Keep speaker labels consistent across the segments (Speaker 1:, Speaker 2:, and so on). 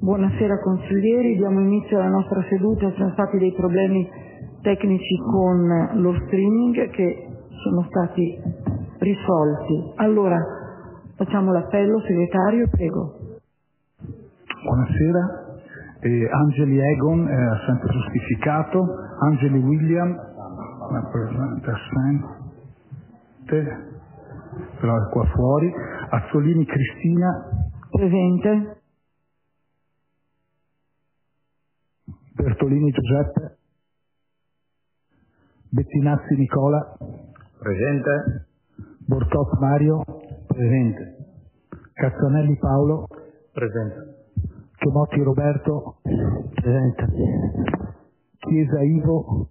Speaker 1: Buonasera consiglieri, diamo inizio alla nostra seduta. Ci sono stati dei problemi tecnici con lo streaming che sono stati risolti. Allora, facciamo l'appello, segretario, prego.
Speaker 2: Buonasera. Angeli Egon è assente giustificato. Angeli William è assente, però è qua fuori. Azzolini Cristina.
Speaker 1: Presente.
Speaker 2: Bertolini Giuseppe. Bettinazzi Nicola.
Speaker 3: Presente.
Speaker 2: Bortot Mario.
Speaker 3: Presente.
Speaker 2: Cazzanelli Paolo.
Speaker 3: Presente.
Speaker 2: Chomotti Roberto.
Speaker 3: Presente.
Speaker 2: Chiesa Ivo.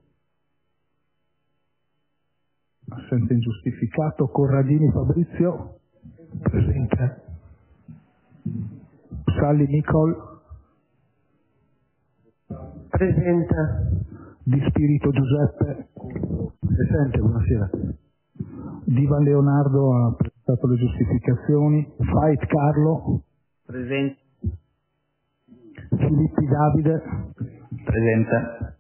Speaker 2: Assente ingiustificato. Corradini Fabrizio.
Speaker 3: Presente.
Speaker 2: Salli Nicol.
Speaker 3: Presente.
Speaker 2: Di Spirito Giuseppe.
Speaker 3: Presente, buonasera.
Speaker 2: Divan Leonardo ha presentato le giustificazioni. Fait Carlo.
Speaker 3: Presente.
Speaker 2: Filippi Davide.
Speaker 3: Presente.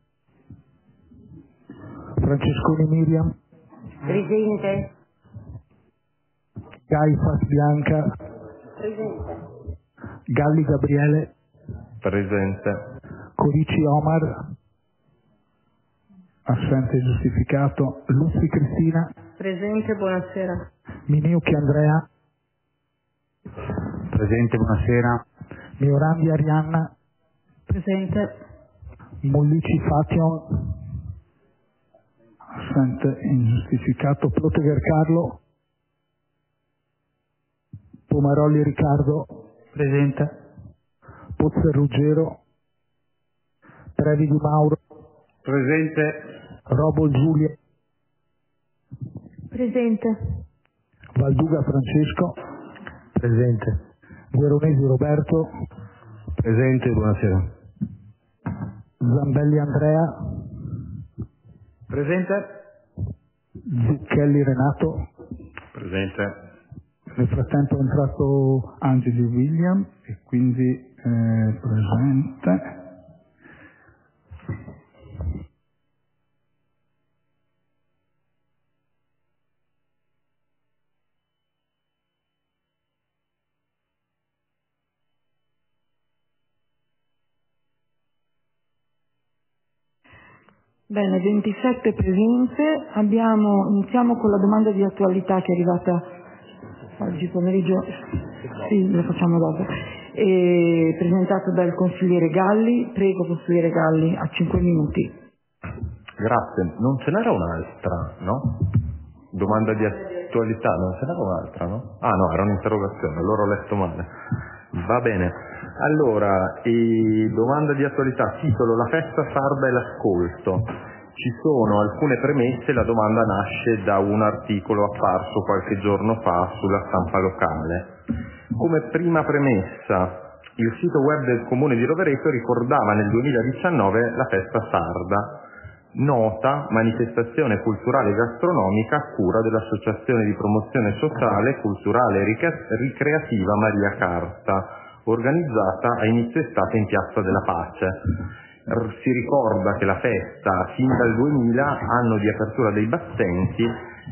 Speaker 2: Francesconi Miriam.
Speaker 1: Presente.
Speaker 2: Caifas Bianca.
Speaker 1: Presente.
Speaker 2: Galli Gabriele.
Speaker 3: Presente.
Speaker 2: Corici Omar. Assente giustificato. Luzzi Cristina.
Speaker 1: Presente, buonasera.
Speaker 2: Miniucchi Andrea.
Speaker 3: Presente, buonasera.
Speaker 2: Miorandi Arianna.
Speaker 1: Presente.
Speaker 2: Mollici Fation. Assente ingiustificato. Ploteger Carlo. Pomarolli Riccardo.
Speaker 3: Presente.
Speaker 2: Pozzer Ruggero. Trevi Di Mauro.
Speaker 3: Presente.
Speaker 2: Robo Giulia.
Speaker 1: Presente.
Speaker 2: Valduga Francesco.
Speaker 3: Presente.
Speaker 2: Gueronesi Roberto.
Speaker 3: Presente, buonasera.
Speaker 2: Zambelli Andrea.
Speaker 3: Presente.
Speaker 2: Zucchelli Renato.
Speaker 3: Presente.
Speaker 2: Nel frattempo è entrato Angeli William e quindi presente.
Speaker 1: Bene, 27 presenze. Iniziamo con la domanda di attualità che è arrivata oggi pomeriggio. Sì, lo facciamo dopo. Presentato dal consigliere Galli. Prego, consigliere Galli, a 5 minuti.
Speaker 3: Grazie. Non ce n'era un'altra, no? Domanda di attualità, non ce n'era un'altra, no? Ah no, era un'interrogazione, allora ho letto male. Va bene. Allora, domanda di attualità, titolo La festa sarda e l'ascolto. Ci sono alcune premesse, la domanda nasce da un articolo apparso qualche giorno fa sulla stampa locale. Come prima premessa, il sito web del Comune di Rovereto ricordava nel 2019 la festa sarda, nota manifestazione culturale e gastronomica a cura dell'Associazione di Promozione Sociale, Culturale e Ricreativa Maria Carta, organizzata a inizio estate in Piazza della Pace. Si ricorda che la festa, fin dal 2000, anno di apertura dei battenti,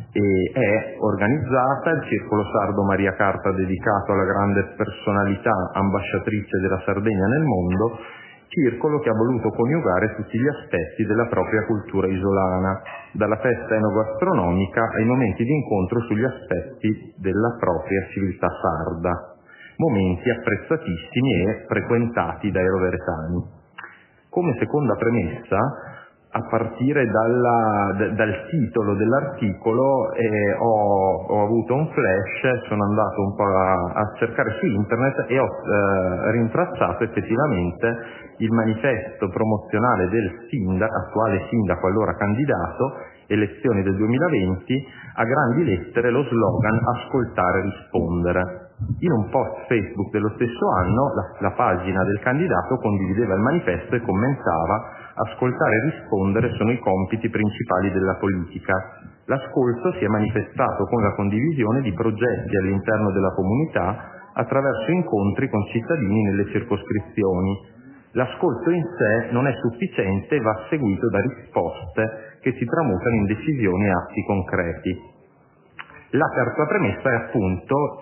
Speaker 3: è organizzata il Circolo Sardo Maria Carta, dedicato alla grande personalità ambasciatrice della Sardegna nel mondo, circolo che ha voluto coniugare tutti gli aspetti della propria cultura isolana, dalla festa enogastronomica ai momenti di incontro sugli aspetti della propria civiltà sarda, momenti apprezzatissimi e frequentati dai roveretani. Come seconda premessa, a partire dal titolo dell'articolo ho avuto un flash, sono andato un po' a cercare su internet e ho rintracciato effettivamente il manifesto promozionale del attuale sindaco, allora candidato, elezioni del 2020, a grandi lettere lo slogan "Ascoltare, rispondere". In un post Facebook dello stesso anno la pagina del candidato condivideva il manifesto e commentava: ascoltare e rispondere sono i compiti principali della politica. L'ascolto si è manifestato con la condivisione di progetti all'interno della comunità attraverso incontri con cittadini nelle circoscrizioni. L'ascolto in sé non è sufficiente e va seguito da risposte che si tramutano in decisioni e atti concreti. La terza premessa è appunto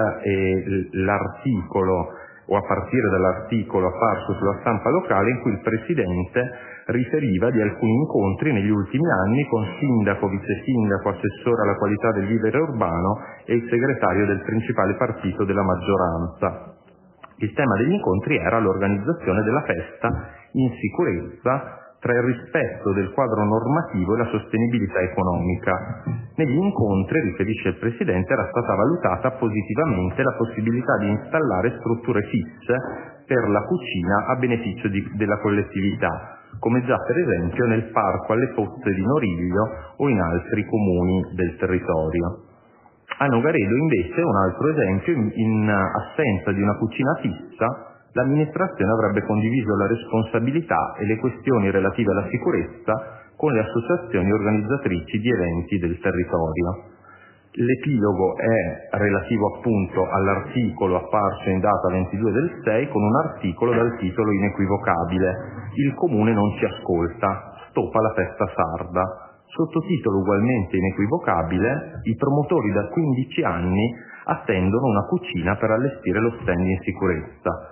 Speaker 3: l'articolo, o a partire dall'articolo apparso sulla stampa locale, in cui il Presidente riferiva di alcuni incontri negli ultimi anni con sindaco, vice sindaco, assessore alla qualità del vivere urbano e il segretario del principale partito della maggioranza. Il tema degli incontri era l'organizzazione della festa in sicurezza tra il rispetto del quadro normativo e la sostenibilità economica. Negli incontri, riferisce il Presidente, era stata valutata positivamente la possibilità di installare strutture fisse per la cucina a beneficio della collettività, come già per esempio nel parco alle Pozze di Noriglio o in altri comuni del territorio. A Nogaredo invece, un altro esempio, in assenza di una cucina fissa, l'amministrazione avrebbe condiviso la responsabilità e le questioni relative alla sicurezza con le associazioni organizzatrici di eventi del territorio. L'epilogo è relativo appunto all'articolo apparso in data 22/6 con un articolo dal titolo inequivocabile: "Il comune non ci ascolta, stoppa la festa sarda". Sottotitolo ugualmente inequivocabile: "I promotori da 15 anni attendono una cucina per allestire lo stand in sicurezza".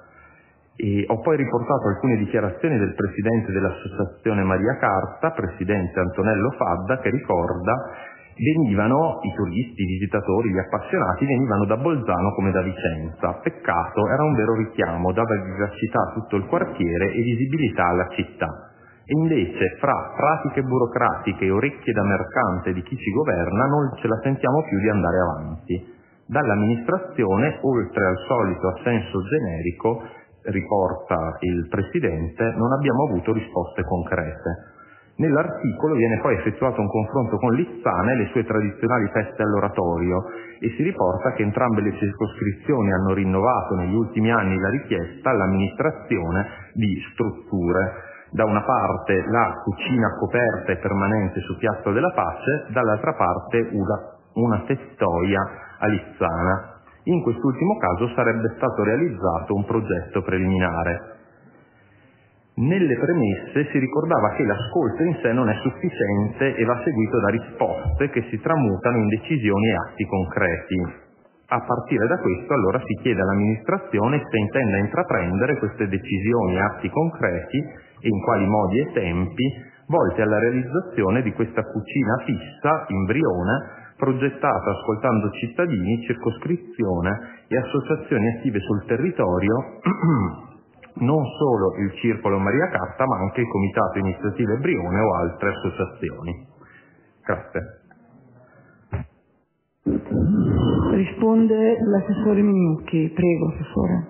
Speaker 3: E ho poi riportato alcune dichiarazioni del presidente dell'associazione Maria Carta, presidente Antonello Fadda, che ricorda: venivano i turisti, i visitatori, gli appassionati venivano da Bolzano come da Vicenza. Peccato, era un vero richiamo, dava vivacità a tutto il quartiere e visibilità alla città. E invece, fra pratiche burocratiche e orecchie da mercante di chi ci governa, non ce la sentiamo più di andare avanti. Dall'amministrazione, oltre al solito assenso generico, riporta il Presidente, non abbiamo avuto risposte concrete. Nell'articolo viene poi effettuato un confronto con Lizzana e le sue tradizionali feste all'oratorio e si riporta che entrambe le circoscrizioni hanno rinnovato negli ultimi anni la richiesta all'amministrazione di strutture. Da una parte la cucina coperta e permanente su Piazza della Pace, dall'altra parte una tettoia a Lizzana. In quest'ultimo caso sarebbe stato realizzato un progetto preliminare. Nelle premesse si ricordava che l'ascolto in sé non è sufficiente e va seguito da risposte che si tramutano in decisioni e atti concreti. A partire da questo allora si chiede all'amministrazione se intenda intraprendere queste decisioni e atti concreti e in quali modi e tempi volti alla realizzazione di questa cucina fissa in Brione, progettata ascoltando cittadini, circoscrizione e associazioni attive sul territorio, non solo il Circolo Maria Carta, ma anche il Comitato Iniziative Brione o altre associazioni. Grazie.
Speaker 1: Risponde l'assessore Mignucchi. Prego, assessore.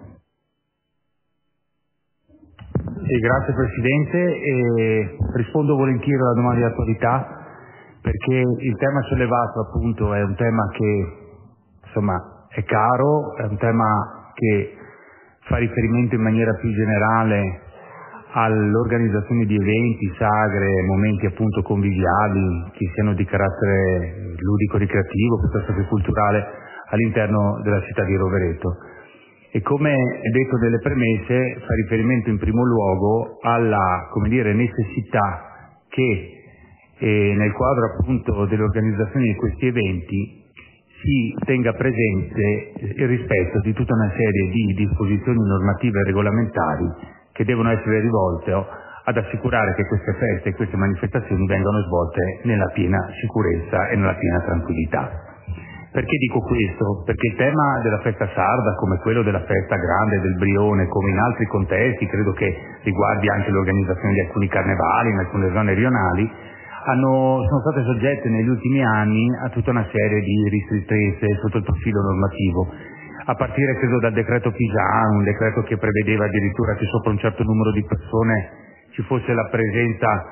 Speaker 2: Sì, grazie Presidente. Rispondo volentieri alla domanda di attualità, perché il tema sollevato appunto è un tema che insomma è caro, è un tema che fa riferimento in maniera più generale all'organizzazione di eventi, sagre, momenti appunto conviviali, che siano di carattere ludico-ricreativo piuttosto che culturale all'interno della città di Rovereto. E come è detto nelle premesse, fa riferimento in primo luogo alla, necessità che nel quadro appunto dell'organizzazione di questi eventi si tenga presente il rispetto di tutta una serie di disposizioni normative e regolamentari che devono essere rivolte ad assicurare che queste feste e queste manifestazioni vengano svolte nella piena sicurezza e nella piena tranquillità. Perché dico questo? Perché il tema della festa sarda, come quello della festa grande del Brione, come in altri contesti, credo che riguardi anche l'organizzazione di alcuni carnevali in alcune zone rionali, sono state soggette negli ultimi anni a tutta una serie di ristrettezze sotto il profilo normativo, a partire credo dal decreto Pisano, un decreto che prevedeva addirittura che sopra un certo numero di persone ci fosse la presenza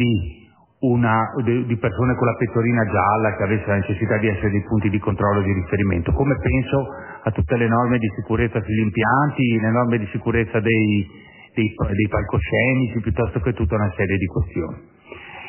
Speaker 2: di persone con la pettorina gialla che avesse la necessità di essere dei punti di controllo e di riferimento, come penso a tutte le norme di sicurezza sugli impianti, le norme di sicurezza dei palcoscenici, piuttosto che tutta una serie di questioni.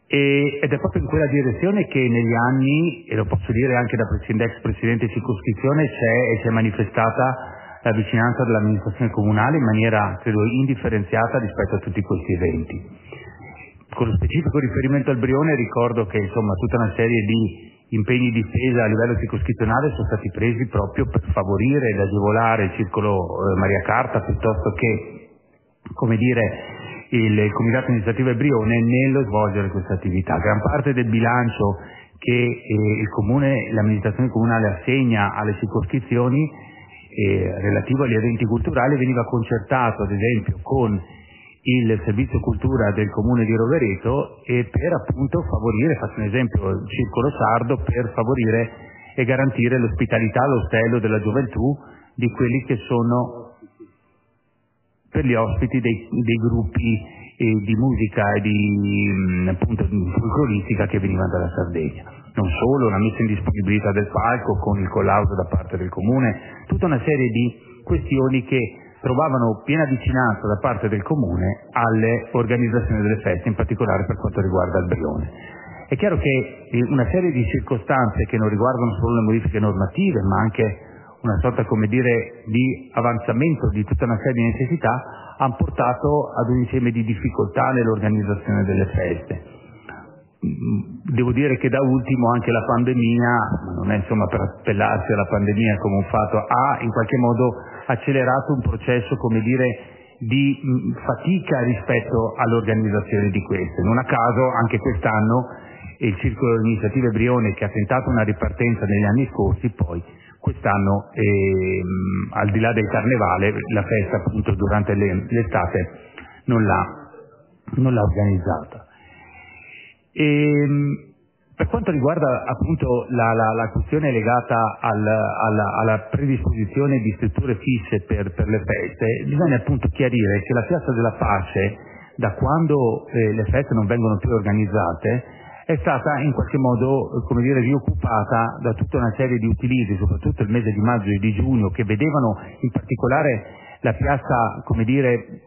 Speaker 2: ed è proprio in quella direzione che negli anni, e lo posso dire anche da ex presidente di circoscrizione, si è manifestata la vicinanza dell'amministrazione comunale in maniera, credo, indifferenziata rispetto a tutti questi eventi. Con lo specifico riferimento al Brione ricordo che insomma tutta una serie di impegni di spesa a livello circoscrizionale sono stati presi proprio per favorire ed agevolare il circolo Maria Carta, piuttosto che, come dire, il Comitato Amministrativo Brione nello svolgere questa attività. Gran parte del bilancio che l'amministrazione comunale assegna alle circoscrizioni relativo agli eventi culturali veniva concertato, ad esempio, con il servizio cultura del comune di Rovereto e per appunto favorire, faccio un esempio, il Circolo Sardo, per favorire e garantire l'ospitalità all'ostello della gioventù di quelli che sono per gli ospiti dei gruppi di musica e di appunto folcloristica che venivano dalla Sardegna. Non solo, la messa in disponibilità del palco con il collaudo da parte del comune, tutta una serie di questioni che trovavano piena vicinanza da parte del comune alle organizzazioni delle feste, in particolare per quanto riguarda il Brione. È chiaro che una serie di circostanze che non riguardano solo le modifiche normative, ma anche una sorta, come dire, di avanzamento di tutta una serie di necessità, hanno portato ad un insieme di difficoltà nell'organizzazione delle feste. Devo dire che da ultimo anche la pandemia, non è insomma per appellarsi alla pandemia come un fatto, ha in qualche modo accelerato un processo, come dire, di fatica rispetto all'organizzazione di queste. Non a caso anche quest'anno il Circolo Amministrativo Brione, che ha tentato una ripartenza negli anni scorsi, poi quest'anno al di là del carnevale la festa appunto durante l'estate non l'ha organizzata. Per quanto riguarda appunto la questione legata alla predisposizione di strutture fisse per le feste, bisogna appunto chiarire che la Piazza della Pace, da quando le feste non vengono più organizzate, è stata in qualche modo, come dire, rioccupata da tutta una serie di utilizzi, soprattutto il mese di maggio e di giugno, che vedevano in particolare la piazza, come dire,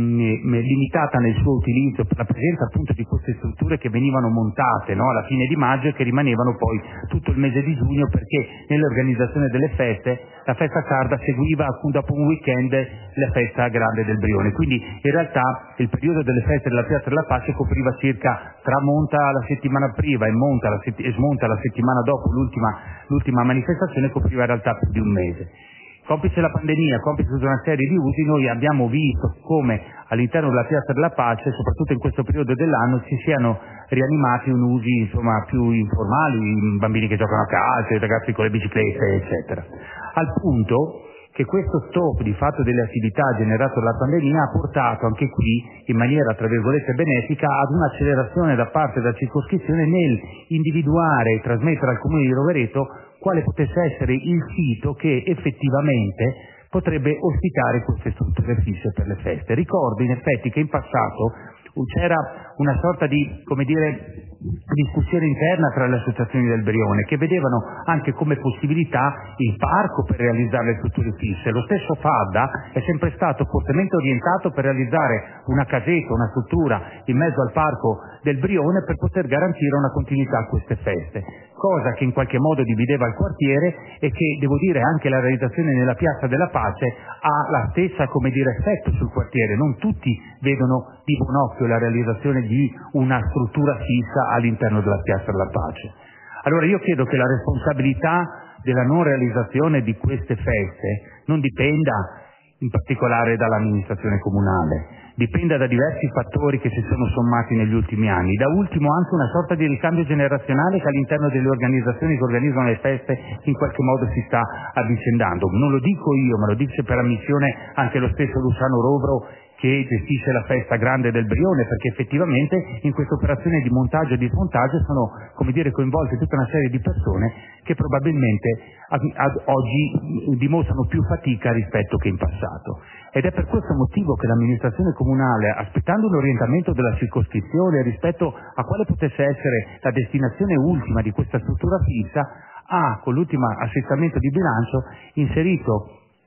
Speaker 2: limitata nel suo utilizzo per la presenza appunto di queste strutture che venivano montate, no, alla fine di maggio e che rimanevano poi tutto il mese di giugno, perché nell'organizzazione delle feste la festa sarda seguiva dopo un weekend la festa grande del Brione. Quindi in realtà il periodo delle feste della Piazza della Pace copriva circa, tramonta la settimana prima e smonta la settimana dopo l'ultima manifestazione, copriva in realtà più di un mese. Complice la pandemia, complice tutta una serie di usi, noi abbiamo visto come all'interno della Piazza della Pace, soprattutto in questo periodo dell'anno, ci siano rianimati usi insomma più informali, bambini che giocano a calcio, ragazzi con le biciclette, eccetera. Al punto che questo stop di fatto delle attività generato dalla pandemia ha portato anche qui, in maniera tra virgolette benefica, ad un'accelerazione da parte della circoscrizione nel individuare e trasmettere al Comune di Rovereto quale potesse essere il sito che effettivamente potrebbe ospitare queste strutture fisse per le feste. Ricordo in effetti che in passato c'era una sorta di, come dire, discussione interna tra le associazioni del Brione, che vedevano anche come possibilità il parco per realizzare le strutture fisse. Lo stesso FADA è sempre stato fortemente orientato per realizzare una casetta, una struttura in mezzo al parco del Brione per poter garantire una continuità a queste feste, cosa che in qualche modo divideva il quartiere e che, devo dire, anche la realizzazione nella Piazza della Pace ha la stessa, come dire, effetto sul quartiere. Non tutti vedono di buon occhio la realizzazione di una struttura fissa all'interno della Piazza della Pace. Allora io credo che la responsabilità della non realizzazione di queste feste non dipenda in particolare dall'amministrazione comunale, dipenda da diversi fattori che si sono sommati negli ultimi anni, da ultimo anche una sorta di ricambio generazionale che all'interno delle organizzazioni che organizzano le feste in qualche modo si sta avvicendando. Non lo dico io, ma lo dice per ammissione anche lo stesso Luciano Rovro, che gestisce la festa grande del Brione, perché effettivamente in questa operazione di montaggio e di smontaggio sono, come dire, coinvolte tutta una serie di persone che probabilmente ad oggi dimostrano più fatica rispetto che in passato. Ed è per questo motivo che l'amministrazione comunale, aspettando un orientamento della circoscrizione rispetto a quale potesse essere la destinazione ultima di questa struttura fissa, ha, con l'ultimo assestamento di bilancio, inserito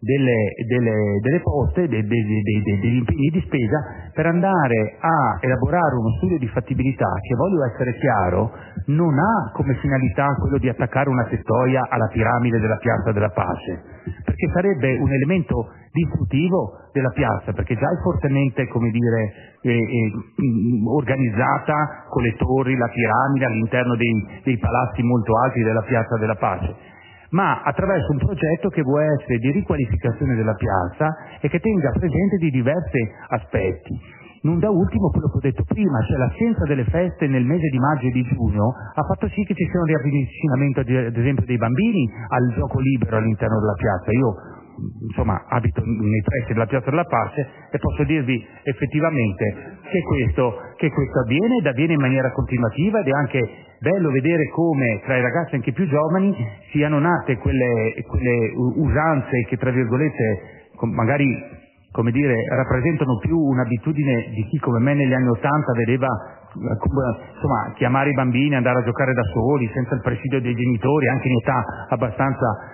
Speaker 2: delle poste, degli impegni di spesa, per andare a elaborare uno studio di fattibilità che, voglio essere chiaro, non ha come finalità quello di attaccare una tettoia alla piramide della Piazza della Pace, perché sarebbe un elemento distruttivo della piazza, perché già è fortemente, come dire, organizzata con le torri, la piramide all'interno dei palazzi molto alti della Piazza della Pace, ma attraverso un progetto che vuole essere di riqualificazione della piazza e che tenga presente di diversi aspetti. Non da ultimo quello che ho detto prima, cioè l'assenza delle feste nel mese di maggio e di giugno ha fatto sì che ci sia un riavvicinamento ad esempio dei bambini al gioco libero all'interno della piazza. Io insomma abito nei pressi della Piazza della Pace e posso dirvi effettivamente che questo avviene ed avviene in maniera continuativa, ed è anche bello vedere come tra i ragazzi anche più giovani siano nate quelle usanze che, tra virgolette, magari, come dire, rappresentano più un'abitudine di chi come me negli anni '80 vedeva insomma chiamare i bambini, andare a giocare da soli senza il presidio dei genitori, anche in età abbastanza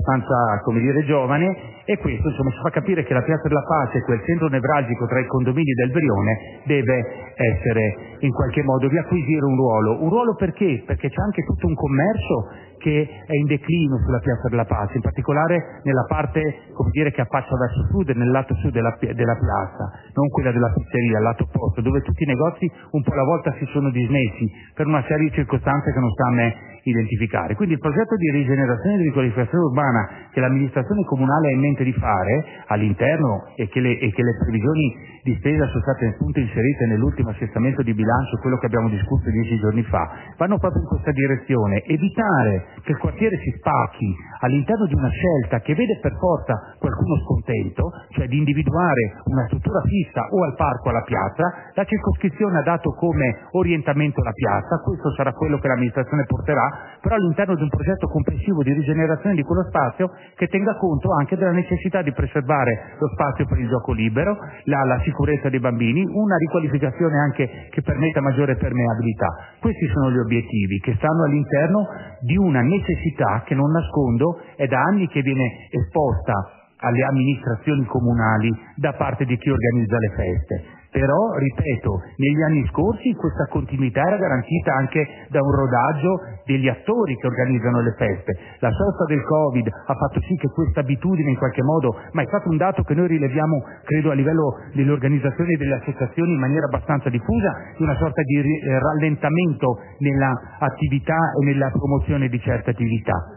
Speaker 2: come dire giovane, e questo insomma ci fa capire che la Piazza della Pace, quel centro nevralgico tra i condomini del Brione, deve essere in qualche modo riacquisire un ruolo perché c'è anche tutto un commercio che è in declino sulla Piazza della Pace, in particolare nella parte, come dire, che affaccia verso sud, nel lato sud della piazza, non quella della pizzeria, al lato opposto, dove tutti i negozi un po' alla volta si sono dismessi per una serie di circostanze che non sta a me identificare. Quindi il progetto di rigenerazione e di riqualificazione urbana che l'amministrazione comunale ha in mente di fare all'interno e che le previsioni di spesa sono state appunto inserite nell'ultimo assestamento di bilancio, quello che abbiamo discusso 10 giorni fa, vanno proprio in questa direzione: evitare che il quartiere si spacchi all'interno di una scelta che vede per forza qualcuno scontento, cioè di individuare una struttura fissa o al parco o alla piazza. La circoscrizione ha dato come orientamento la piazza, questo sarà quello che l'amministrazione porterà, però all'interno di un progetto complessivo di rigenerazione di quello spazio che tenga conto anche della necessità di preservare lo spazio per il gioco libero, la sicurezza dei bambini, una riqualificazione anche che permetta maggiore permeabilità. Questi sono gli obiettivi che stanno all'interno di una necessità che, non nascondo, è da anni che viene esposta alle amministrazioni comunali da parte di chi organizza le feste. Però, ripeto, negli anni scorsi questa continuità era garantita anche da un rodaggio degli attori che organizzano le feste. La sosta del Covid ha fatto sì che questa abitudine in qualche modo, ma è stato un dato che noi rileviamo, credo, a livello delle organizzazioni e delle associazioni in maniera abbastanza diffusa, di una sorta di rallentamento nella attività e nella promozione di certe attività.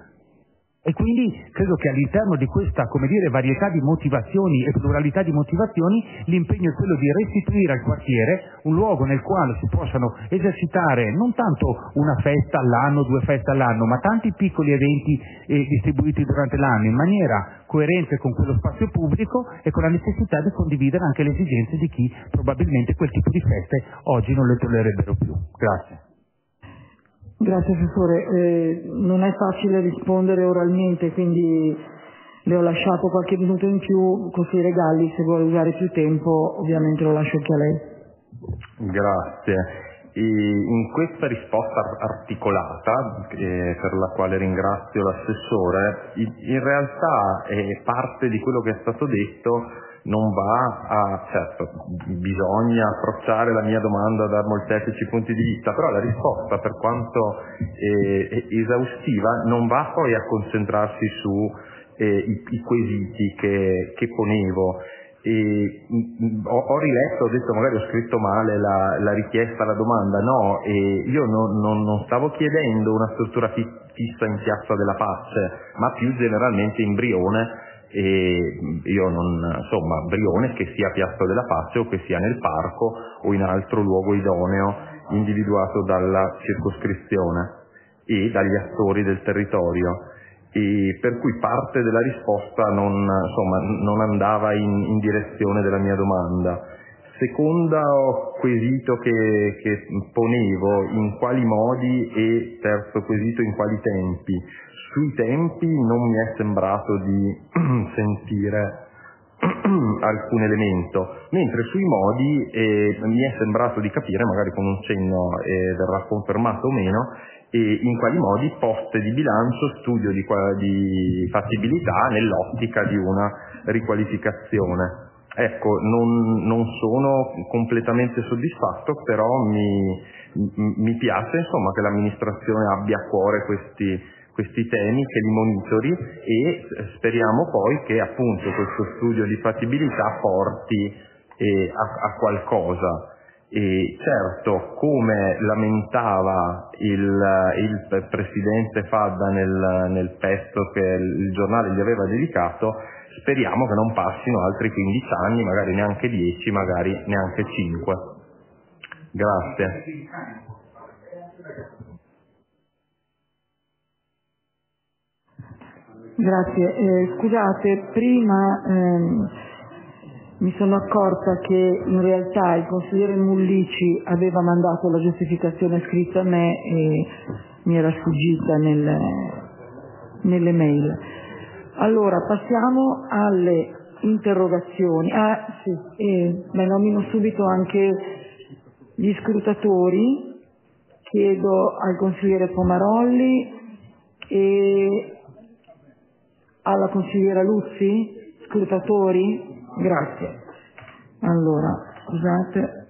Speaker 2: E quindi credo che all'interno di questa, come dire, varietà di motivazioni e pluralità di motivazioni, l'impegno è quello di restituire al quartiere un luogo nel quale si possano esercitare non tanto una festa all'anno, 2 feste all'anno, ma tanti piccoli eventi distribuiti durante l'anno in maniera coerente con quello spazio pubblico e con la necessità di condividere anche le esigenze di chi probabilmente quel tipo di feste oggi non le tollererebbero più. Grazie.
Speaker 1: Grazie Assessore, non è facile rispondere oralmente, quindi le ho lasciato qualche minuto in più, così regali, se vuole usare più tempo ovviamente lo lascio anche a lei.
Speaker 3: Grazie. In questa risposta articolata, per la quale ringrazio l'Assessore, in realtà parte di quello che è stato detto non va a... certo, bisogna approcciare la mia domanda da molteplici punti di vista, però la risposta, per quanto esaustiva, non va poi a concentrarsi su i quesiti che ponevo. Ho riletto, ho detto magari ho scritto male la richiesta, la domanda. No, io non stavo chiedendo una struttura fissa in Piazza della Pace, ma più generalmente in Brione. Brione, che sia Piazza della Pace o che sia nel parco o in altro luogo idoneo individuato dalla circoscrizione e dagli attori del territorio, e per cui parte della risposta non andava in direzione della mia domanda. Seconda quesito che ponevo: in quali modi, e terzo quesito: in quali tempi. Sui tempi non mi è sembrato di sentire alcun elemento, mentre sui modi mi è sembrato di capire, magari con un cenno verrà confermato o meno, in quali modi poste di bilancio, studio di fattibilità nell'ottica di una riqualificazione. Ecco, non sono completamente soddisfatto, però mi piace insomma che l'amministrazione abbia a cuore questi temi, che li monitori, e speriamo poi che appunto questo studio di fattibilità porti a qualcosa. E certo, come lamentava il presidente Fadda nel testo che il giornale gli aveva dedicato, speriamo che non passino altri 15 anni, magari neanche 10, magari neanche 5. Grazie.
Speaker 1: Grazie. Scusate, prima mi sono accorta che in realtà il consigliere Mullici aveva mandato la giustificazione scritta a me e mi era sfuggita nelle mail. Allora, passiamo alle interrogazioni. Nomino subito anche gli scrutatori. Chiedo al consigliere Pomarolli e alla consigliera Luzzi, scrutatori? Grazie. Allora, scusate.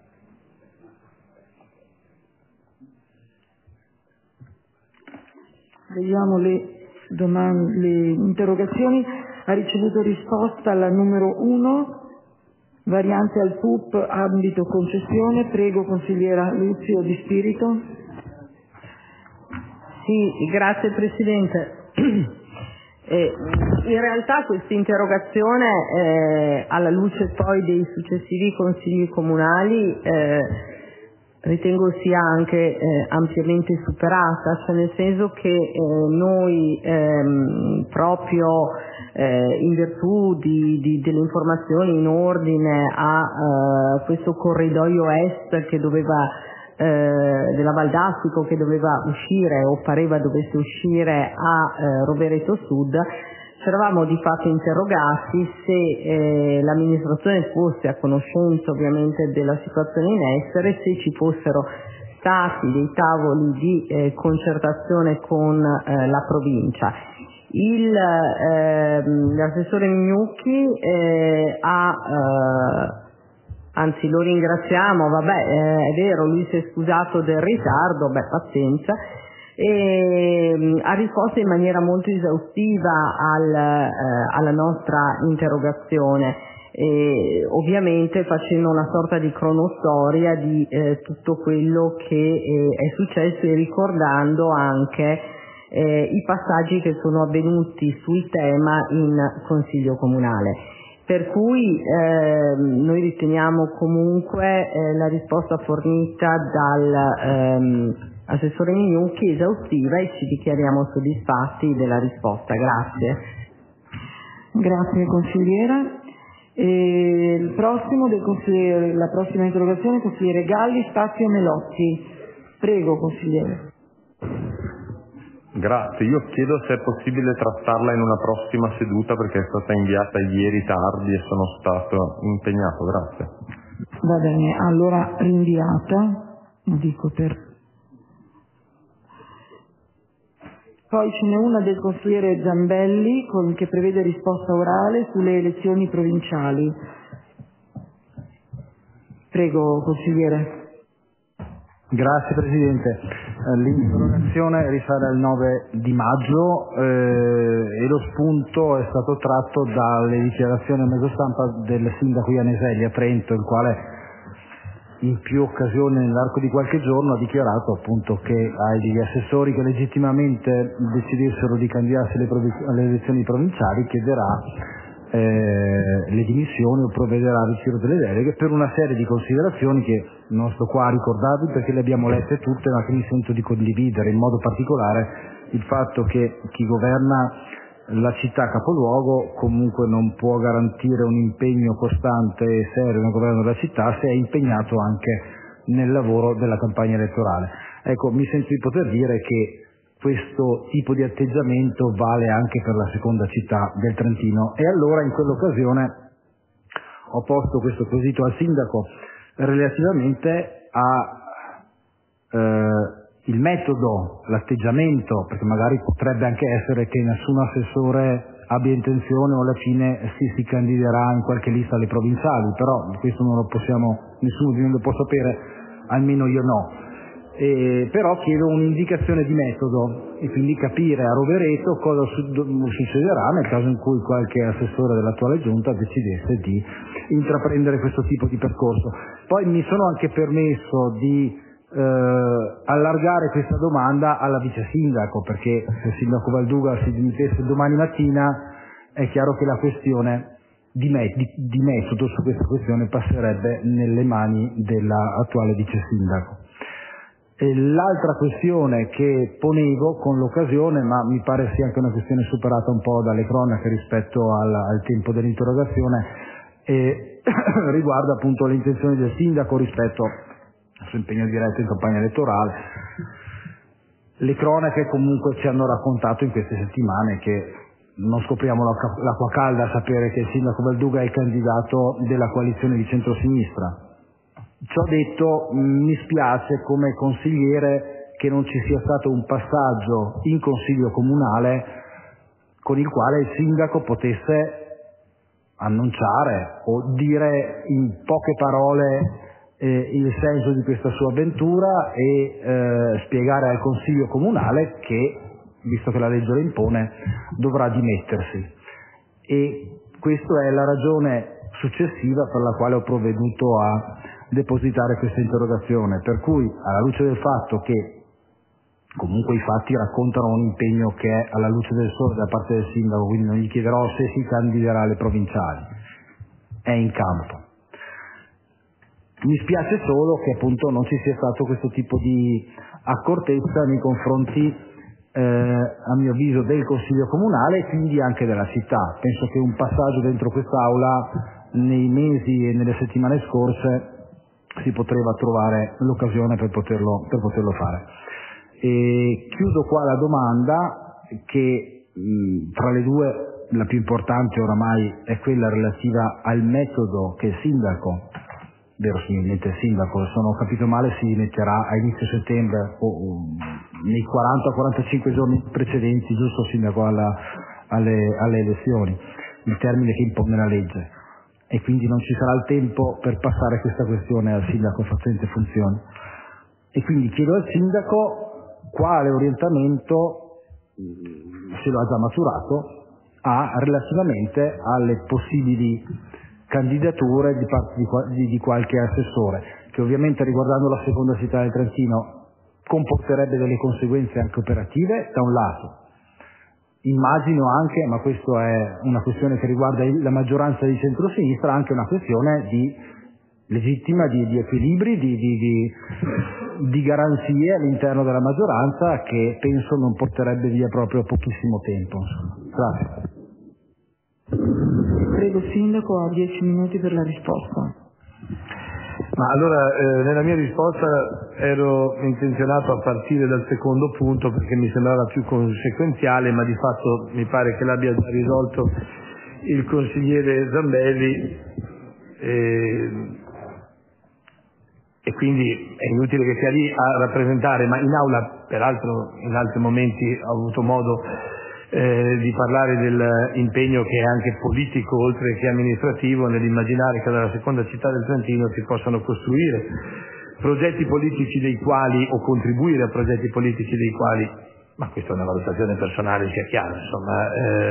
Speaker 1: Vediamo le interrogazioni. Ha ricevuto risposta alla numero 1, variante al PUP, ambito concessione. Prego, consigliera Luzzi o Di Spirito.
Speaker 4: Sì, grazie Presidente. In realtà questa interrogazione, alla luce poi dei successivi consigli comunali, ritengo sia anche ampiamente superata, cioè nel senso che noi proprio in virtù delle informazioni in ordine a questo corridoio est che doveva della Val d'Astico, che doveva uscire o pareva dovesse uscire a Rovereto Sud, ci eravamo di fatto interrogati se l'amministrazione fosse a conoscenza ovviamente della situazione in essere, se ci fossero stati dei tavoli di concertazione con la provincia. L'assessore Mignucchi anzi lo ringraziamo, è vero, lui si è scusato del ritardo, pazienza, e ha risposto in maniera molto esaustiva alla nostra interrogazione, ovviamente facendo una sorta di cronostoria di tutto quello che è successo e ricordando anche i passaggi che sono avvenuti sul tema in Consiglio Comunale. Per cui noi riteniamo comunque la risposta fornita dall'assessore Mignucchi esaustiva e ci dichiariamo soddisfatti della risposta. Grazie.
Speaker 1: Grazie consigliera. La prossima interrogazione, consigliere Galli, Spazio Melotti. Prego consigliere.
Speaker 3: Grazie, io chiedo se è possibile trattarla in una prossima seduta perché è stata inviata ieri tardi e sono stato impegnato, grazie.
Speaker 1: Va bene, allora rinviata, lo dico per... Poi ce n'è una del consigliere Zambelli che prevede risposta orale sulle elezioni provinciali. Prego consigliere.
Speaker 2: Grazie Presidente. L'interrogazione risale al 9 di maggio e lo spunto è stato tratto dalle dichiarazioni a mezzo stampa del sindaco Ianeselli a Trento, il quale in più occasioni nell'arco di qualche giorno ha dichiarato appunto che agli assessori che legittimamente decidessero di candidarsi alle elezioni provinciali chiederà le dimissioni o provvederà al ritiro delle deleghe per una serie di considerazioni che non sto qua a ricordarvi perché le abbiamo lette tutte, ma che mi sento di condividere, in modo particolare il fatto che chi governa la città capoluogo comunque non può garantire un impegno costante e serio nel governo della città se è impegnato anche nel lavoro della campagna elettorale. Ecco, mi sento di poter dire che questo tipo di atteggiamento vale anche per la seconda città del Trentino e allora in quell'occasione
Speaker 5: ho posto questo quesito al sindaco relativamente a il metodo, l'atteggiamento, perché magari potrebbe anche essere che nessun assessore abbia intenzione o alla fine si candiderà in qualche lista alle provinciali, però questo non lo possiamo, nessuno di noi lo può sapere, almeno io no. Però chiedo un'indicazione di metodo e quindi capire a Rovereto cosa succederà nel caso in cui qualche assessore dell'attuale giunta decidesse di intraprendere questo tipo di percorso. Poi mi sono anche permesso di allargare questa domanda alla vice sindaco, perché se il sindaco Valduga si dimettesse domani mattina è chiaro che la questione di metodo su questa questione passerebbe nelle mani dell'attuale vice sindaco. E l'altra questione che ponevo con l'occasione, ma mi pare sia anche una questione superata un po' dalle cronache rispetto al tempo dell'interrogazione, riguarda appunto le intenzioni del sindaco rispetto al suo impegno diretto in campagna elettorale. Le cronache comunque ci hanno raccontato in queste settimane che non scopriamo l'acqua calda a sapere che il sindaco Valduga è il candidato della coalizione di centrosinistra. Ciò detto, mi spiace come consigliere che non ci sia stato un passaggio in consiglio comunale con il quale il sindaco potesse annunciare o dire in poche parole il senso di questa sua avventura e spiegare al consiglio comunale che, visto che la legge lo impone, dovrà dimettersi. E questa è la ragione successiva per la quale ho provveduto a depositare questa interrogazione, per cui alla luce del fatto che comunque i fatti raccontano un impegno che è alla luce del sole da parte del sindaco, quindi non gli chiederò se si candiderà alle provinciali, è in campo. Mi spiace solo che appunto non ci sia stato questo tipo di accortezza nei confronti a mio avviso del Consiglio Comunale e quindi anche della città. Penso che un passaggio dentro quest'Aula nei mesi e nelle settimane scorse si poteva trovare l'occasione per poterlo fare. E chiudo qua la domanda che tra le due la più importante oramai è quella relativa al metodo che il sindaco, verosimilmente il sindaco, se non ho capito male, si metterà a inizio settembre o nei 40-45 giorni precedenti, giusto sindaco, alle elezioni, il termine che impone la legge, e quindi non ci sarà il tempo per passare questa questione al sindaco facente funzioni. E quindi chiedo al sindaco quale orientamento, se lo ha già maturato, ha relativamente alle possibili candidature di parte di qualche assessore, che ovviamente, riguardando la seconda città del Trentino, comporterebbe delle conseguenze anche operative da un lato. Immagino anche, ma questo è una questione che riguarda la maggioranza di centrosinistra, anche una questione legittima di equilibri, di garanzie all'interno della maggioranza, che penso non porterebbe via proprio pochissimo tempo. Grazie.
Speaker 1: Prego sindaco, ha 10 minuti per la risposta.
Speaker 6: Ma allora, nella mia risposta ero intenzionato a partire dal secondo punto perché mi sembrava più conseguenziale, ma di fatto mi pare che l'abbia già risolto il consigliere Zambelli, e quindi è inutile che sia lì a rappresentare, ma in aula, peraltro in altri momenti ho avuto modo di parlare dell'impegno che è anche politico oltre che amministrativo nell'immaginare che dalla seconda città del Trentino si possano costruire progetti politici dei quali, o contribuire a progetti politici dei quali, ma questa è una valutazione personale, sia chiaro, insomma,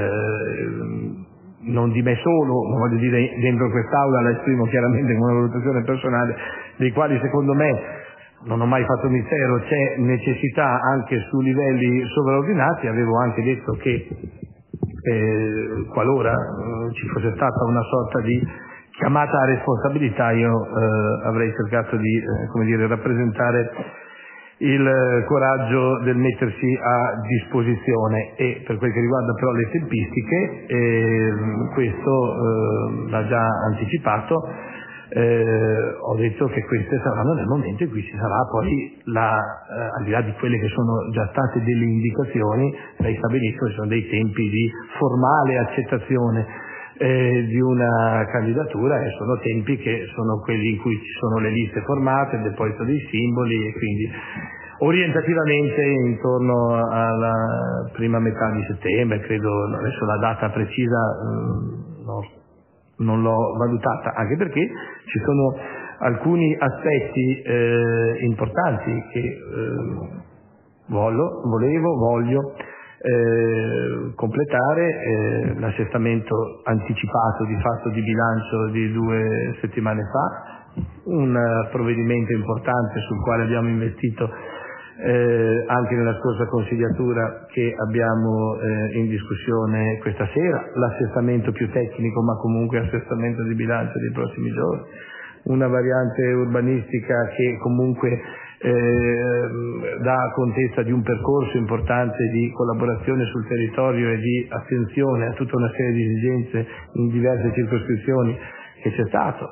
Speaker 6: non di me solo, non voglio dire dentro quest'aula, la esprimo chiaramente come una valutazione personale, dei quali secondo me, non ho mai fatto mistero, c'è necessità anche su livelli sovraordinati. Avevo anche detto che qualora ci fosse stata una sorta di chiamata a responsabilità, io avrei cercato di rappresentare il coraggio del mettersi a disposizione. E per quel che riguarda però le tempistiche, questo l'ha già anticipato. Ho detto che queste saranno nel momento in cui ci sarà poi al di là di quelle che sono già state delle indicazioni, lei stabilisce che sono dei tempi di formale accettazione di una candidatura, e sono tempi che sono quelli in cui ci sono le liste formate, il deposito dei simboli, e quindi orientativamente intorno alla prima metà di settembre, credo. Adesso la data precisa non l'ho valutata, anche perché ci sono alcuni aspetti importanti che voglio completare. L'assestamento anticipato di fatto di bilancio di 2 settimane fa, un provvedimento importante sul quale abbiamo investito anche nella scorsa consigliatura, che abbiamo in discussione questa sera, l'assestamento più tecnico ma comunque assestamento di bilancio dei prossimi giorni, una variante urbanistica che comunque dà contezza di un percorso importante di collaborazione sul territorio e di attenzione a tutta una serie di esigenze in diverse circoscrizioni che c'è stato,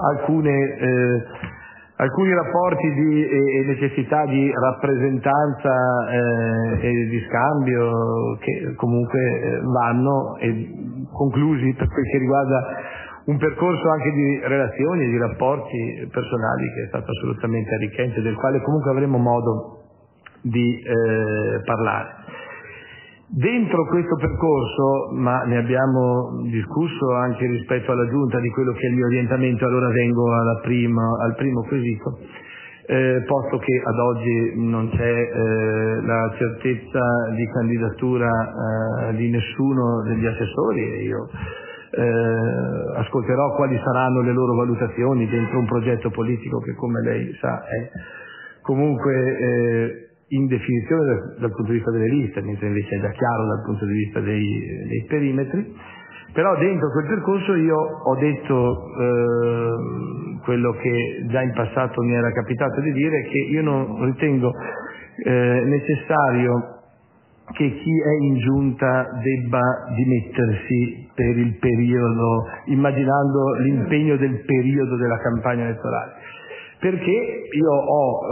Speaker 6: alcuni rapporti e necessità di rappresentanza e di scambio che comunque vanno conclusi per quel che riguarda un percorso anche di relazioni e di rapporti personali che è stato assolutamente arricchente, del quale comunque avremo modo di parlare. Dentro questo percorso, ma ne abbiamo discusso anche rispetto alla Giunta di quello che è il mio orientamento, allora vengo al primo quesito, posto che ad oggi non c'è la certezza di candidatura di nessuno degli assessori, e io ascolterò quali saranno le loro valutazioni dentro un progetto politico che, come lei sa, è comunque in definizione dal punto di vista delle liste, mentre invece è già chiaro dal punto di vista dei perimetri. Però dentro quel percorso io ho detto quello che già in passato mi era capitato di dire, che io non ritengo necessario che chi è in giunta debba dimettersi per il periodo, immaginando l'impegno del periodo della campagna elettorale, perché io ho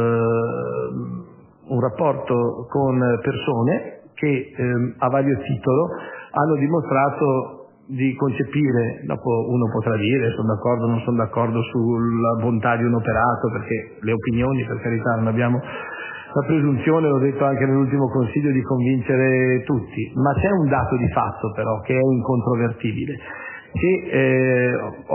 Speaker 6: un rapporto con persone che a vario titolo hanno dimostrato di concepire, dopo uno potrà dire sono d'accordo o non sono d'accordo sulla bontà di un operato, perché le opinioni, per carità, non abbiamo la presunzione, l'ho detto anche nell'ultimo consiglio, di convincere tutti, ma c'è un dato di fatto però che è incontrovertibile, che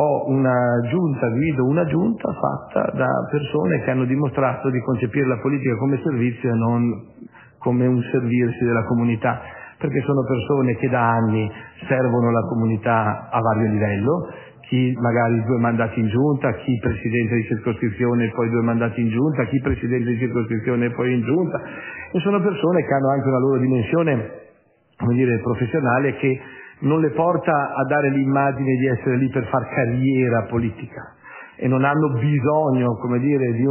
Speaker 6: guido una giunta fatta da persone che hanno dimostrato di concepire la politica come servizio e non come un servirsi della comunità, perché sono persone che da anni servono la comunità a vario livello, chi magari 2 mandati in giunta, chi presidente di circoscrizione e poi 2 mandati in giunta, chi presidente di circoscrizione e poi in giunta, e sono persone che hanno anche una loro dimensione, come dire, professionale, che non le porta a dare l'immagine di essere lì per far carriera politica, e non hanno bisogno, come dire, di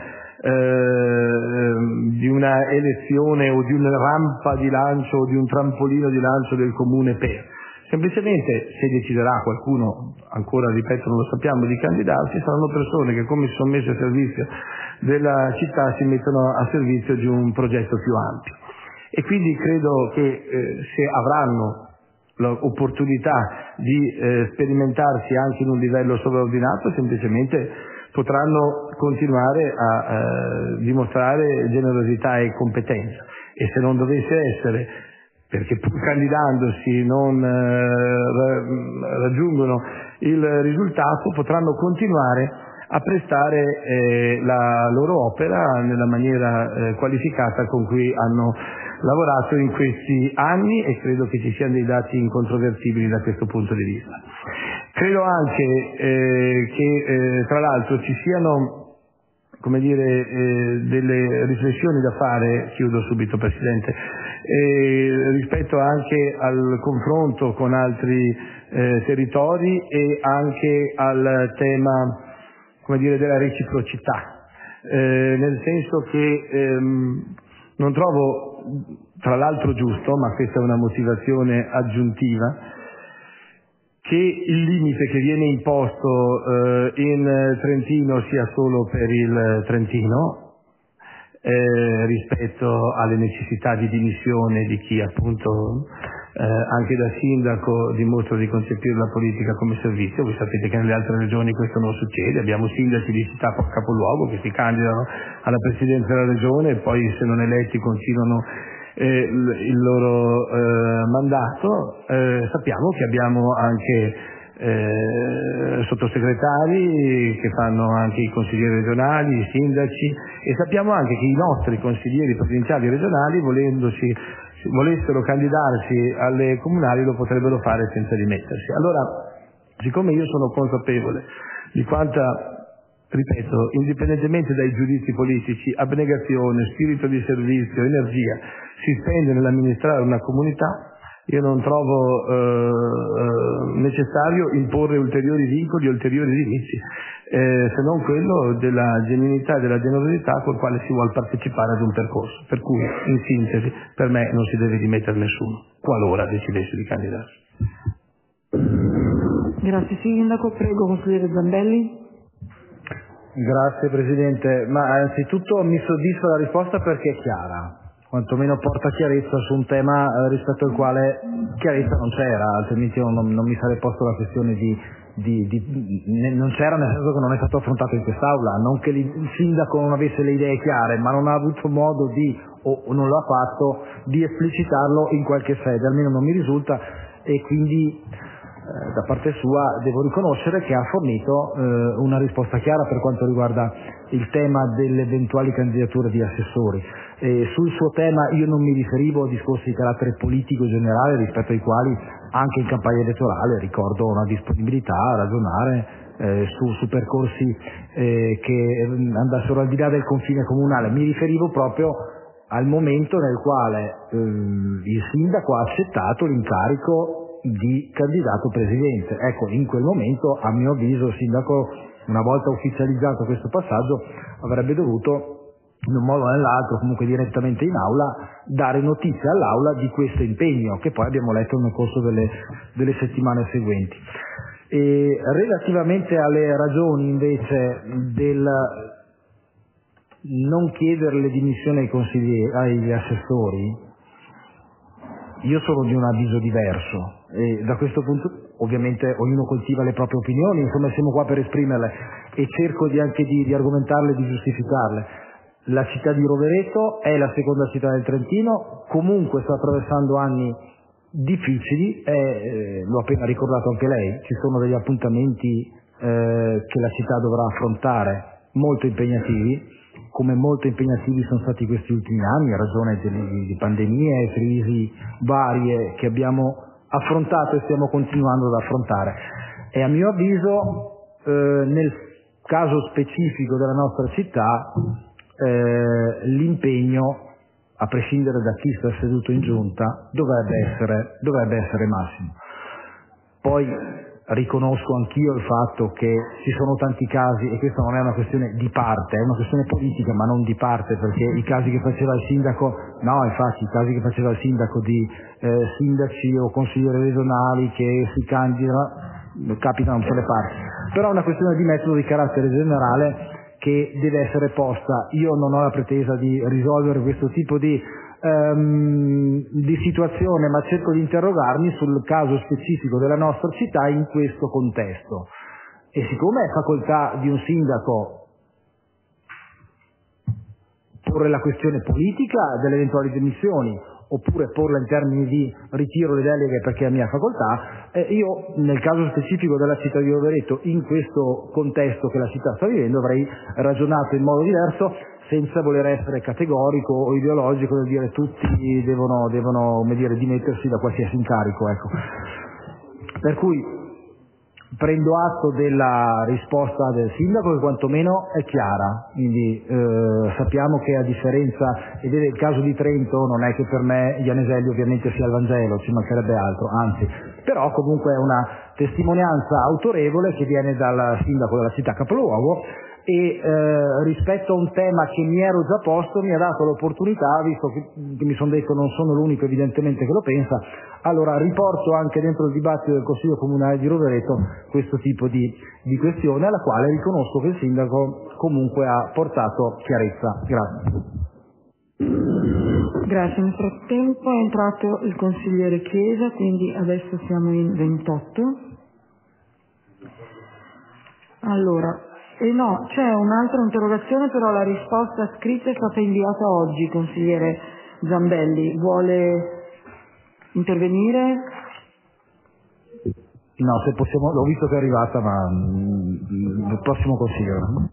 Speaker 6: una elezione o di una rampa di lancio o di un trampolino di lancio del comune semplicemente, se deciderà qualcuno, ancora ripeto non lo sappiamo, di candidarsi, saranno persone che, come si sono messe a servizio della città, si mettono a servizio di un progetto più ampio. E quindi credo che se avranno l'opportunità di sperimentarsi anche in un livello sovraordinato, semplicemente potranno continuare a dimostrare generosità e competenza, e se non dovesse essere, perché pur candidandosi non raggiungono il risultato, potranno continuare a prestare la loro opera nella maniera qualificata con cui hanno lavorato in questi anni, e credo che ci siano dei dati incontrovertibili da questo punto di vista. Credo anche che tra l'altro ci siano, come dire, delle riflessioni da fare, chiudo subito Presidente, rispetto anche al confronto con altri territori e anche al tema, come dire, della reciprocità, nel senso che non trovo, tra l'altro, giusto, ma questa è una motivazione aggiuntiva, che il limite che viene imposto in Trentino sia solo per il Trentino, rispetto alle necessità di dimissione di chi appunto anche da sindaco dimostro di concepire la politica come servizio. Voi sapete che nelle altre regioni questo non succede, abbiamo sindaci di città capoluogo che si candidano alla presidenza della regione e poi, se non eletti, continuano il loro mandato. Sappiamo che abbiamo anche sottosegretari che fanno anche i consiglieri regionali, i sindaci, e sappiamo anche che i nostri consiglieri provinciali e regionali, volessero candidarsi alle comunali, lo potrebbero fare senza dimettersi. Allora, siccome io sono consapevole di quanta, ripeto, indipendentemente dai giudizi politici, abnegazione, spirito di servizio, energia si spende nell'amministrare una comunità, io non trovo necessario imporre ulteriori vincoli, ulteriori limiti, se non quello della genuinità e della generosità col quale si vuole partecipare ad un percorso. Per cui, in sintesi, per me non si deve dimettere nessuno, qualora decidesse di candidarsi.
Speaker 1: Grazie Sindaco, prego consigliere Zambelli.
Speaker 5: Grazie Presidente, ma anzitutto mi soddisfa la risposta perché è chiara, quantomeno porta chiarezza su un tema rispetto al quale chiarezza non c'era, altrimenti io non mi sarei posto la questione non c'era, nel senso che non è stato affrontato in quest'Aula, non che il Sindaco non avesse le idee chiare, ma non ha avuto modo o non lo ha fatto, di esplicitarlo in qualche sede, almeno non mi risulta, e quindi da parte sua devo riconoscere che ha fornito una risposta chiara per quanto riguarda il tema delle eventuali candidature di assessori. Sul suo tema io non mi riferivo a discorsi di carattere politico generale, rispetto ai quali anche in campagna elettorale ricordo una disponibilità a ragionare su percorsi che andassero al di là del confine comunale. Mi riferivo proprio al momento nel quale il sindaco ha accettato l'incarico di candidato presidente. Ecco, in quel momento, a mio avviso, il sindaco, una volta ufficializzato questo passaggio, avrebbe dovuto, in un modo o nell'altro, comunque direttamente in aula, dare notizia all'aula di questo impegno, che poi abbiamo letto nel corso delle settimane seguenti. E relativamente alle ragioni invece del non chiedere le dimissioni agli assessori, io sono di un avviso diverso e da questo punto ovviamente ognuno coltiva le proprie opinioni, insomma siamo qua per esprimerle e cerco anche di argomentarle e di giustificarle. La città di Rovereto è la seconda città del Trentino, comunque sta attraversando anni difficili e l'ho appena ricordato anche lei, ci sono degli appuntamenti che la città dovrà affrontare molto impegnativi, come molto impegnativi sono stati questi ultimi anni a ragione di pandemie e crisi varie che abbiamo affrontato e stiamo continuando ad affrontare. E a mio avviso nel caso specifico della nostra città l'impegno, a prescindere da chi sta seduto in giunta, dovrebbe essere massimo. Poi riconosco anch'io il fatto che ci sono tanti casi, e questa non è una questione di parte, è una questione politica ma non di parte, perché i casi che faceva il sindaco, i casi che faceva il sindaco di sindaci o consiglieri regionali che si candidano capitano per le parti, però è una questione di metodo di carattere generale che deve essere posta. Io non ho la pretesa di risolvere questo tipo di situazione, ma cerco di interrogarmi sul caso specifico della nostra città in questo contesto. E siccome è facoltà di un sindaco porre la questione politica delle eventuali dimissioni oppure porla in termini di ritiro le deleghe perché è mia facoltà, io nel caso specifico della città di Rovereto, in questo contesto che la città sta vivendo, avrei ragionato in modo diverso, senza voler essere categorico o ideologico nel dire tutti devono dimettersi da qualsiasi incarico, ecco. Per cui prendo atto della risposta del sindaco che quantomeno è chiara, quindi sappiamo che a differenza, ed è il caso di Trento, non è che per me Ianeselli ovviamente sia il Vangelo, ci mancherebbe altro, anzi, però comunque è una testimonianza autorevole che viene dal sindaco della città capoluogo e rispetto a un tema che mi ero già posto mi ha dato l'opportunità, visto che mi sono detto non sono l'unico evidentemente che lo pensa, allora riporto anche dentro il dibattito del Consiglio Comunale di Rovereto questo tipo di questione alla quale riconosco che il sindaco comunque ha portato chiarezza. Grazie.
Speaker 1: Grazie. Nel frattempo è entrato il consigliere Chiesa, quindi adesso siamo in 28. Allora, no, c'è un'altra interrogazione, però la risposta scritta è stata inviata oggi, consigliere Zambelli. Vuole intervenire?
Speaker 5: No, se possiamo, l'ho visto che è arrivata, ma il prossimo consigliere.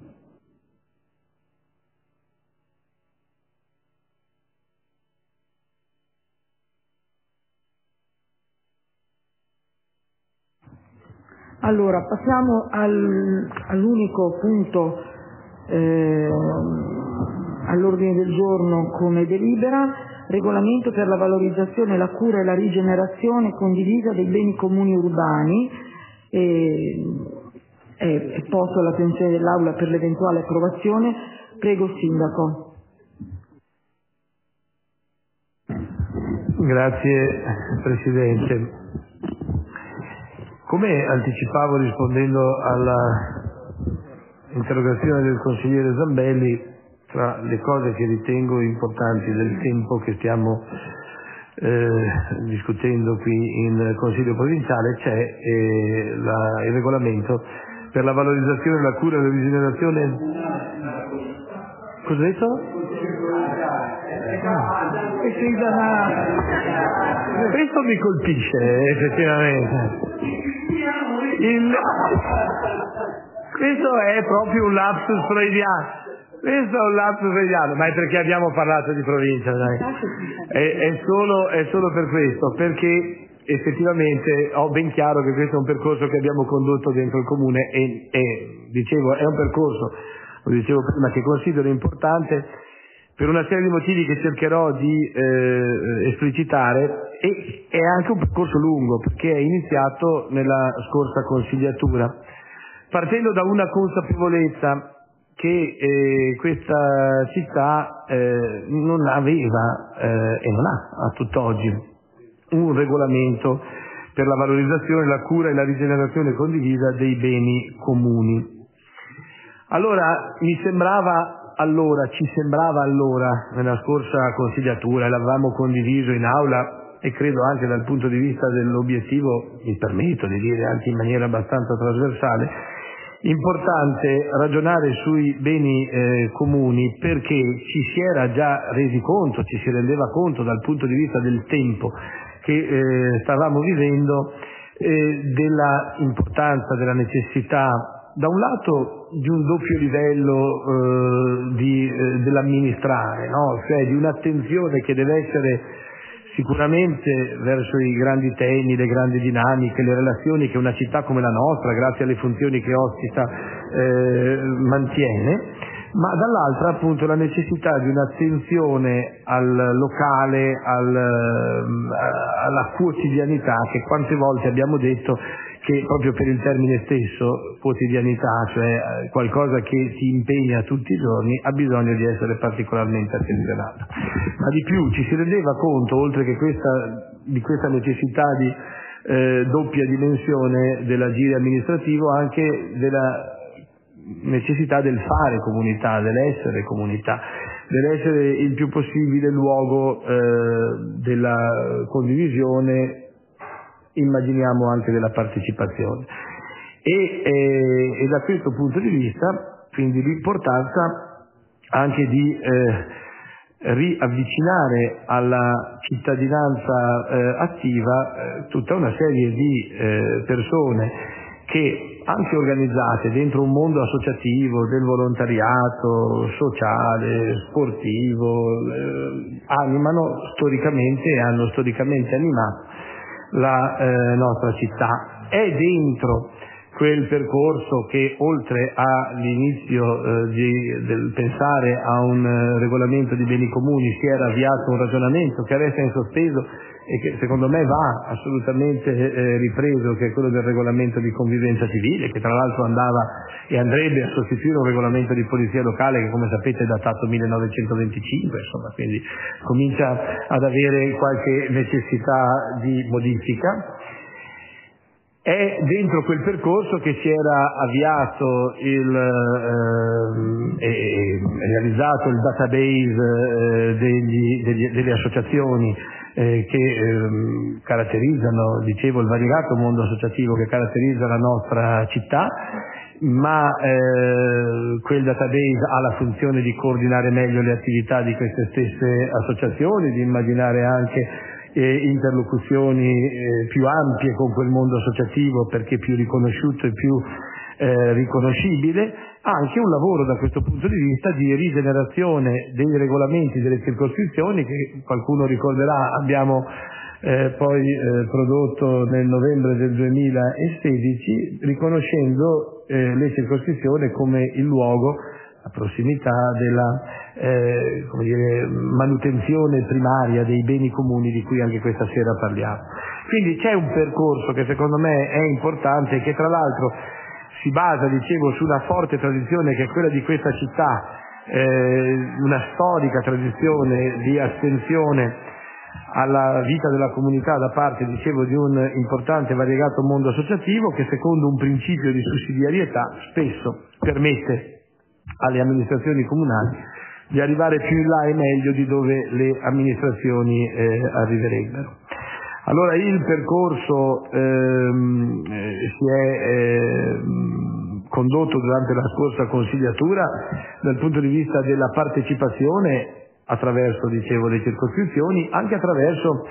Speaker 1: Allora, passiamo all'unico punto all'ordine del giorno come delibera, regolamento per la valorizzazione, la cura e la rigenerazione condivisa dei beni comuni urbani, è posto all'attenzione dell'Aula per l'eventuale approvazione. Prego, Sindaco.
Speaker 6: Grazie Presidente. Come anticipavo rispondendo alla interrogazione del consigliere Zambelli, tra le cose che ritengo importanti del tempo che stiamo discutendo qui in Consiglio provinciale c'è il regolamento per la valorizzazione, la cura e la rigenerazione. Cosa ho detto? Questo mi colpisce effettivamente. Questo è proprio un lapsus freudiano. Questo è un lapsus freudiano, ma è perché abbiamo parlato di provincia, dai. È solo per questo, perché effettivamente ho ben chiaro che questo è un percorso che abbiamo condotto dentro il comune e dicevo, è un percorso, lo dicevo prima, che considero importante per una serie di motivi che cercherò di esplicitare, e è anche un percorso lungo perché è iniziato nella scorsa consigliatura, partendo da una consapevolezza che questa città non aveva e non ha a tutt'oggi un regolamento per la valorizzazione, la cura e la rigenerazione condivisa dei beni comuni. Allora ci sembrava allora, nella scorsa consigliatura, e l'avevamo condiviso in aula, e credo anche dal punto di vista dell'obiettivo, mi permetto di dire anche in maniera abbastanza trasversale, importante ragionare sui beni comuni, perché ci si era già resi conto, ci si rendeva conto dal punto di vista del tempo che stavamo vivendo, della importanza, della necessità, da un lato di un doppio livello dell'amministrare, no? Cioè di un'attenzione che deve essere sicuramente verso i grandi temi, le grandi dinamiche, le relazioni che una città come la nostra, grazie alle funzioni che ospita, mantiene, ma dall'altra appunto la necessità di un'attenzione al locale, alla quotidianità, che quante volte abbiamo detto che proprio per il termine stesso, quotidianità, cioè qualcosa che ti impegna tutti i giorni, ha bisogno di essere particolarmente attenzionato. Ma di più ci si rendeva conto, oltre che di questa necessità di doppia dimensione dell'agire amministrativo, anche della necessità del fare comunità, dell'essere comunità, dell'essere il più possibile luogo della condivisione, immaginiamo anche della partecipazione. E da questo punto di vista, quindi l'importanza anche di riavvicinare alla cittadinanza attiva tutta una serie di persone che, anche organizzate dentro un mondo associativo, del volontariato, sociale, sportivo, animano storicamente e hanno storicamente animato la nostra città. È dentro quel percorso che, oltre all'inizio del pensare a un regolamento di beni comuni, si era avviato un ragionamento che resta in sospeso e che secondo me va assolutamente ripreso, che è quello del regolamento di convivenza civile, che tra l'altro andava e andrebbe a sostituire un regolamento di polizia locale che, come sapete, è datato 1925, insomma, quindi comincia ad avere qualche necessità di modifica. È dentro quel percorso che si era avviato e realizzato il database delle associazioni che caratterizzano, dicevo, il variegato mondo associativo che caratterizza la nostra città, ma quel database ha la funzione di coordinare meglio le attività di queste stesse associazioni, di immaginare anche interlocuzioni più ampie con quel mondo associativo perché più riconosciuto e più riconoscibile. Anche un lavoro da questo punto di vista di rigenerazione dei regolamenti delle circoscrizioni che qualcuno ricorderà abbiamo poi prodotto nel novembre del 2016, riconoscendo le circoscrizioni come il luogo, la prossimità della manutenzione primaria dei beni comuni di cui anche questa sera parliamo. Quindi c'è un percorso che secondo me è importante e che tra l'altro si basa, dicevo, su una forte tradizione che è quella di questa città, una storica tradizione di attenzione alla vita della comunità da parte, dicevo, di un importante e variegato mondo associativo che secondo un principio di sussidiarietà spesso permette alle amministrazioni comunali di arrivare più in là e meglio di dove le amministrazioni arriverebbero. Allora il percorso si è condotto durante la scorsa consigliatura dal punto di vista della partecipazione attraverso, dicevo, le circoscrizioni, anche attraverso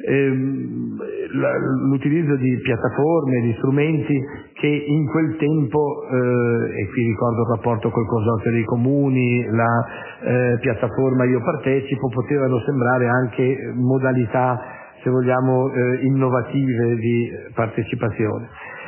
Speaker 6: l'utilizzo di piattaforme, di strumenti che in quel tempo, e qui ricordo il rapporto col Consorzio dei Comuni, la piattaforma Io Partecipo, potevano sembrare anche modalità, se vogliamo, innovative di partecipazione.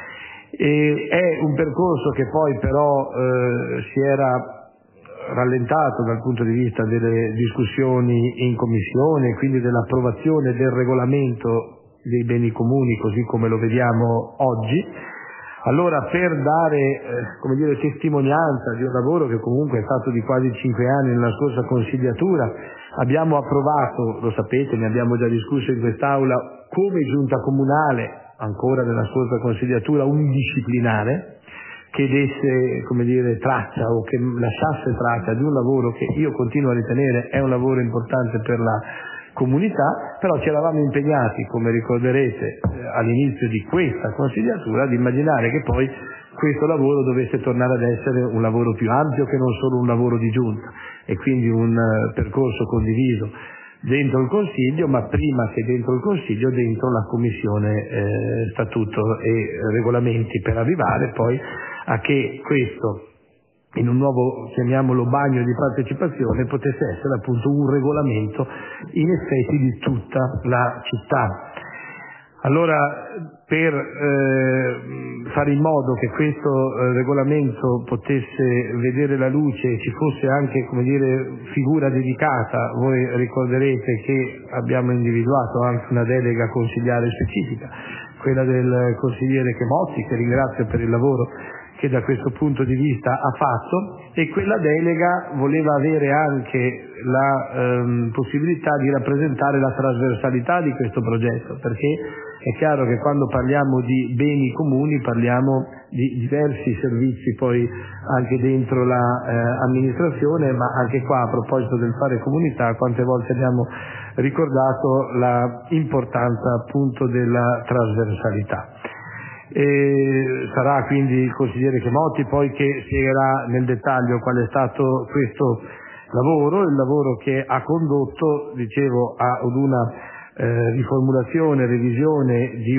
Speaker 6: E è un percorso che poi però si era rallentato dal punto di vista delle discussioni in commissione e quindi dell'approvazione del regolamento dei beni comuni così come lo vediamo oggi. Allora, per dare testimonianza di un lavoro che comunque è stato di quasi 5 anni nella scorsa consigliatura, abbiamo approvato, lo sapete, ne abbiamo già discusso in quest'Aula, come giunta comunale, ancora nella scorsa consigliatura, un disciplinare che desse, traccia o che lasciasse traccia di un lavoro che io continuo a ritenere è un lavoro importante per la comunità, però ci eravamo impegnati, come ricorderete, all'inizio di questa consigliatura, ad immaginare che poi questo lavoro dovesse tornare ad essere un lavoro più ampio che non solo un lavoro di giunta e quindi un percorso condiviso dentro il Consiglio, ma prima che dentro il Consiglio, dentro la Commissione Statuto e Regolamenti, per arrivare poi a che questo, in un nuovo, chiamiamolo, bagno di partecipazione, potesse essere appunto un regolamento in effetti di tutta la città. Allora, per fare in modo che questo regolamento potesse vedere la luce e ci fosse anche, figura dedicata, voi ricorderete che abbiamo individuato anche una delega consigliare specifica, quella del consigliere Chemotti, che ringrazio per il lavoro che da questo punto di vista ha fatto, e quella delega voleva avere anche la possibilità di rappresentare la trasversalità di questo progetto, perché è chiaro che quando parliamo di beni comuni parliamo di diversi servizi poi anche dentro l'amministrazione, ma anche qua, a proposito del fare comunità, quante volte abbiamo ricordato la importanza appunto della trasversalità. E sarà quindi il consigliere Chemotti poi che spiegherà nel dettaglio qual è stato questo lavoro, il lavoro che ha condotto, dicevo, ad una riformulazione, revisione di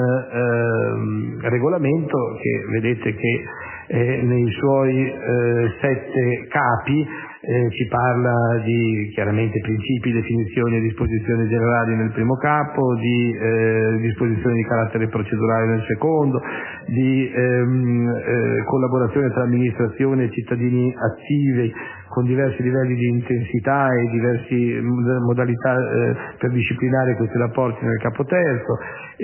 Speaker 6: un regolamento che vedete che nei suoi 7 capi ci parla di chiaramente principi, definizioni e disposizioni generali nel primo capo, di disposizioni di carattere procedurale nel secondo, di collaborazione tra amministrazione e cittadini attivi con diversi livelli di intensità e diverse modalità per disciplinare questi rapporti nel capo terzo,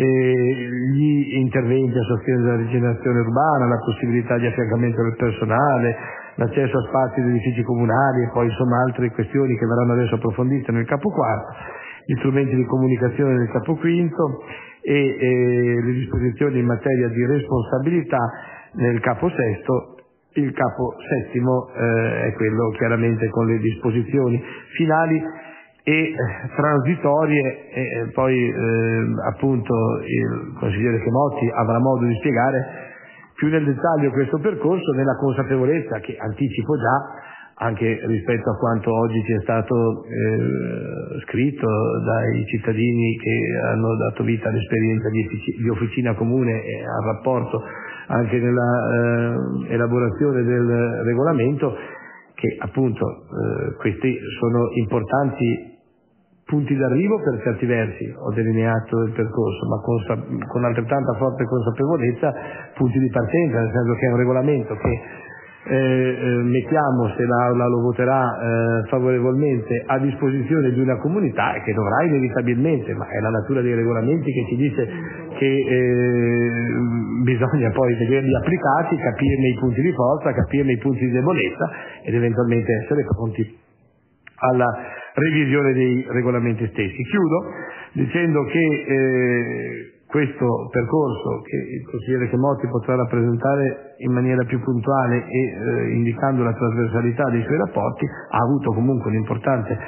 Speaker 6: gli interventi a sostegno della rigenerazione urbana, la possibilità di affiancamento del personale, l'accesso a spazi ed edifici comunali e poi insomma altre questioni che verranno adesso approfondite nel capo quarto. gli strumenti di comunicazione nel capo quinto e le disposizioni in materia di responsabilità nel capo sesto. Il capo settimo è quello chiaramente con le disposizioni finali e transitorie, e poi appunto il consigliere Chemotti avrà modo di spiegare più nel dettaglio questo percorso, nella consapevolezza che anticipo già, anche rispetto a quanto oggi ci è stato scritto dai cittadini che hanno dato vita all'esperienza di officina comune e al rapporto anche nella elaborazione del regolamento, che appunto questi sono importanti punti d'arrivo per certi versi, ho delineato il percorso, ma con altrettanta forte consapevolezza punti di partenza, nel senso che è un regolamento che mettiamo, se l'Aula lo voterà favorevolmente, a disposizione di una comunità e che dovrà inevitabilmente, ma è la natura dei regolamenti che ci dice che bisogna poi vederli applicati, capirne i punti di forza, capirne i punti di debolezza ed eventualmente essere pronti alla revisione dei regolamenti stessi. Chiudo dicendo che questo percorso, che il consigliere Chemotti potrà rappresentare in maniera più puntuale e indicando la trasversalità dei suoi rapporti, ha avuto comunque un importante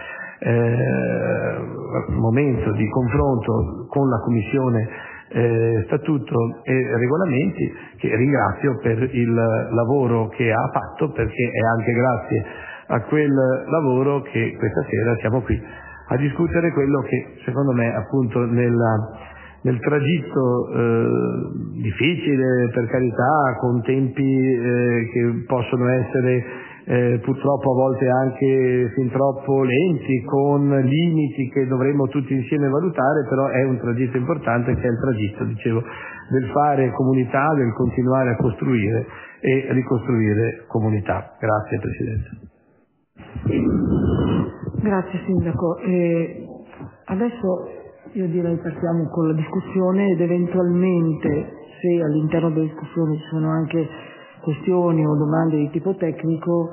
Speaker 6: momento di confronto con la Commissione Statuto e Regolamenti, che ringrazio per il lavoro che ha fatto, perché è anche grazie a quel lavoro che questa sera siamo qui a discutere quello che secondo me appunto nel tragitto difficile, per carità, con tempi che possono essere purtroppo a volte anche fin troppo lenti, con limiti che dovremmo tutti insieme valutare, però è un tragitto importante, che è il tragitto, dicevo, del fare comunità, del continuare a costruire e ricostruire comunità. Grazie Presidente.
Speaker 1: Grazie Sindaco. Adesso io direi partiamo con la discussione ed eventualmente, se all'interno della discussione ci sono anche questioni o domande di tipo tecnico,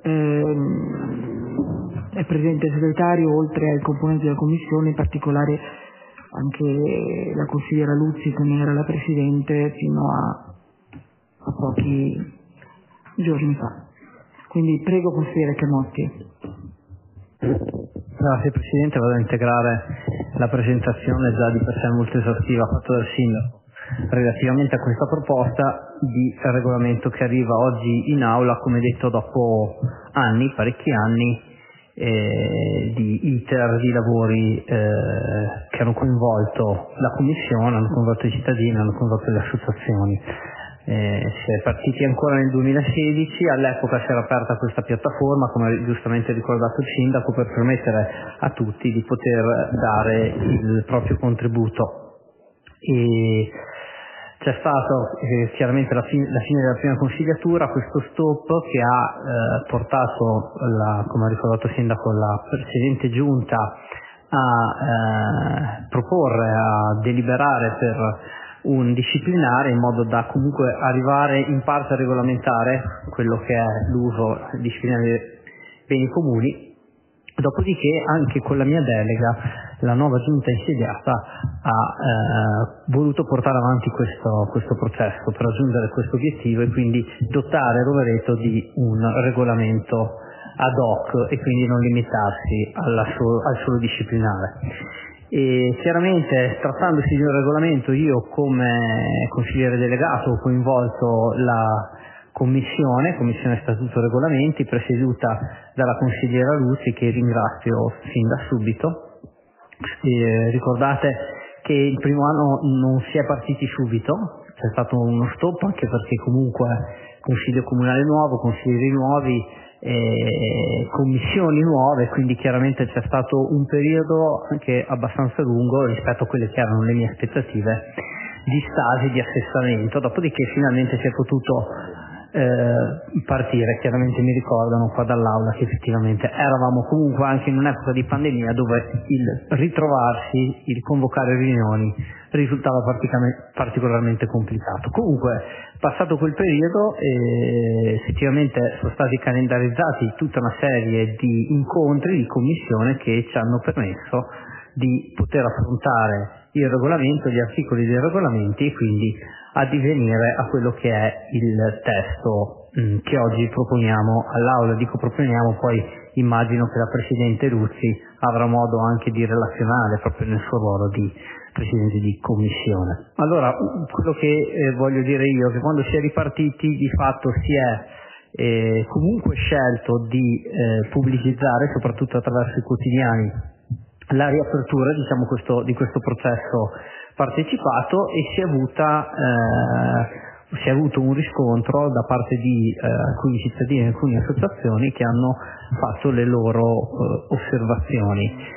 Speaker 1: è presente il segretario, oltre ai componenti della Commissione, in particolare anche la consigliera Luzzi, che ne era la Presidente fino a pochi giorni fa. Quindi prego consigliere Chemotti.
Speaker 7: Grazie Presidente, vado a integrare la presentazione già di per sé molto esaustiva fatta dal Sindaco relativamente a questa proposta di regolamento che arriva oggi in Aula, come detto, dopo parecchi anni di iter, di lavori che hanno coinvolto la Commissione, hanno coinvolto i cittadini, hanno coinvolto le associazioni. Si è partiti ancora nel 2016, all'epoca si era aperta questa piattaforma, come giustamente ricordato il Sindaco, per permettere a tutti di poter dare il proprio contributo. E c'è stato chiaramente la fine della prima consigliatura, questo stop che ha portato, come ha ricordato il Sindaco, la precedente giunta a proporre, a deliberare per un disciplinare, in modo da comunque arrivare in parte a regolamentare quello che è l'uso disciplinare dei beni comuni. Dopodiché anche con la mia delega la nuova giunta insediata ha voluto portare avanti questo processo per raggiungere questo obiettivo e quindi dotare Rovereto di un regolamento ad hoc e quindi non limitarsi al solo disciplinare. E chiaramente, trattandosi di un regolamento, io come consigliere delegato ho coinvolto la Commissione Statuto Regolamenti, presieduta dalla consigliera Luzzi, che ringrazio fin da subito. Ricordate che il primo anno non si è partiti subito, c'è stato uno stop, anche perché comunque consiglio comunale nuovo, consiglieri nuovi, commissioni nuove, quindi chiaramente c'è stato un periodo anche abbastanza lungo rispetto a quelle che erano le mie aspettative di stasi, di assestamento. Dopodiché finalmente si è potuto partire. Chiaramente mi ricordano qua dall'aula che effettivamente eravamo comunque anche in un'epoca di pandemia, dove il ritrovarsi, il convocare riunioni risultava particolarmente complicato. Comunque, passato quel periodo, effettivamente sono stati calendarizzati tutta una serie di incontri di commissione che ci hanno permesso di poter affrontare il regolamento, gli articoli dei regolamenti e quindi addivenire a quello che è il testo che oggi proponiamo all'Aula. Dico proponiamo, poi immagino che la Presidente Ruzzi avrà modo anche di relazionare proprio nel suo ruolo di Presidente di Commissione. Allora, quello che voglio dire io è che quando si è ripartiti di fatto si è comunque scelto di pubblicizzare, soprattutto attraverso i quotidiani, la riapertura di questo processo partecipato, e si è avuto un riscontro da parte di alcuni cittadini e alcune associazioni che hanno fatto le loro osservazioni,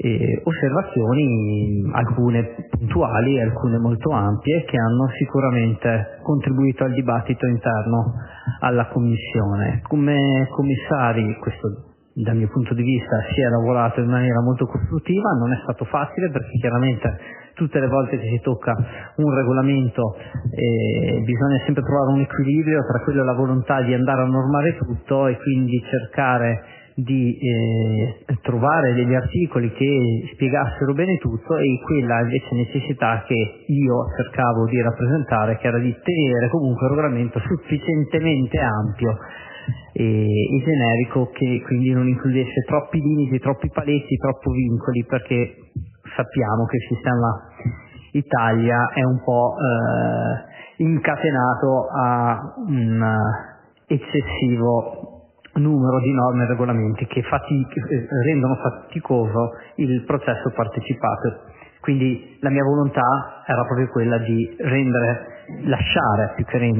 Speaker 7: alcune puntuali e alcune molto ampie, che hanno sicuramente contribuito al dibattito interno alla Commissione. Come commissari, questo dal mio punto di vista, si è lavorato in maniera molto costruttiva. Non è stato facile, perché chiaramente tutte le volte che si tocca un regolamento bisogna sempre trovare un equilibrio tra quello e la volontà di andare a normare tutto e quindi cercare di trovare degli articoli che spiegassero bene tutto, e quella invece necessità che io cercavo di rappresentare, che era di tenere comunque un regolamento sufficientemente ampio e generico, che quindi non includesse troppi limiti, troppi paletti, troppi vincoli, perché sappiamo che il sistema Italia è un po' incatenato a un eccessivo numero di norme e regolamenti che rendono faticoso il processo partecipato. Quindi la mia volontà era proprio quella di lasciare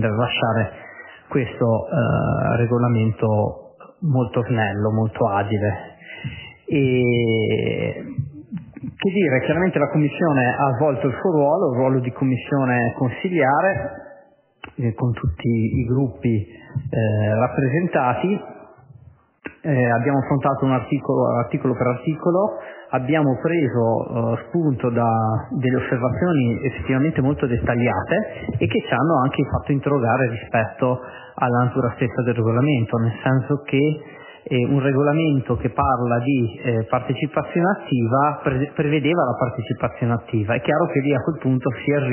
Speaker 7: questo regolamento molto snello, molto agile. E che dire, chiaramente la Commissione ha svolto il suo ruolo, il ruolo di Commissione consiliare, con tutti i gruppi rappresentati. Abbiamo affrontato articolo per articolo, abbiamo preso spunto da delle osservazioni effettivamente molto dettagliate e che ci hanno anche fatto interrogare rispetto alla natura stessa del regolamento, nel senso che un regolamento che parla di partecipazione attiva prevedeva la partecipazione attiva. È chiaro che lì a quel punto si è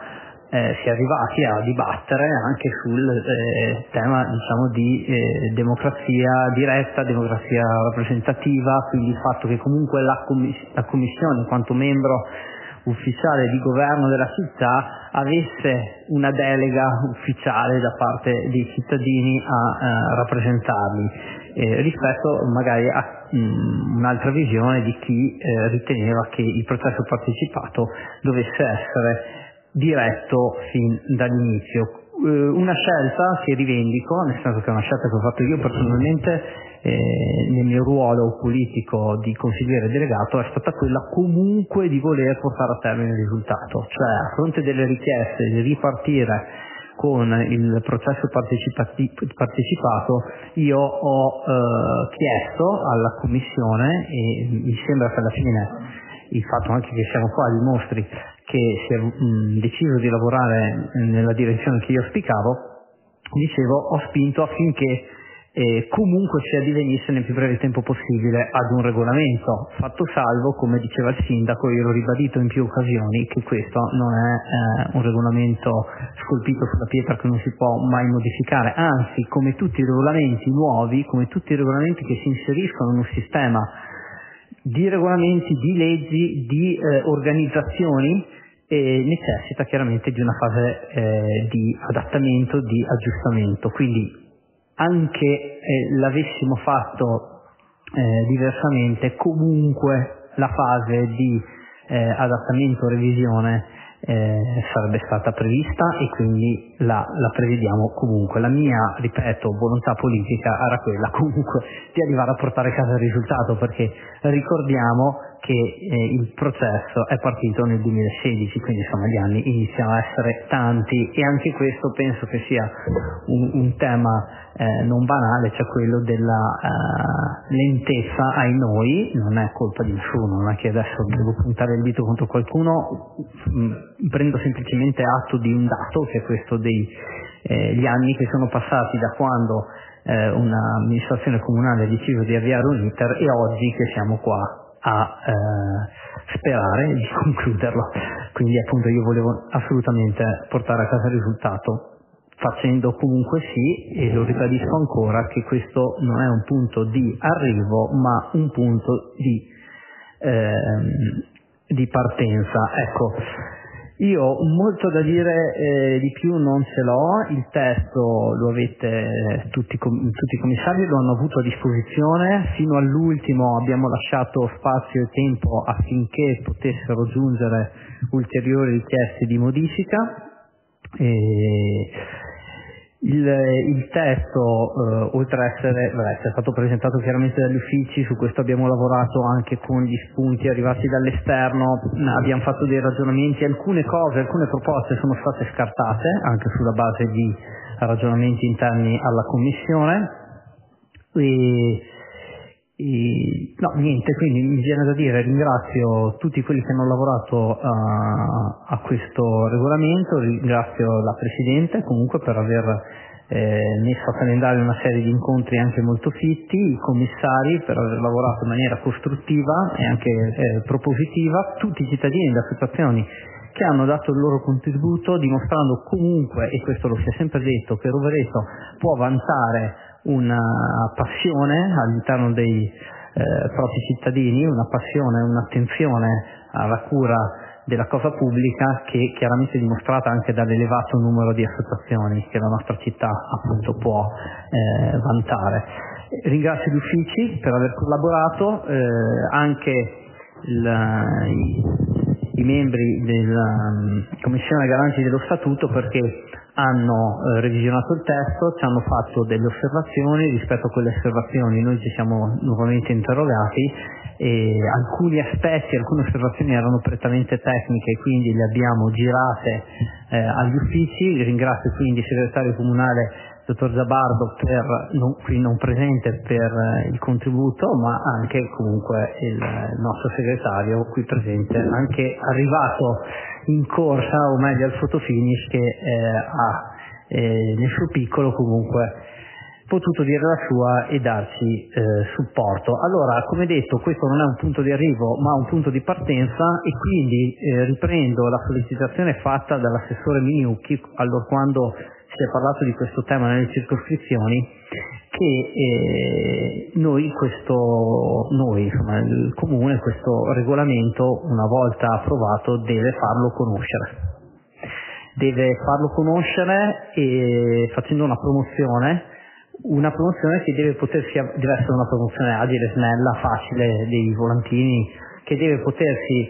Speaker 7: arrivati a dibattere anche sul tema di democrazia diretta, democrazia rappresentativa, quindi il fatto che comunque la Commissione, in quanto membro ufficiale di governo della città, avesse una delega ufficiale da parte dei cittadini a rappresentarli, rispetto magari a un'altra visione di chi riteneva che il processo partecipato dovesse essere diretto fin dall'inizio. Una scelta che rivendico, nel senso che è una scelta che ho fatto io personalmente nel mio ruolo politico di consigliere delegato, è stata quella comunque di voler portare a termine il risultato, cioè a fronte delle richieste di ripartire con il processo partecipato, io ho chiesto alla Commissione, e mi sembra che alla fine il fatto anche che siamo qua dimostri che si è deciso di lavorare nella direzione che io auspicavo, ho spinto affinché comunque si addivenisse nel più breve tempo possibile ad un regolamento, fatto salvo, come diceva il sindaco, io l'ho ribadito in più occasioni, che questo non è un regolamento scolpito sulla pietra che non si può mai modificare, anzi, come tutti i regolamenti nuovi, come tutti i regolamenti che si inseriscono in un sistema di regolamenti, di leggi, di organizzazioni, necessita chiaramente di una fase di adattamento, di aggiustamento. Quindi anche l'avessimo fatto diversamente, comunque la fase di adattamento, revisione sarebbe stata prevista, e quindi la prevediamo comunque. La mia, ripeto, volontà politica era quella comunque di arrivare a portare a casa il risultato, perché ricordiamo che il processo è partito nel 2016, quindi insomma gli anni iniziano a essere tanti, e anche questo penso che sia un tema non banale, cioè quello della lentezza ai noi. Non è colpa di nessuno, non è che adesso devo puntare il dito contro qualcuno, prendo semplicemente atto di un dato, che è questo degli anni che sono passati da quando un'amministrazione comunale ha deciso di avviare un iter e oggi che siamo qua a sperare di concluderlo. Quindi appunto io volevo assolutamente portare a casa il risultato, facendo comunque sì, e lo ribadisco ancora, che questo non è un punto di arrivo ma un punto di partenza. Ecco, io molto da dire di più non ce l'ho. Il testo lo avete, tutti i commissari lo hanno avuto a disposizione, fino all'ultimo abbiamo lasciato spazio e tempo affinché potessero giungere ulteriori richieste di modifica. Il testo, oltre a essere è stato presentato chiaramente dagli uffici, su questo abbiamo lavorato anche con gli spunti arrivati dall'esterno, abbiamo fatto dei ragionamenti, alcune proposte sono state scartate anche sulla base di ragionamenti interni alla Commissione. No, niente, quindi mi viene da dire, ringrazio tutti quelli che hanno lavorato a questo regolamento, ringrazio la Presidente comunque per aver messo a calendario una serie di incontri anche molto fitti, i commissari per aver lavorato in maniera costruttiva e anche propositiva, tutti i cittadini e le associazioni che hanno dato il loro contributo, dimostrando comunque, e questo lo si è sempre detto, che Rovereto può vantare una passione all'interno dei propri cittadini, una passione, un'attenzione alla cura della cosa pubblica, che chiaramente è dimostrata anche dall'elevato numero di associazioni che la nostra città appunto può vantare. Ringrazio gli uffici per aver collaborato, anche i membri della Commissione Garanti dello Statuto, perché hanno revisionato il testo, ci hanno fatto delle osservazioni. Rispetto a quelle osservazioni noi ci siamo nuovamente interrogati, e alcune osservazioni erano prettamente tecniche, quindi le abbiamo girate agli uffici. Ringrazio quindi il segretario comunale dottor Zabardo qui non presente, per il contributo, ma anche comunque il nostro segretario qui presente, anche arrivato in corsa, o meglio al fotofinish, che ha nel suo piccolo comunque potuto dire la sua e darci supporto. Allora, come detto, questo non è un punto di arrivo ma un punto di partenza, e quindi riprendo la sollecitazione fatta dall'assessore Miniucchi allorquando si è parlato di questo tema nelle circoscrizioni, che insomma, il Comune questo regolamento, una volta approvato, deve farlo conoscere e facendo una promozione che deve essere una promozione agile, snella, facile, dei volantini, che deve potersi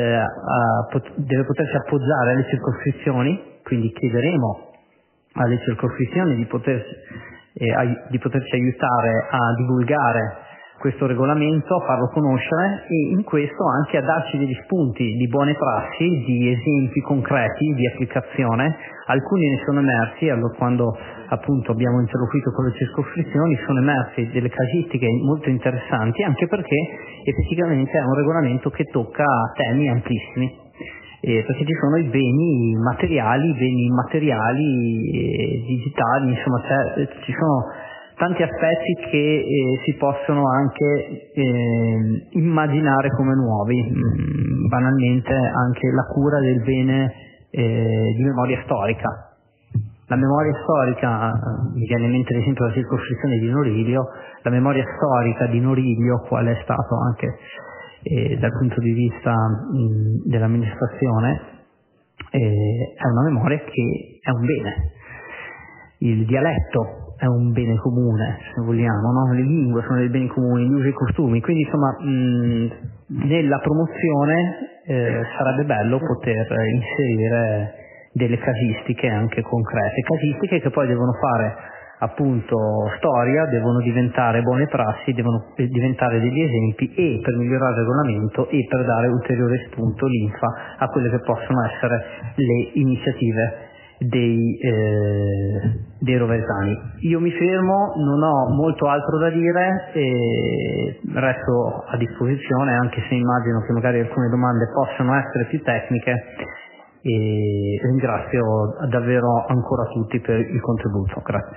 Speaker 7: appoggiare alle circoscrizioni. Quindi chiederemo alle circoscrizioni di poterci aiutare a divulgare questo regolamento, a farlo conoscere, e in questo anche a darci degli spunti di buone prassi, di esempi concreti di applicazione. Alcuni ne sono emersi quando appunto abbiamo interloquito con le circoscrizioni, sono emersi delle casistiche molto interessanti, anche perché effettivamente è un regolamento che tocca temi amplissimi. Perché ci sono i beni materiali, i beni immateriali, digitali, insomma ci sono tanti aspetti che si possono anche immaginare come nuovi. Banalmente anche la cura del bene di memoria storica. La memoria storica, mi viene in mente l'esempio della circoscrizione di Norilio, la memoria storica di Norilio, qual è stato anche dal punto di vista dell'amministrazione, è una memoria che è un bene. Il dialetto è un bene comune, se vogliamo, no? Le lingue sono dei beni comuni, gli usi e i costumi, quindi insomma nella promozione sarebbe bello poter inserire delle casistiche anche concrete, casistiche che poi devono fare appunto storia, devono diventare buone prassi, devono diventare degli esempi, e per migliorare il regolamento e per dare ulteriore spunto, linfa a quelle che possono essere le iniziative dei roveretani. Io mi fermo, non ho molto altro da dire e resto a disposizione, anche se immagino che magari alcune domande possono essere più tecniche, e ringrazio davvero ancora tutti per il contributo. Grazie.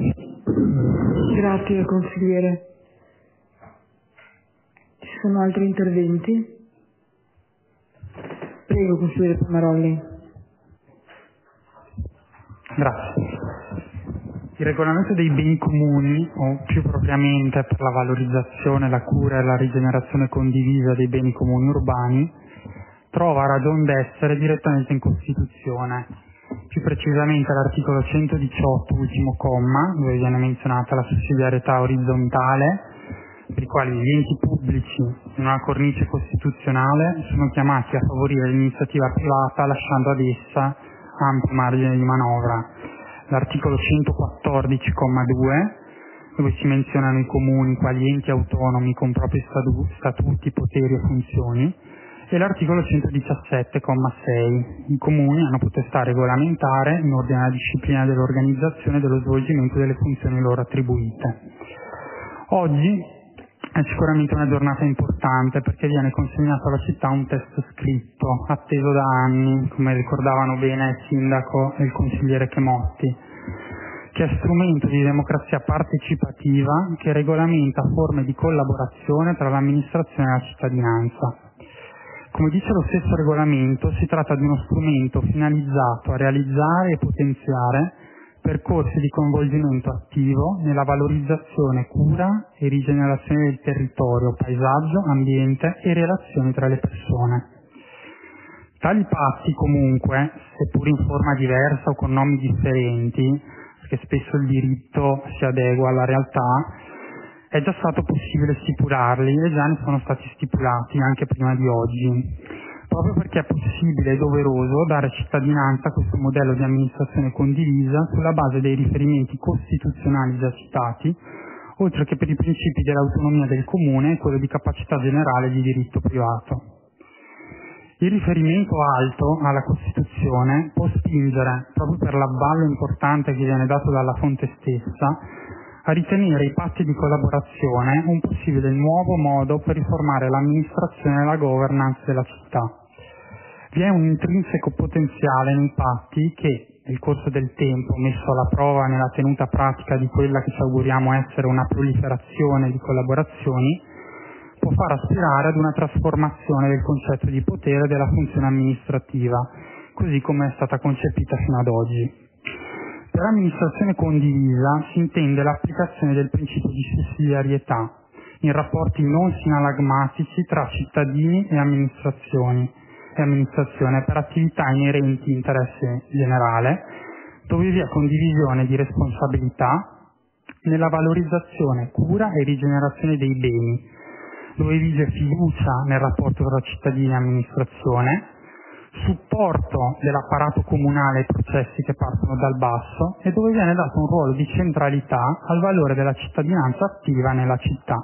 Speaker 1: Grazie consigliere. Ci sono altri interventi? Prego, consigliere Pomarolli.
Speaker 8: Grazie. Il regolamento dei beni comuni, o più propriamente per la valorizzazione, la cura e la rigenerazione condivisa dei beni comuni urbani, trova ragion d'essere direttamente in Costituzione, più precisamente all'articolo 118, ultimo comma, dove viene menzionata la sussidiarietà orizzontale, per i quali gli enti pubblici in una cornice costituzionale sono chiamati a favorire l'iniziativa privata lasciando ad essa ampio margine di manovra. L'articolo 114, comma 2, dove si menzionano i comuni quali enti autonomi con propri statuti, poteri e funzioni, e l'articolo 117, comma 6. I comuni hanno potestà regolamentare in ordine alla disciplina dell'organizzazione e dello svolgimento delle funzioni loro attribuite. Oggi è sicuramente una giornata importante perché viene consegnato alla città un testo scritto, atteso da anni, come ricordavano bene il sindaco e il consigliere Chemotti, che è strumento di democrazia partecipativa che regolamenta forme di collaborazione tra l'amministrazione e la cittadinanza. Come dice lo stesso regolamento, si tratta di uno strumento finalizzato a realizzare e potenziare percorsi di coinvolgimento attivo nella valorizzazione, cura e rigenerazione del territorio, paesaggio, ambiente e relazioni tra le persone. Tali patti comunque, seppur in forma diversa o con nomi differenti, perché spesso il diritto si adegua alla realtà, è già stato possibile stipularli e già ne sono stati stipulati anche prima di oggi, proprio perché è possibile e doveroso dare cittadinanza a questo modello di amministrazione condivisa sulla base dei riferimenti costituzionali già citati, oltre che per i principi dell'autonomia del comune e quello di capacità generale di diritto privato. Il riferimento alto alla Costituzione può spingere, proprio per l'avvallo importante che viene dato dalla fonte stessa, a ritenere i patti di collaborazione un possibile nuovo modo per riformare l'amministrazione e la governance della città. Vi è un intrinseco potenziale nei patti che, nel corso del tempo, messo alla prova nella tenuta pratica di quella che ci auguriamo essere una proliferazione di collaborazioni, può far aspirare ad una trasformazione del concetto di potere della funzione amministrativa, così come è stata concepita fino ad oggi. Per amministrazione condivisa si intende l'applicazione del principio di sussidiarietà in rapporti non sinallagmatici tra cittadini e amministrazione per attività inerenti interesse generale, dove vi è condivisione di responsabilità nella valorizzazione, cura e rigenerazione dei beni, dove vige fiducia nel rapporto tra cittadini e amministrazione, supporto dell'apparato comunale ai processi che partono dal basso e dove viene dato un ruolo di centralità al valore della cittadinanza attiva nella città.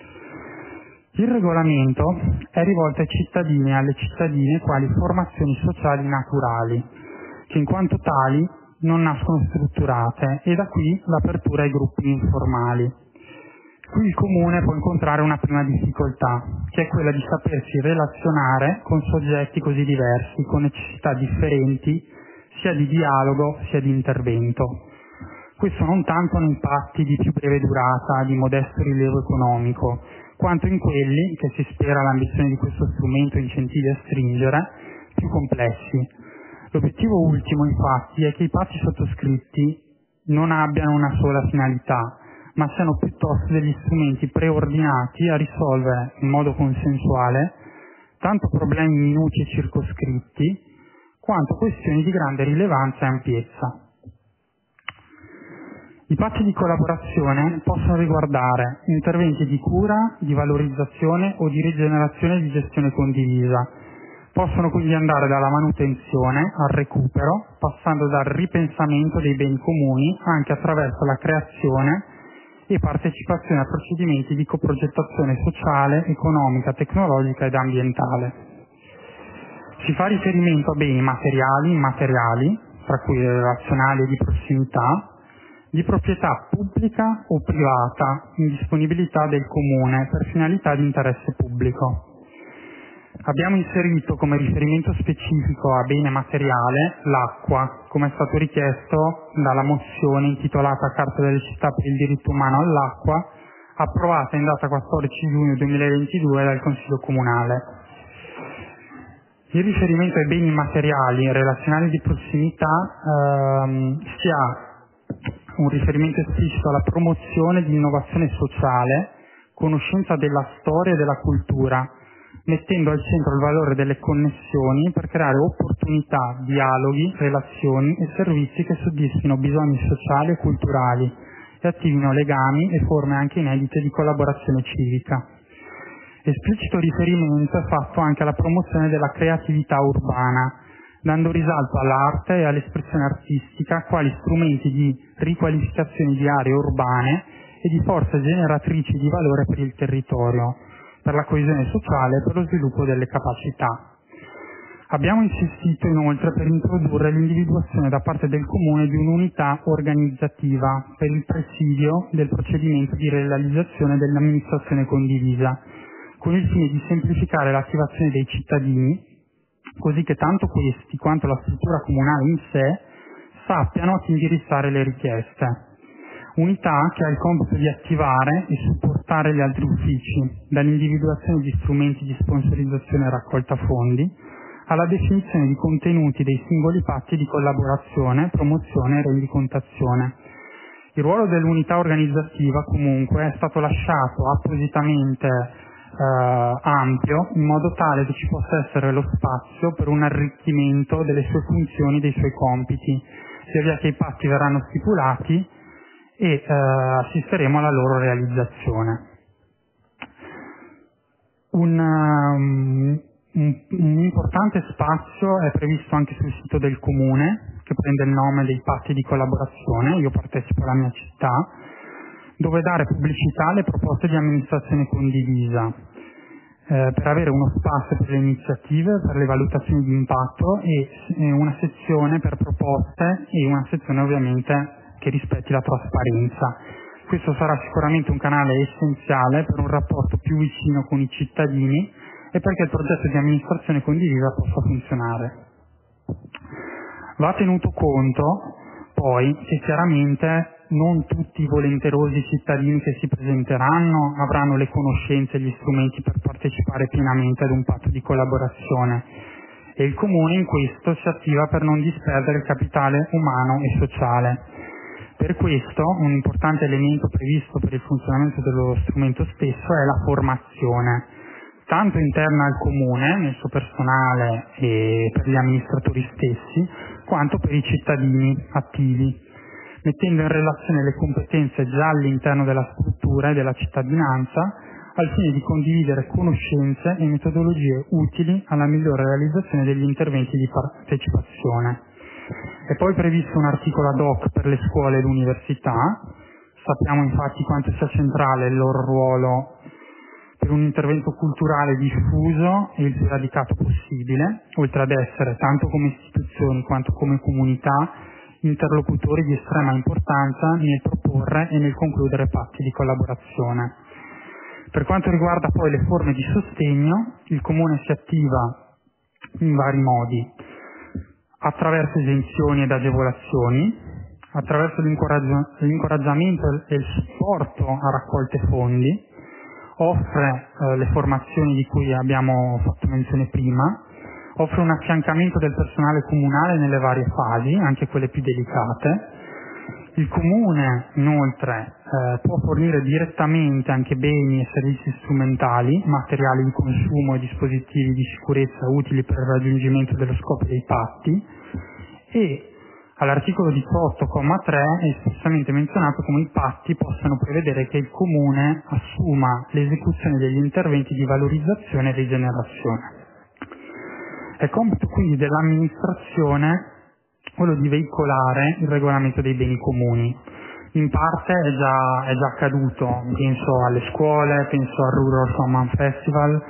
Speaker 8: Il regolamento è rivolto ai cittadini e alle cittadine quali formazioni sociali naturali, che in quanto tali non nascono strutturate, e da qui l'apertura ai gruppi informali. Qui il comune può incontrare una prima difficoltà, che è quella di sapersi relazionare con soggetti così diversi, con necessità differenti, sia di dialogo sia di intervento. Questo non tanto nei patti di più breve durata, di modesto rilievo economico, quanto in quelli, che si spera l'ambizione di questo strumento incentivi a stringere, più complessi. L'obiettivo ultimo, infatti, è che i patti sottoscritti non abbiano una sola finalità, ma siano piuttosto degli strumenti preordinati a risolvere in modo consensuale tanto problemi minuti e circoscritti, quanto questioni di grande rilevanza e ampiezza. I patti di collaborazione possono riguardare interventi di cura, di valorizzazione o di rigenerazione e di gestione condivisa, Possono quindi andare dalla manutenzione al recupero, passando dal ripensamento dei beni comuni anche attraverso la creazione e partecipazione a procedimenti di coprogettazione sociale, economica, tecnologica ed ambientale. Si fa riferimento a beni materiali, immateriali, tra cui relazionali e di prossimità, di proprietà pubblica o privata in disponibilità del comune per finalità di interesse pubblico. Abbiamo inserito come riferimento specifico a bene materiale l'acqua, come è stato richiesto dalla mozione intitolata Carta delle città per il diritto umano all'acqua, approvata in data 14 giugno 2022 dal Consiglio Comunale. Il riferimento ai beni materiali relazionali di prossimità si ha un riferimento esplicito alla promozione di innovazione sociale, conoscenza della storia e della cultura, mettendo al centro il valore delle connessioni per creare opportunità, dialoghi, relazioni e servizi che soddisfino bisogni sociali e culturali e attivino legami e forme anche inedite di collaborazione civica. Esplicito riferimento è fatto anche alla promozione della creatività urbana, dando risalto all'arte e all'espressione artistica quali strumenti di riqualificazione di aree urbane e di forze generatrici di valore per il territorio, per la coesione sociale e per lo sviluppo delle capacità. Abbiamo insistito inoltre per introdurre l'individuazione da parte del Comune di un'unità organizzativa per il presidio del procedimento di realizzazione dell'amministrazione condivisa, con il fine di semplificare l'attivazione dei cittadini, così che tanto questi quanto la struttura comunale in sé sappiano a chi indirizzare le richieste. Unità che ha il compito di attivare e supportare gli altri uffici, dall'individuazione di strumenti di sponsorizzazione e raccolta fondi, alla definizione di contenuti dei singoli patti di collaborazione, promozione e rendicontazione. Il ruolo dell'unità organizzativa comunque è stato lasciato appositamente ampio, in modo tale che ci possa essere lo spazio per un arricchimento delle sue funzioni e dei suoi compiti, sia via che i patti verranno stipulati e assisteremo alla loro realizzazione. Un importante spazio è previsto anche sul sito del Comune, che prende il nome dei patti di collaborazione, io partecipo alla mia città, dove dare pubblicità alle proposte di amministrazione condivisa, per avere uno spazio per le iniziative, per le valutazioni di impatto e una sezione per proposte e una sezione ovviamente che rispetti la trasparenza. Questo sarà sicuramente un canale essenziale per un rapporto più vicino con i cittadini e perché il progetto di amministrazione condivisa possa funzionare. Va tenuto conto poi che chiaramente non tutti i volenterosi cittadini che si presenteranno avranno le conoscenze e gli strumenti per partecipare pienamente ad un patto di collaborazione e il Comune in questo si attiva per non disperdere il capitale umano e sociale. Per questo un importante elemento previsto per il funzionamento dello strumento stesso è la formazione, tanto interna al Comune, nel suo personale e per gli amministratori stessi, quanto per i cittadini attivi, mettendo in relazione le competenze già all'interno della struttura e della cittadinanza, al fine di condividere conoscenze e metodologie utili alla migliore realizzazione degli interventi di partecipazione. È poi previsto un articolo ad hoc per le scuole e l'università. Sappiamo infatti quanto sia centrale il loro ruolo per un intervento culturale diffuso e il più radicato possibile, oltre ad essere, tanto come istituzioni quanto come comunità, interlocutori di estrema importanza nel proporre e nel concludere patti di collaborazione. Per quanto riguarda poi le forme di sostegno, il Comune si attiva in vari modi, attraverso esenzioni ed agevolazioni, attraverso l'incoraggiamento e il supporto a raccolte fondi, offre le formazioni di cui abbiamo fatto menzione prima, offre un affiancamento del personale comunale nelle varie fasi, anche quelle più delicate. Il Comune inoltre può fornire direttamente anche beni e servizi strumentali, materiali di consumo e dispositivi di sicurezza utili per il raggiungimento dello scopo dei patti e all'articolo 18,3 è espressamente menzionato come i patti possano prevedere che il Comune assuma l'esecuzione degli interventi di valorizzazione e rigenerazione. È compito quindi dell'amministrazione quello di veicolare il regolamento dei beni comuni. In parte è già accaduto, penso alle scuole, penso al Rural Common Festival,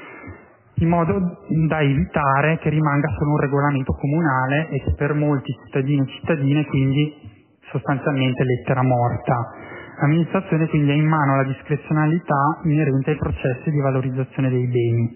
Speaker 8: in modo da evitare che rimanga solo un regolamento comunale e che per molti cittadini e cittadine quindi sostanzialmente lettera morta. L'amministrazione quindi ha in mano la discrezionalità inerente ai processi di valorizzazione dei beni.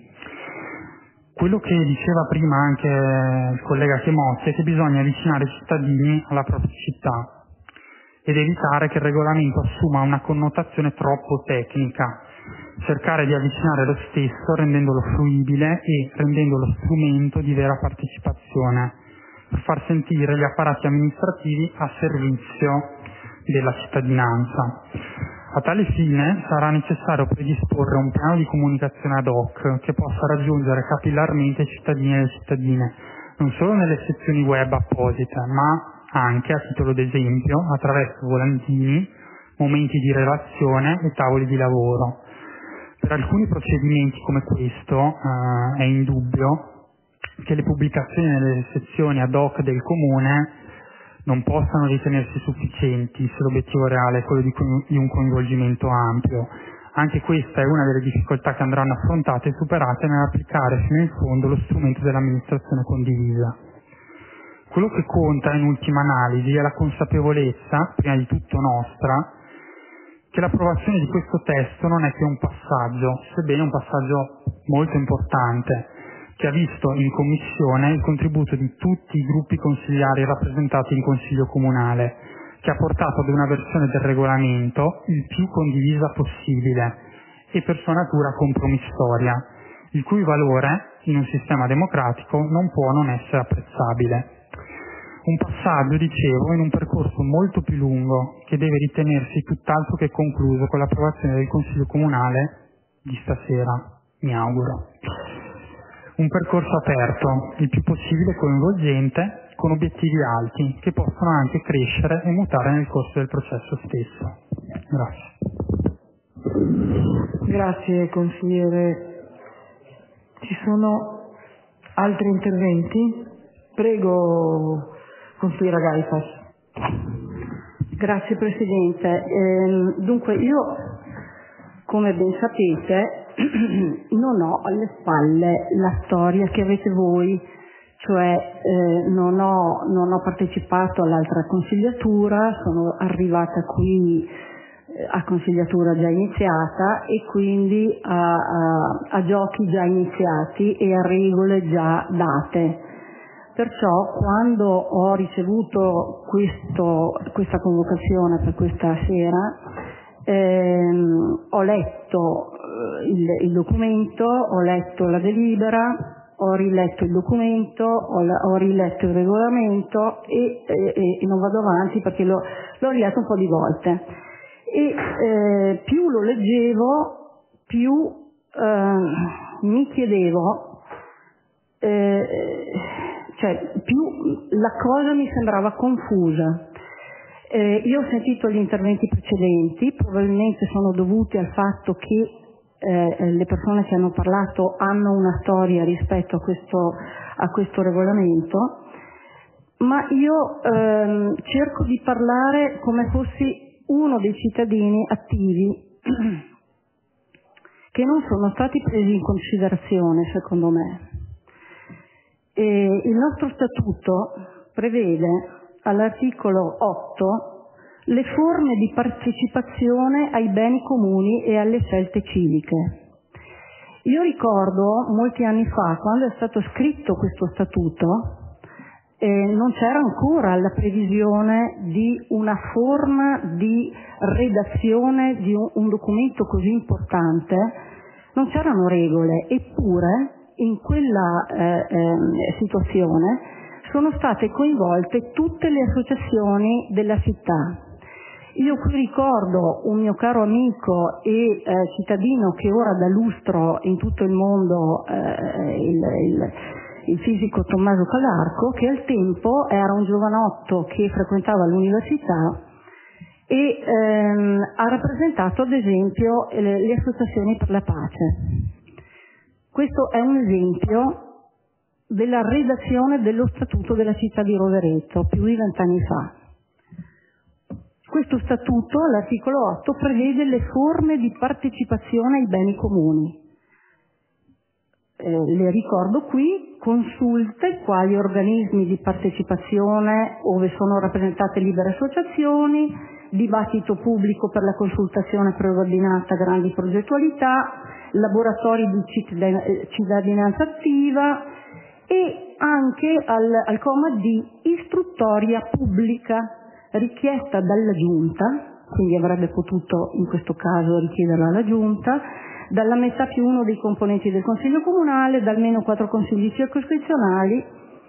Speaker 8: Quello che diceva prima anche il collega Chemozzi è che bisogna avvicinare i cittadini alla propria città ed evitare che il regolamento assuma una connotazione troppo tecnica, cercare di avvicinare lo stesso rendendolo fruibile e rendendolo strumento di vera partecipazione per far sentire gli apparati amministrativi a servizio della cittadinanza. A tale fine sarà necessario predisporre un piano di comunicazione ad hoc che possa raggiungere capillarmente i cittadini e le cittadine, non solo nelle sezioni web apposite, ma anche, a titolo d'esempio, attraverso volantini, momenti di relazione e tavoli di lavoro. Per alcuni procedimenti come questo è indubbio che le pubblicazioni nelle sezioni ad hoc del Comune non possano ritenersi sufficienti se l'obiettivo reale è quello di un coinvolgimento ampio. Anche questa è una delle difficoltà che andranno affrontate e superate nell'applicare fino in fondo lo strumento dell'amministrazione condivisa. Quello che conta in ultima analisi è la consapevolezza, prima di tutto nostra, che l'approvazione di questo testo non è che un passaggio, sebbene un passaggio molto importante, che ha visto in Commissione il contributo di tutti i gruppi consigliari rappresentati in Consiglio Comunale, che ha portato ad una versione del regolamento il più condivisa possibile e per sua natura compromissoria, il cui valore in un sistema democratico non può non essere apprezzabile. Un passaggio, dicevo, in un percorso molto più lungo che deve ritenersi tutt'altro che concluso con l'approvazione del Consiglio Comunale di stasera, mi auguro. Un percorso aperto, il più possibile coinvolgente, con obiettivi alti, che possono anche crescere e mutare nel corso del processo stesso. Grazie.
Speaker 1: Grazie consigliere. Ci sono altri interventi? Prego, consigliera Gaifas.
Speaker 9: Grazie Presidente. Dunque io, come ben sapete, non ho alle spalle la storia che avete voi, cioè non ho partecipato all'altra consigliatura, sono arrivata qui a consigliatura già iniziata e quindi a giochi già iniziati e a regole già date. Perciò quando ho ricevuto questa convocazione per questa sera, ho letto il documento, ho letto la delibera, ho riletto il documento, ho riletto il regolamento e non vado avanti perché l'ho riletto un po' di volte. E più lo leggevo, più mi chiedevo, cioè più la cosa mi sembrava confusa. Io ho sentito gli interventi precedenti, probabilmente sono dovuti al fatto che le persone che hanno parlato hanno una storia rispetto a questo regolamento, ma io cerco di parlare come fossi uno dei cittadini attivi che non sono stati presi in considerazione, secondo me. Il nostro statuto prevede all'articolo 8 le forme di partecipazione ai beni comuni e alle scelte civiche. Io ricordo molti anni fa, quando è stato scritto questo statuto, non c'era ancora la previsione di una forma di redazione di un documento così importante, non c'erano regole, eppure in quella situazione sono state coinvolte tutte le associazioni della città. Io qui ricordo un mio caro amico e cittadino che ora dà lustro in tutto il mondo, il fisico Tommaso Calarco, che al tempo era un giovanotto che frequentava l'università e ha rappresentato ad esempio le associazioni per la pace. Questo è un esempio della redazione dello Statuto della città di Rovereto, più di 20 anni fa. Questo Statuto, all'articolo 8, prevede le forme di partecipazione ai beni comuni. Le ricordo qui: consulte, quali organismi di partecipazione ove sono rappresentate libere associazioni, dibattito pubblico per la consultazione preordinata a grandi progettualità, laboratori di cittadinanza attiva e anche al comma D istruttoria pubblica richiesta dalla Giunta, quindi avrebbe potuto in questo caso richiederla alla Giunta, dalla metà più uno dei componenti del Consiglio Comunale, da almeno 4 consigli circoscrizionali,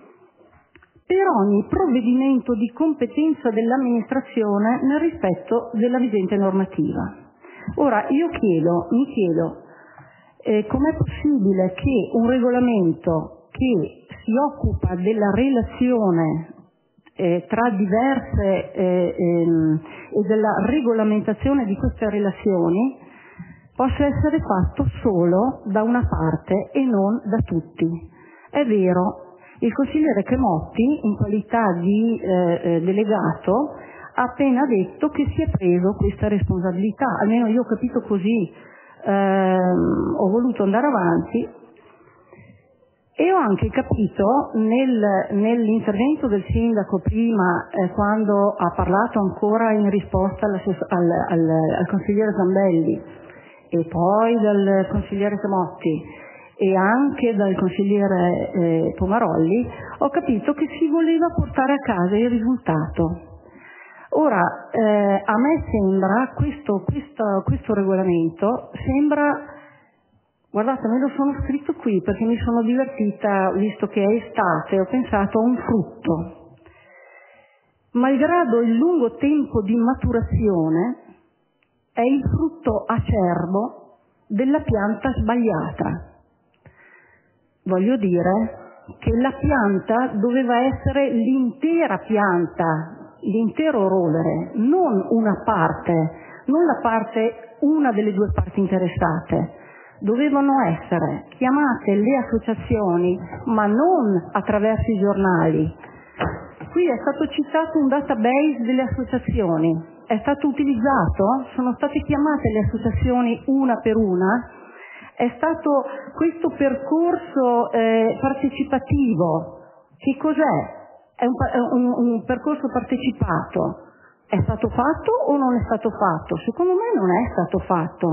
Speaker 9: per ogni provvedimento di competenza dell'amministrazione nel rispetto della vigente normativa. Ora, mi chiedo, com'è possibile che un regolamento che si occupa della relazione tra diverse e della regolamentazione di queste relazioni possa essere fatto solo da una parte e non da tutti. È vero, il consigliere Cremotti, in qualità di delegato, ha appena detto che si è preso questa responsabilità, almeno io ho capito così, ho voluto andare avanti e ho anche capito nell'intervento del sindaco prima, quando ha parlato ancora in risposta al consigliere Zambelli e poi dal consigliere Cremotti e anche dal consigliere Pomarolli, ho capito che si voleva portare a casa il risultato. Ora, a me sembra, questo regolamento sembra, guardate, me lo sono scritto qui perché mi sono divertita, visto che è estate, ho pensato a un frutto. Malgrado il lungo tempo di maturazione, è il frutto acerbo della pianta sbagliata. Voglio dire che la pianta doveva essere l'intera pianta, l'intero rovere, non una parte, non una delle due parti interessate. Dovevano essere chiamate le associazioni, ma non attraverso i giornali. Qui è stato citato un database delle associazioni, è stato utilizzato, sono state chiamate le associazioni una per una, è stato questo percorso partecipativo. Che cos'è? È un percorso partecipato. È stato fatto o non è stato fatto? Secondo me non è stato fatto.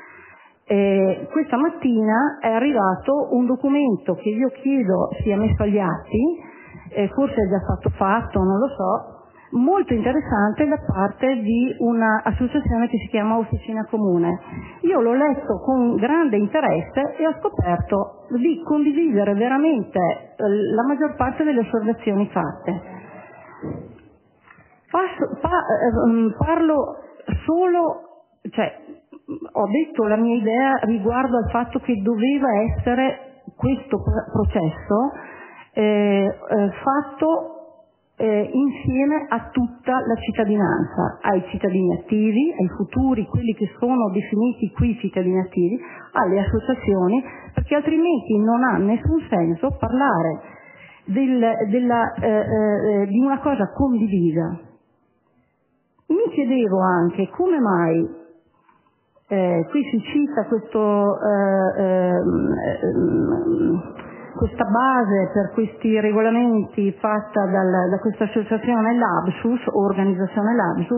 Speaker 9: Questa mattina è arrivato un documento che io chiedo sia messo agli atti, forse è già stato fatto, non lo so, molto interessante da parte di un'associazione che si chiama Officina Comune. Io l'ho letto con grande interesse e ho scoperto di condividere veramente la maggior parte delle osservazioni fatte. Parlo solo, ho detto la mia idea riguardo al fatto che doveva essere questo processo fatto insieme a tutta la cittadinanza, ai cittadini attivi, ai futuri, quelli che sono definiti qui cittadini attivi, alle associazioni, perché altrimenti non ha nessun senso parlare di una cosa condivisa. Mi chiedevo anche come mai qui si cita questa base per questi regolamenti fatta da questa associazione Labsus, organizzazione Labsus,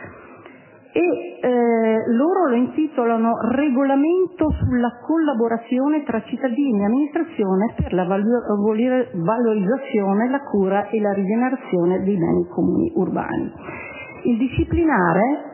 Speaker 9: e loro lo intitolano Regolamento sulla collaborazione tra cittadini e amministrazione per la valorizzazione, la cura e la rigenerazione dei beni comuni urbani. Il disciplinare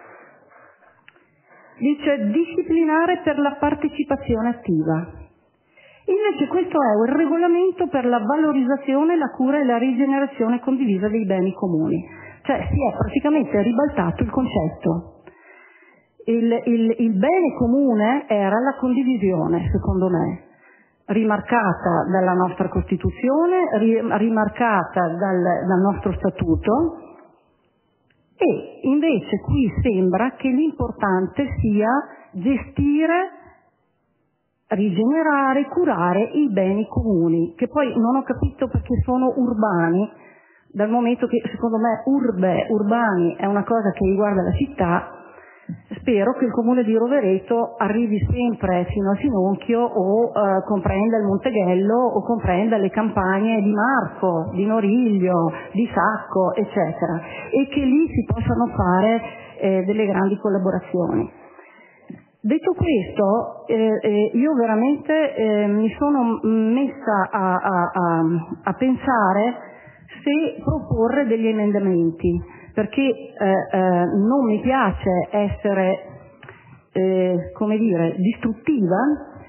Speaker 9: dice disciplinare per la partecipazione attiva. Invece questo è un regolamento per la valorizzazione, la cura e la rigenerazione condivisa dei beni comuni. Cioè si è praticamente ribaltato il concetto. Il bene comune era la condivisione, secondo me, rimarcata dalla nostra Costituzione, rimarcata dal nostro Statuto, e invece qui sembra che l'importante sia gestire rigenerare, curare i beni comuni, che poi non ho capito perché sono urbani, dal momento che secondo me urbani è una cosa che riguarda la città. Spero che il comune di Rovereto arrivi sempre fino a Finocchio o comprenda il Monteghello o comprenda le campagne di Marco, di Noriglio, di Sacco, eccetera, e che lì si possano fare delle grandi collaborazioni. Detto questo, io veramente mi sono messa a pensare se proporre degli emendamenti, perché non mi piace essere, come dire, distruttiva,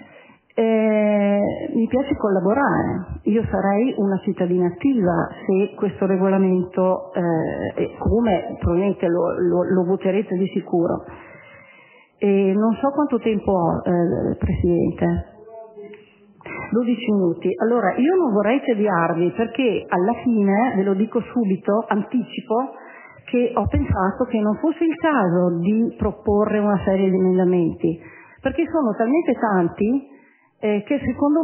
Speaker 9: mi piace collaborare. Io sarei una cittadina attiva se questo regolamento, come probabilmente lo voterete di sicuro. E non so quanto tempo ho, Presidente. 12 minuti. Allora, io non vorrei tediarvi perché alla fine, ve lo dico subito, anticipo, che ho pensato che non fosse il caso di proporre una serie di emendamenti, perché sono talmente tanti che secondo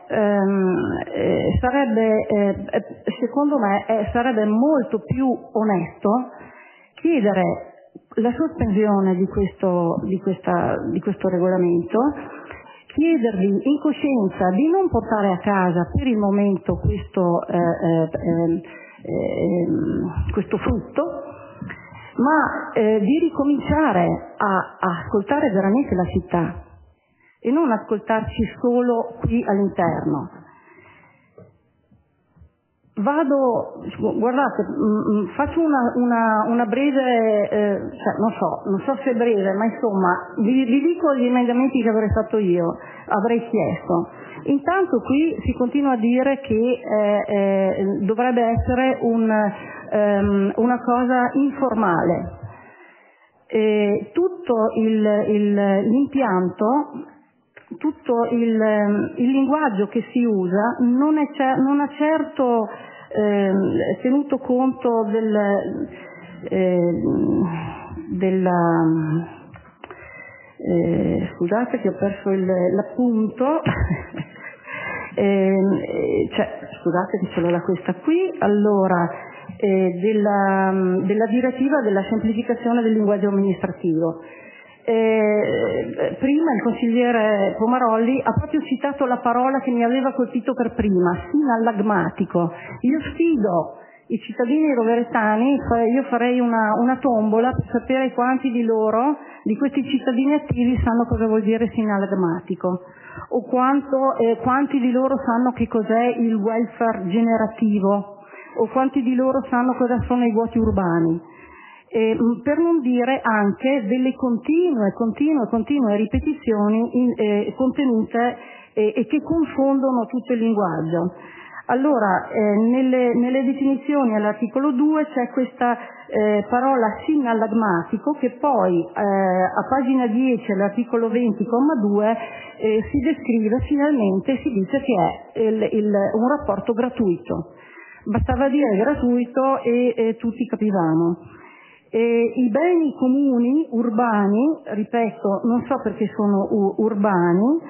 Speaker 9: me sarebbe molto più onesto chiedere la sospensione di questo regolamento, chiedervi in coscienza di non portare a casa per il momento questo frutto, ma di ricominciare a ascoltare veramente la città e non ascoltarci solo qui all'interno. Guardate, faccio una breve, non so se breve, ma insomma, vi dico gli emendamenti che avrei fatto io, avrei chiesto. Intanto qui si continua a dire che dovrebbe essere una cosa informale. Tutto l'impianto, tutto il linguaggio che si usa non ha certo tenuto conto scusate che ho perso l'appunto scusate che ce l'ho da questa qui, allora della direttiva della semplificazione del linguaggio amministrativo. Prima il consigliere Pomarolli ha proprio citato la parola che mi aveva colpito per prima, sinallagmatico. Io sfido i cittadini roveretani, io farei una tombola per sapere quanti di loro, di questi cittadini attivi, sanno cosa vuol dire sinallagmatico, o quanti di loro sanno che cos'è il welfare generativo, o quanti di loro sanno cosa sono i vuoti urbani. Per non dire anche delle continue ripetizioni contenute e che confondono tutto il linguaggio. Allora, nelle definizioni all'articolo 2 c'è questa parola sinallagmatico che poi a pagina 10 all'articolo 20,2 si descrive finalmente, si dice che è un rapporto gratuito. Bastava dire gratuito e tutti capivamo. I beni comuni urbani, ripeto, non so perché sono urbani,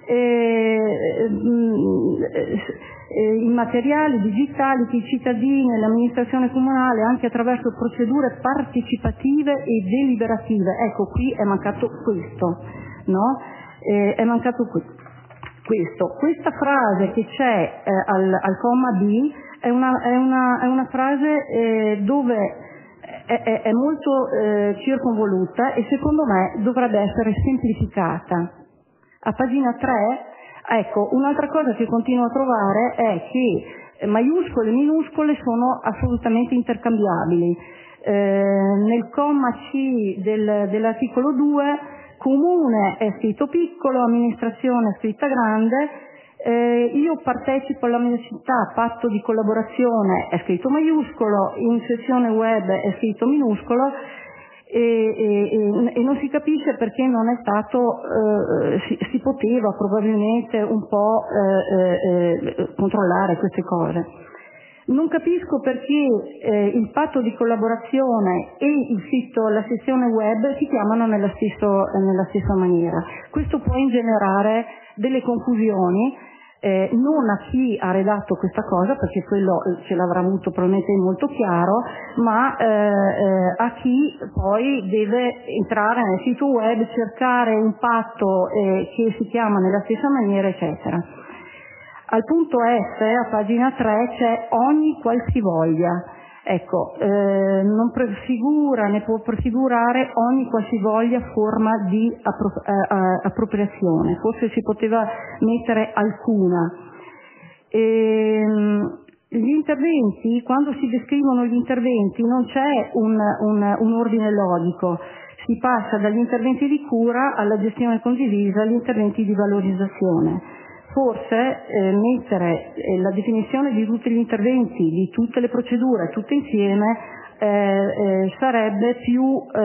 Speaker 9: i materiali digitali che i cittadini e l'amministrazione comunale, anche attraverso procedure partecipative e deliberative. Ecco, qui è mancato questo, no? È mancato questo. Questa frase che c'è al comma B è una frase dove è molto circonvoluta e secondo me dovrebbe essere semplificata. A pagina 3, ecco, un'altra cosa che continuo a trovare è che maiuscole e minuscole sono assolutamente intercambiabili. Nel comma C dell'articolo 2, comune è scritto piccolo, amministrazione è scritta grande. Io partecipo alla mia città, patto di collaborazione è scritto maiuscolo, in sezione web è scritto minuscolo e non si capisce perché non è stato, si poteva probabilmente un po' controllare queste cose. Non capisco perché il patto di collaborazione e la sezione web si chiamano nella stessa maniera. Questo può ingenerare delle confusioni, non a chi ha redatto questa cosa, perché quello ce l'avrà avuto probabilmente molto chiaro, ma a chi poi deve entrare nel sito web, cercare un patto che si chiama nella stessa maniera, eccetera. Al punto F, a pagina 3, c'è ogni qualsivoglia. Ecco, non prefigura né può prefigurare ogni qualsivoglia forma di appropriazione. Forse si poteva mettere alcuna. Gli interventi, quando si descrivono gli interventi, non c'è un ordine logico. Si passa dagli interventi di cura alla gestione condivisa, agli interventi di valorizzazione. Forse mettere la definizione di tutti gli interventi, di tutte le procedure, tutte insieme, sarebbe più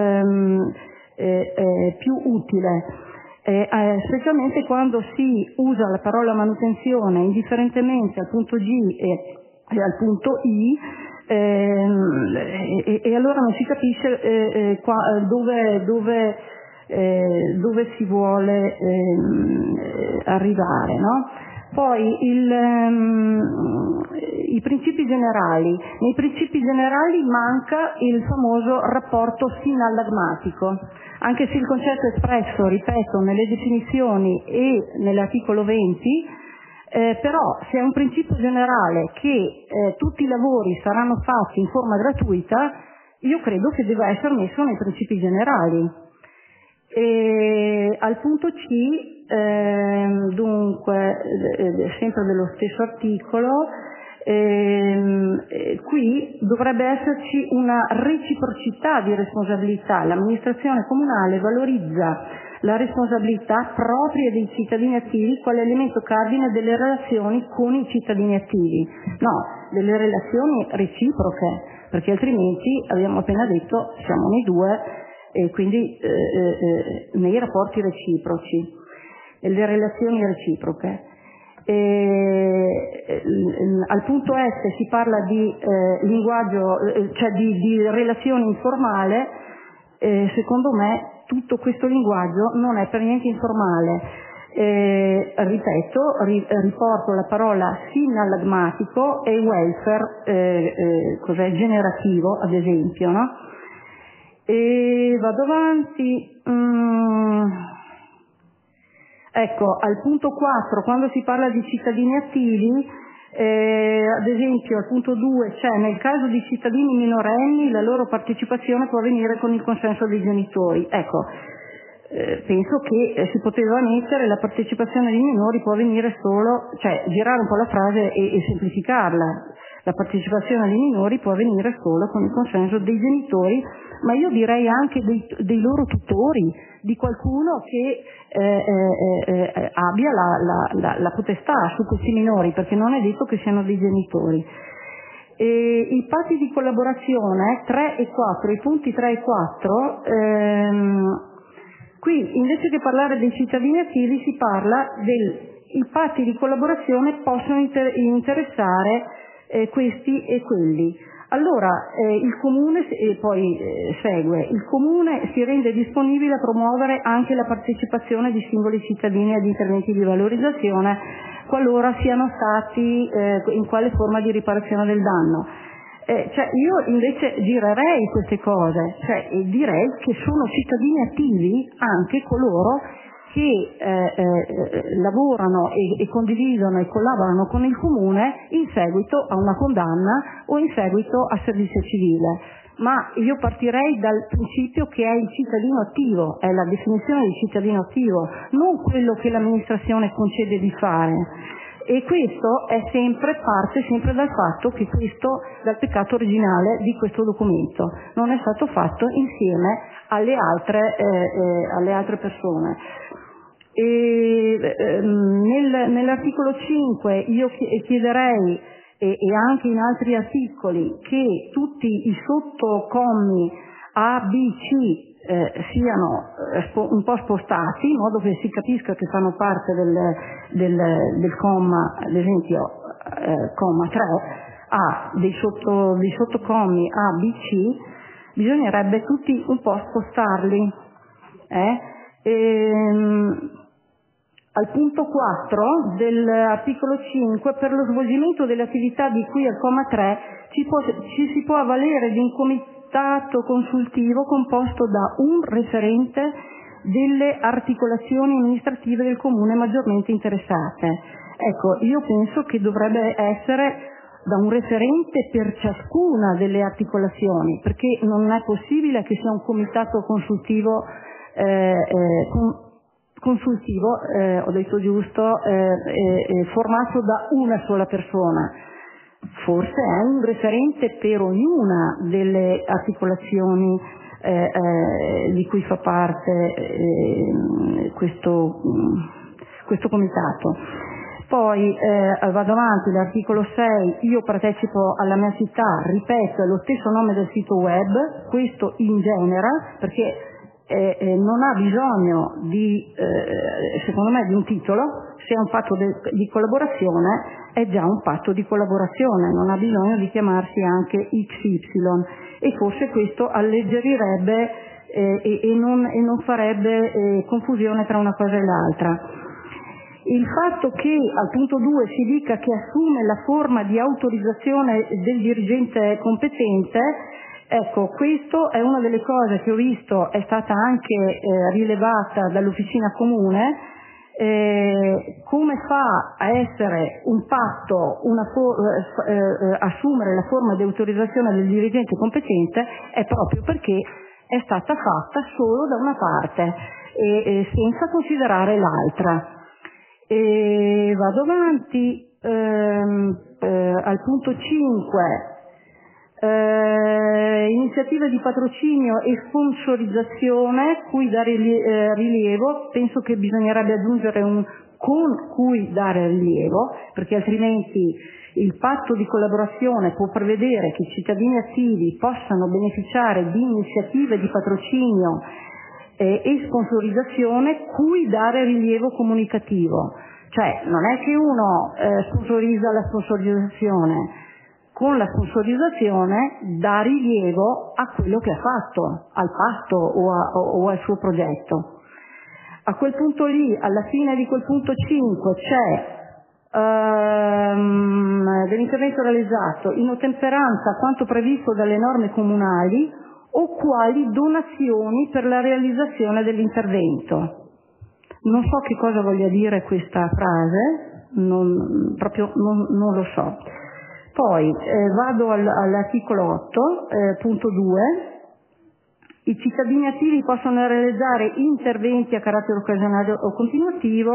Speaker 9: utile, specialmente quando si usa la parola manutenzione indifferentemente al punto G e al punto I, e allora non si capisce dove si vuole arrivare, no? Poi i principi generali. Nei principi generali manca il famoso rapporto sinallagmatico, anche se il concetto è espresso, ripeto, nelle definizioni e nell'articolo 20, però se è un principio generale che tutti i lavori saranno fatti in forma gratuita, io credo che debba essere messo nei principi generali. E al punto C, dunque, sempre dello stesso articolo, qui dovrebbe esserci una reciprocità di responsabilità. L'amministrazione comunale valorizza la responsabilità propria dei cittadini attivi quale elemento cardine delle relazioni con i cittadini attivi. No, delle relazioni reciproche, perché altrimenti, abbiamo appena detto, siamo noi due, e quindi nei rapporti reciproci, le relazioni reciproche. Al punto S si parla di linguaggio, cioè di relazione informale. Secondo me tutto questo linguaggio non è per niente informale. Ripeto, riporto la parola sinallagmatico e welfare, cos'è, generativo, ad esempio, no? E vado avanti. Ecco, al punto 4, quando si parla di cittadini attivi, ad esempio al punto 2 c'è: nel caso di cittadini minorenni la loro partecipazione può avvenire con il consenso dei genitori. Ecco, penso che si poteva mettere: la partecipazione dei minori può avvenire solo, cioè girare un po' la frase e semplificarla. La partecipazione dei minori può avvenire solo con il consenso dei genitori, ma io direi anche dei loro tutori, di qualcuno che abbia la potestà su questi minori, perché non è detto che siano dei genitori. I patti di collaborazione 3 e 4, i punti 3 e 4, qui invece che parlare dei cittadini attivi si parla i patti di collaborazione possono interessare questi e quelli. Allora il comune, e poi segue, il comune si rende disponibile a promuovere anche la partecipazione di singoli cittadini ad interventi di valorizzazione qualora siano stati in quale forma di riparazione del danno. Cioè io invece girerei queste cose, cioè direi che sono cittadini attivi anche coloro che lavorano e condividono e collaborano con il comune in seguito a una condanna o in seguito a servizio civile. Ma io partirei dal principio che è il cittadino attivo, è la definizione di cittadino attivo, non quello che l'amministrazione concede di fare. E questo è parte sempre dal fatto che dal peccato originale di questo documento non è stato fatto insieme alle altre persone. Nell'articolo 5 io chiederei, e anche in altri articoli, che tutti i sottocommi A, B, C siano un po' spostati, in modo che si capisca che fanno parte del comma, ad esempio comma 3, ha dei sottocommi A, B, C, bisognerebbe tutti un po' spostarli. Al punto 4 dell'articolo 5, per lo svolgimento delle attività di cui al comma 3 ci si può avvalere di un comitato consultivo composto da un referente delle articolazioni amministrative del comune maggiormente interessate. Ecco, io penso che dovrebbe essere da un referente per ciascuna delle articolazioni, perché non è possibile che sia un comitato consultivo ho detto giusto, formato da una sola persona. Forse è un referente per ognuna delle articolazioni di cui fa parte questo comitato. Poi vado avanti, l'articolo 6, io partecipo alla mia città, ripeto, è lo stesso nome del sito web, questo in genere, perché non ha bisogno secondo me, di un titolo. Se è un patto di collaborazione è già un patto di collaborazione, non ha bisogno di chiamarsi anche XY, e forse questo alleggerirebbe e non farebbe confusione tra una cosa e l'altra. Il fatto che al punto 2 si dica che assume la forma di autorizzazione del dirigente competente, ecco, questo è una delle cose che ho visto, è stata anche rilevata dall'Officina Comune. Come fa a essere un patto, assumere la forma di autorizzazione del dirigente competente? È proprio perché è stata fatta solo da una parte e senza considerare l'altra. Vado avanti al punto 5. Iniziative di patrocinio e sponsorizzazione cui dare rilievo, penso che bisognerebbe aggiungere un con cui dare rilievo, perché altrimenti il patto di collaborazione può prevedere che i cittadini attivi possano beneficiare di iniziative di patrocinio e sponsorizzazione cui dare rilievo comunicativo. Cioè non è che uno sponsorizza la sponsorizzazione, con la sponsorizzazione dà rilievo a quello che ha fatto, al patto o al suo progetto. A quel punto lì, alla fine di quel punto 5, c'è dell'intervento realizzato in ottemperanza a quanto previsto dalle norme comunali o quali donazioni per la realizzazione dell'intervento. Non so che cosa voglia dire questa frase, non lo so. Poi vado all'articolo 8, punto 2. I cittadini attivi possono realizzare interventi a carattere occasionale o continuativo,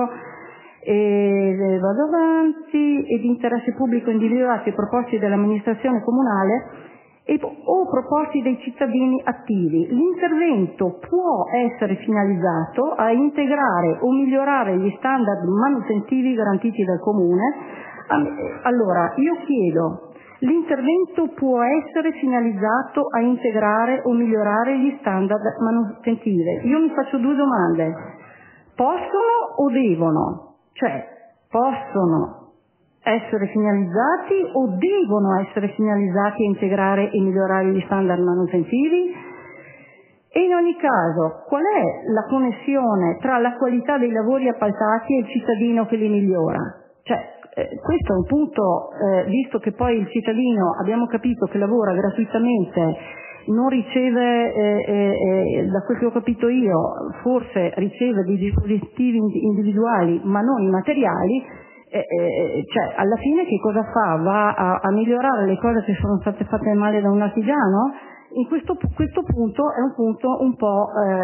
Speaker 9: vado avanti, e di interesse pubblico individuati e proposti dall'amministrazione comunale o proposti dai cittadini attivi. L'intervento può essere finalizzato a integrare o migliorare gli standard manutentivi garantiti dal Comune. Allora, io chiedo, l'intervento può essere finalizzato a integrare o migliorare gli standard manutentivi. Io mi faccio due domande: possono o devono? Cioè, possono essere finalizzati o devono essere finalizzati a integrare e migliorare gli standard manutentivi? E in ogni caso, qual è la connessione tra la qualità dei lavori appaltati e il cittadino che li migliora? Cioè, questo è un punto, visto che poi il cittadino, abbiamo capito che lavora gratuitamente, non riceve, da quel che ho capito io, forse riceve dei dispositivi individuali ma non i materiali, cioè alla fine che cosa fa? Va a migliorare le cose che sono state fatte male da un artigiano? In questo punto è un punto un po'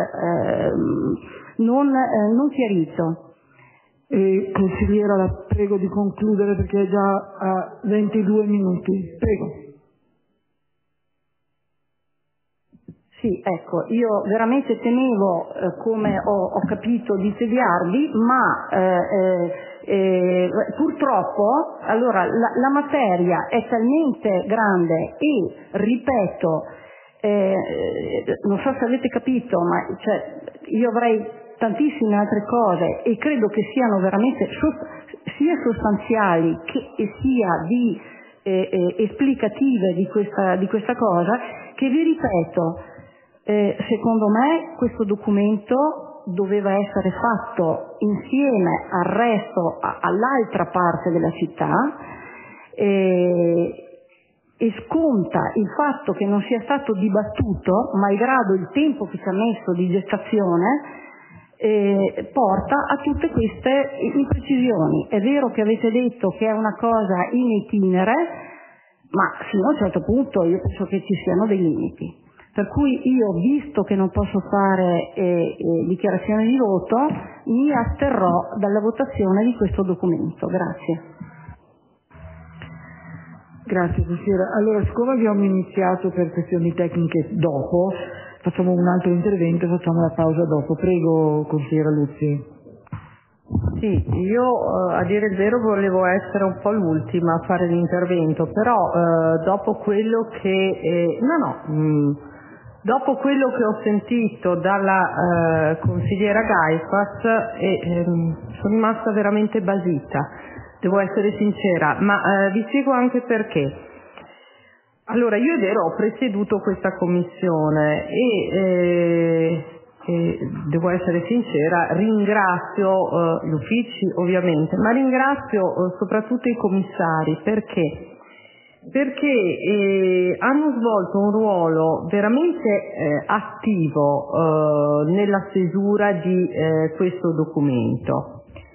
Speaker 9: non chiarito.
Speaker 1: Consigliera, la prego di concludere perché è già a 22 minuti. Prego.
Speaker 9: Sì, ecco, io veramente temevo, come ho capito, di tediarvi, ma purtroppo allora la materia è talmente grande e, ripeto, non so se avete capito, ma cioè, io avrei tantissime altre cose e credo che siano veramente sia sostanziali che sia di esplicative di questa cosa, che vi ripeto, secondo me questo documento doveva essere fatto insieme al resto, all'altra parte della città, e sconta il fatto che non sia stato dibattuto, malgrado il tempo che ci ha messo di gestazione, porta a tutte queste imprecisioni. È vero che avete detto che è una cosa in itinere, ma fino a un certo punto io penso che ci siano dei limiti. Per cui io, visto che non posso fare dichiarazione di voto, mi asterrò dalla votazione di questo documento. Grazie.
Speaker 1: Grazie consigliere. Allora, siccome abbiamo iniziato per questioni tecniche dopo, facciamo un altro intervento e facciamo la pausa dopo. Prego, consigliera Luzzi.
Speaker 4: Sì, io a dire il vero volevo essere un po' l'ultima a fare l'intervento, però dopo quello che dopo quello che ho sentito dalla consigliera Gaifas sono rimasta veramente basita, devo essere sincera, ma vi spiego anche perché. Allora, io è vero, ho presieduto questa commissione e devo essere sincera, ringrazio gli uffici ovviamente, ma ringrazio soprattutto i commissari perché hanno svolto un ruolo veramente attivo nella stesura di questo documento.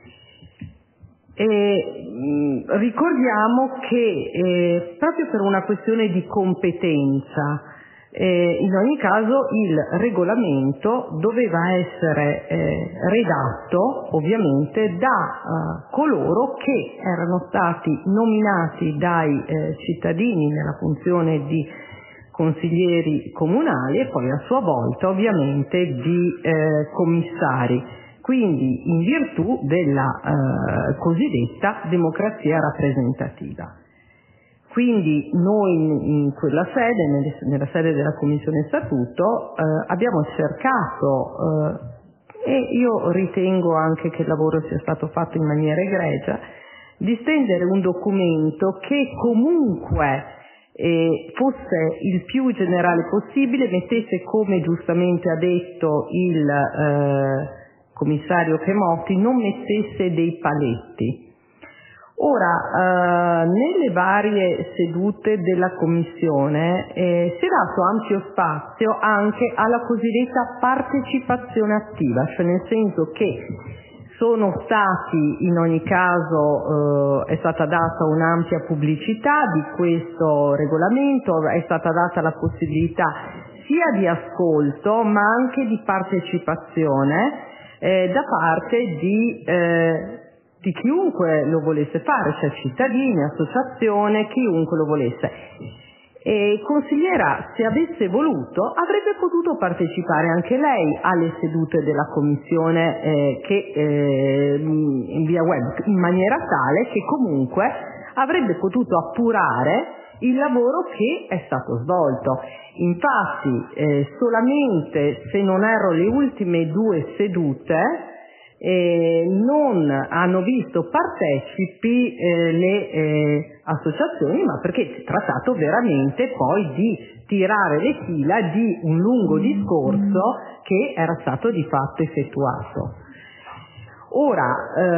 Speaker 4: Ricordiamo che proprio per una questione di competenza, in ogni caso il regolamento doveva essere redatto ovviamente da coloro che erano stati nominati dai cittadini nella funzione di consiglieri comunali e poi a sua volta ovviamente di commissari, quindi in virtù della cosiddetta democrazia rappresentativa. Quindi noi in quella sede, nella sede della Commissione Statuto, abbiamo cercato, e io ritengo anche che il lavoro sia stato fatto in maniera egregia, di stendere un documento che comunque fosse il più generale possibile, mettesse, come giustamente ha detto il commissario Chemotti, non mettesse dei paletti. Ora, nelle varie sedute della Commissione si è dato ampio spazio anche alla cosiddetta partecipazione attiva, cioè nel senso che sono stati, in ogni caso, è stata data un'ampia pubblicità di questo regolamento, è stata data la possibilità sia di ascolto ma anche di partecipazione da parte di chiunque lo volesse fare, cioè cittadini, associazione, chiunque lo volesse. E consigliera, se avesse voluto, avrebbe potuto partecipare anche lei alle sedute della commissione in via web, in maniera tale che comunque avrebbe potuto appurare il lavoro che è stato svolto. Infatti, solamente, se non erro, le ultime 2 sedute non hanno visto partecipi le associazioni, ma perché si è trattato veramente poi di tirare le fila di un lungo discorso che era stato di fatto effettuato. Ora,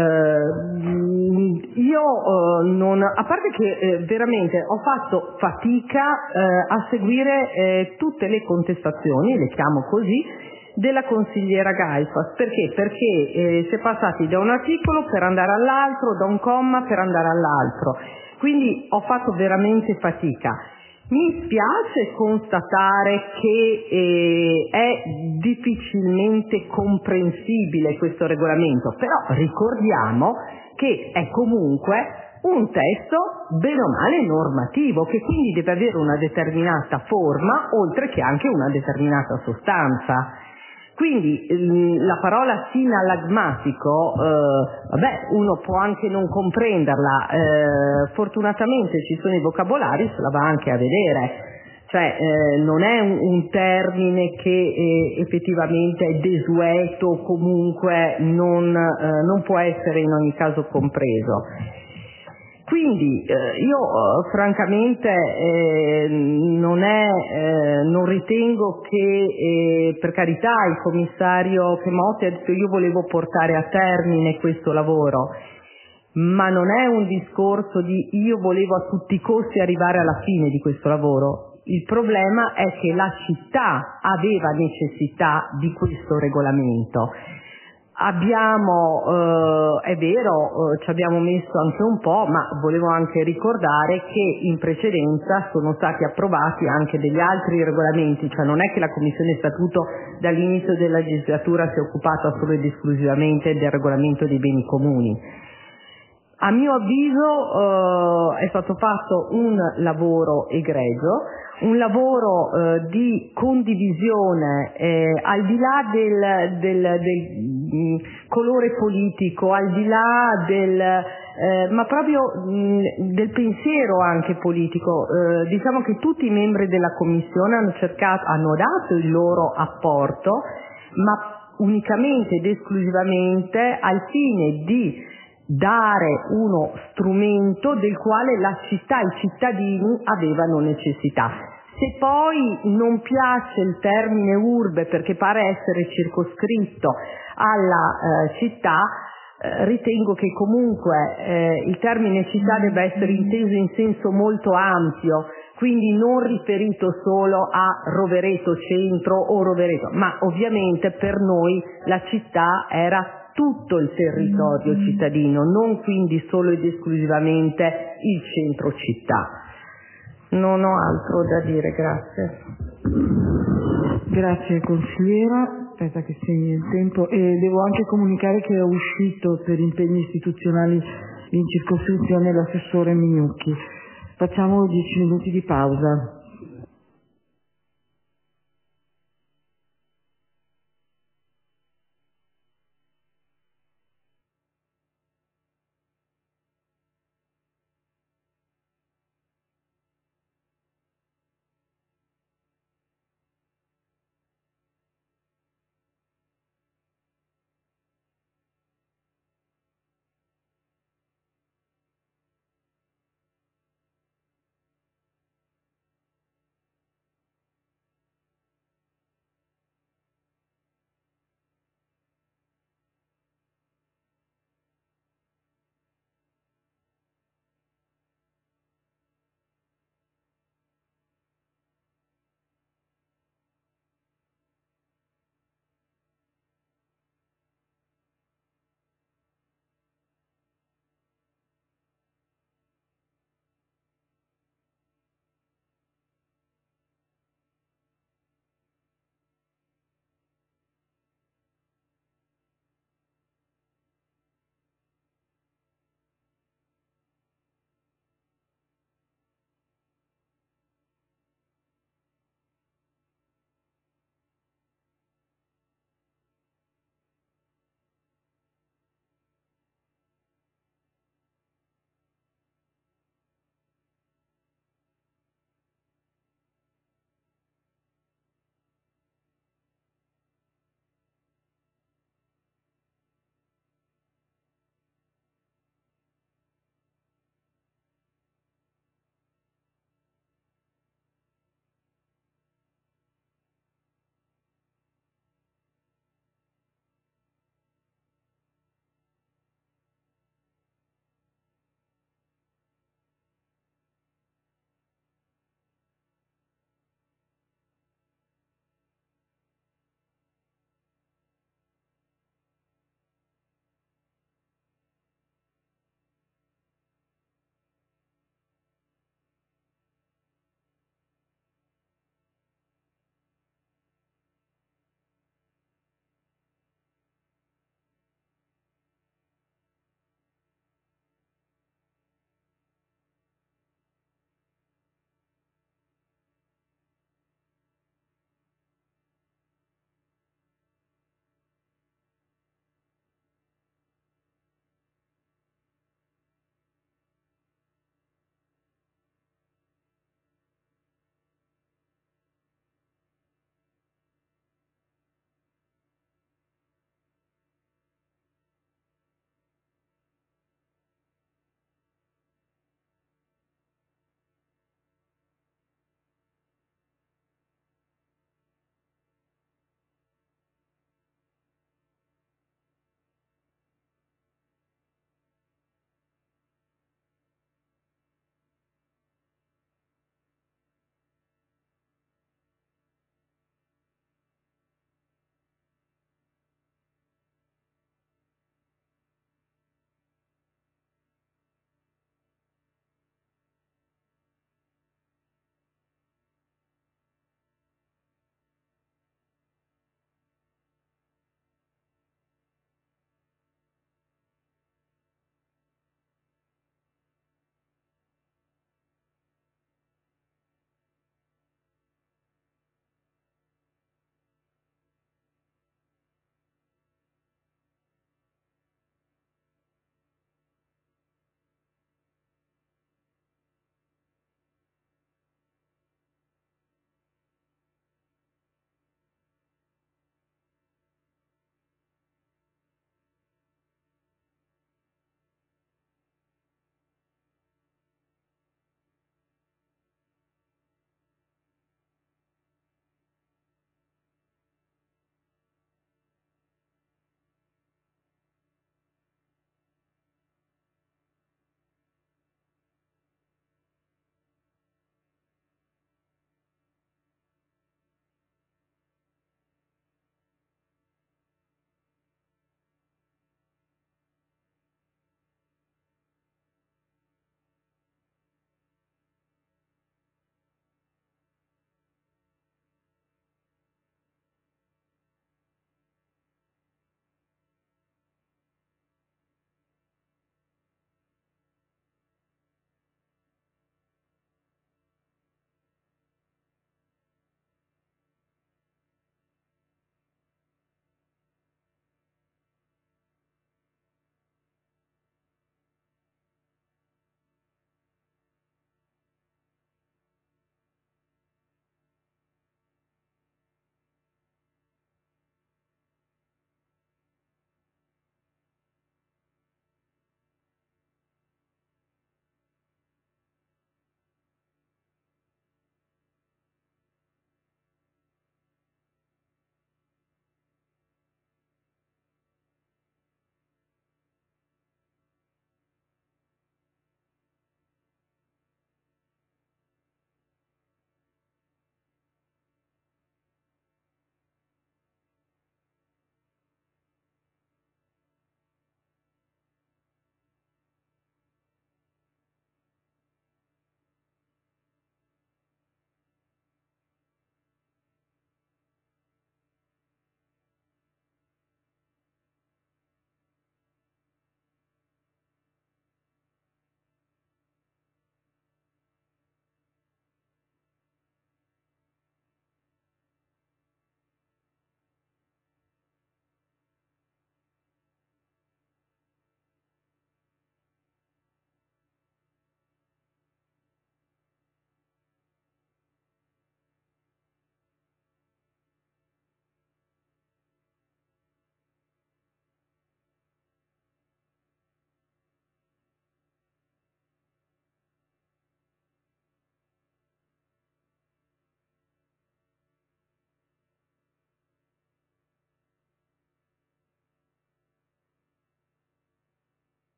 Speaker 4: io non, a parte che veramente ho fatto fatica a seguire tutte le contestazioni, le chiamo così, della consigliera Gaifas. Perché? Perché si è passati da un articolo per andare all'altro, da un comma per andare all'altro. Quindi ho fatto veramente fatica. Mi spiace constatare che è difficilmente comprensibile questo regolamento, però ricordiamo che è comunque un testo bene o male normativo, che quindi deve avere una determinata forma, oltre che anche una determinata sostanza. Quindi la parola sinallagmatico, uno può anche non comprenderla, fortunatamente ci sono i vocabolari, se la va anche a vedere, cioè non è un termine che effettivamente è desueto o comunque non può essere in ogni caso compreso. Quindi io francamente non ritengo che, per carità, il commissario Chemotti ha detto io volevo portare a termine questo lavoro, ma non è un discorso di io volevo a tutti i costi arrivare alla fine di questo lavoro. Il problema è che la città aveva necessità di questo regolamento. È vero, ci abbiamo messo anche un po', ma volevo anche ricordare che in precedenza sono stati approvati anche degli altri regolamenti, cioè non è che la Commissione Statuto dall'inizio della legislatura si è occupata solo ed esclusivamente del regolamento dei beni comuni. A mio avviso è stato fatto un lavoro egregio, un lavoro di condivisione al di là del colore politico, al di là ma proprio del pensiero anche politico. Diciamo che tutti i membri della Commissione hanno dato il loro apporto, ma unicamente ed esclusivamente al fine di dare uno strumento del quale la città e i cittadini avevano necessità. Se poi non piace il termine urbe perché pare essere circoscritto alla città, ritengo che comunque il termine città debba essere inteso in senso molto ampio, quindi non riferito solo a Rovereto centro o Rovereto, ma ovviamente per noi la città era tutto il territorio cittadino, non quindi solo ed esclusivamente il centro città. Non ho altro da dire, grazie.
Speaker 1: Grazie consigliera, aspetta che segni il tempo, e devo anche comunicare che è uscito per impegni istituzionali in circoscrizione l'assessore Mignucchi. Facciamo 10 minuti di pausa.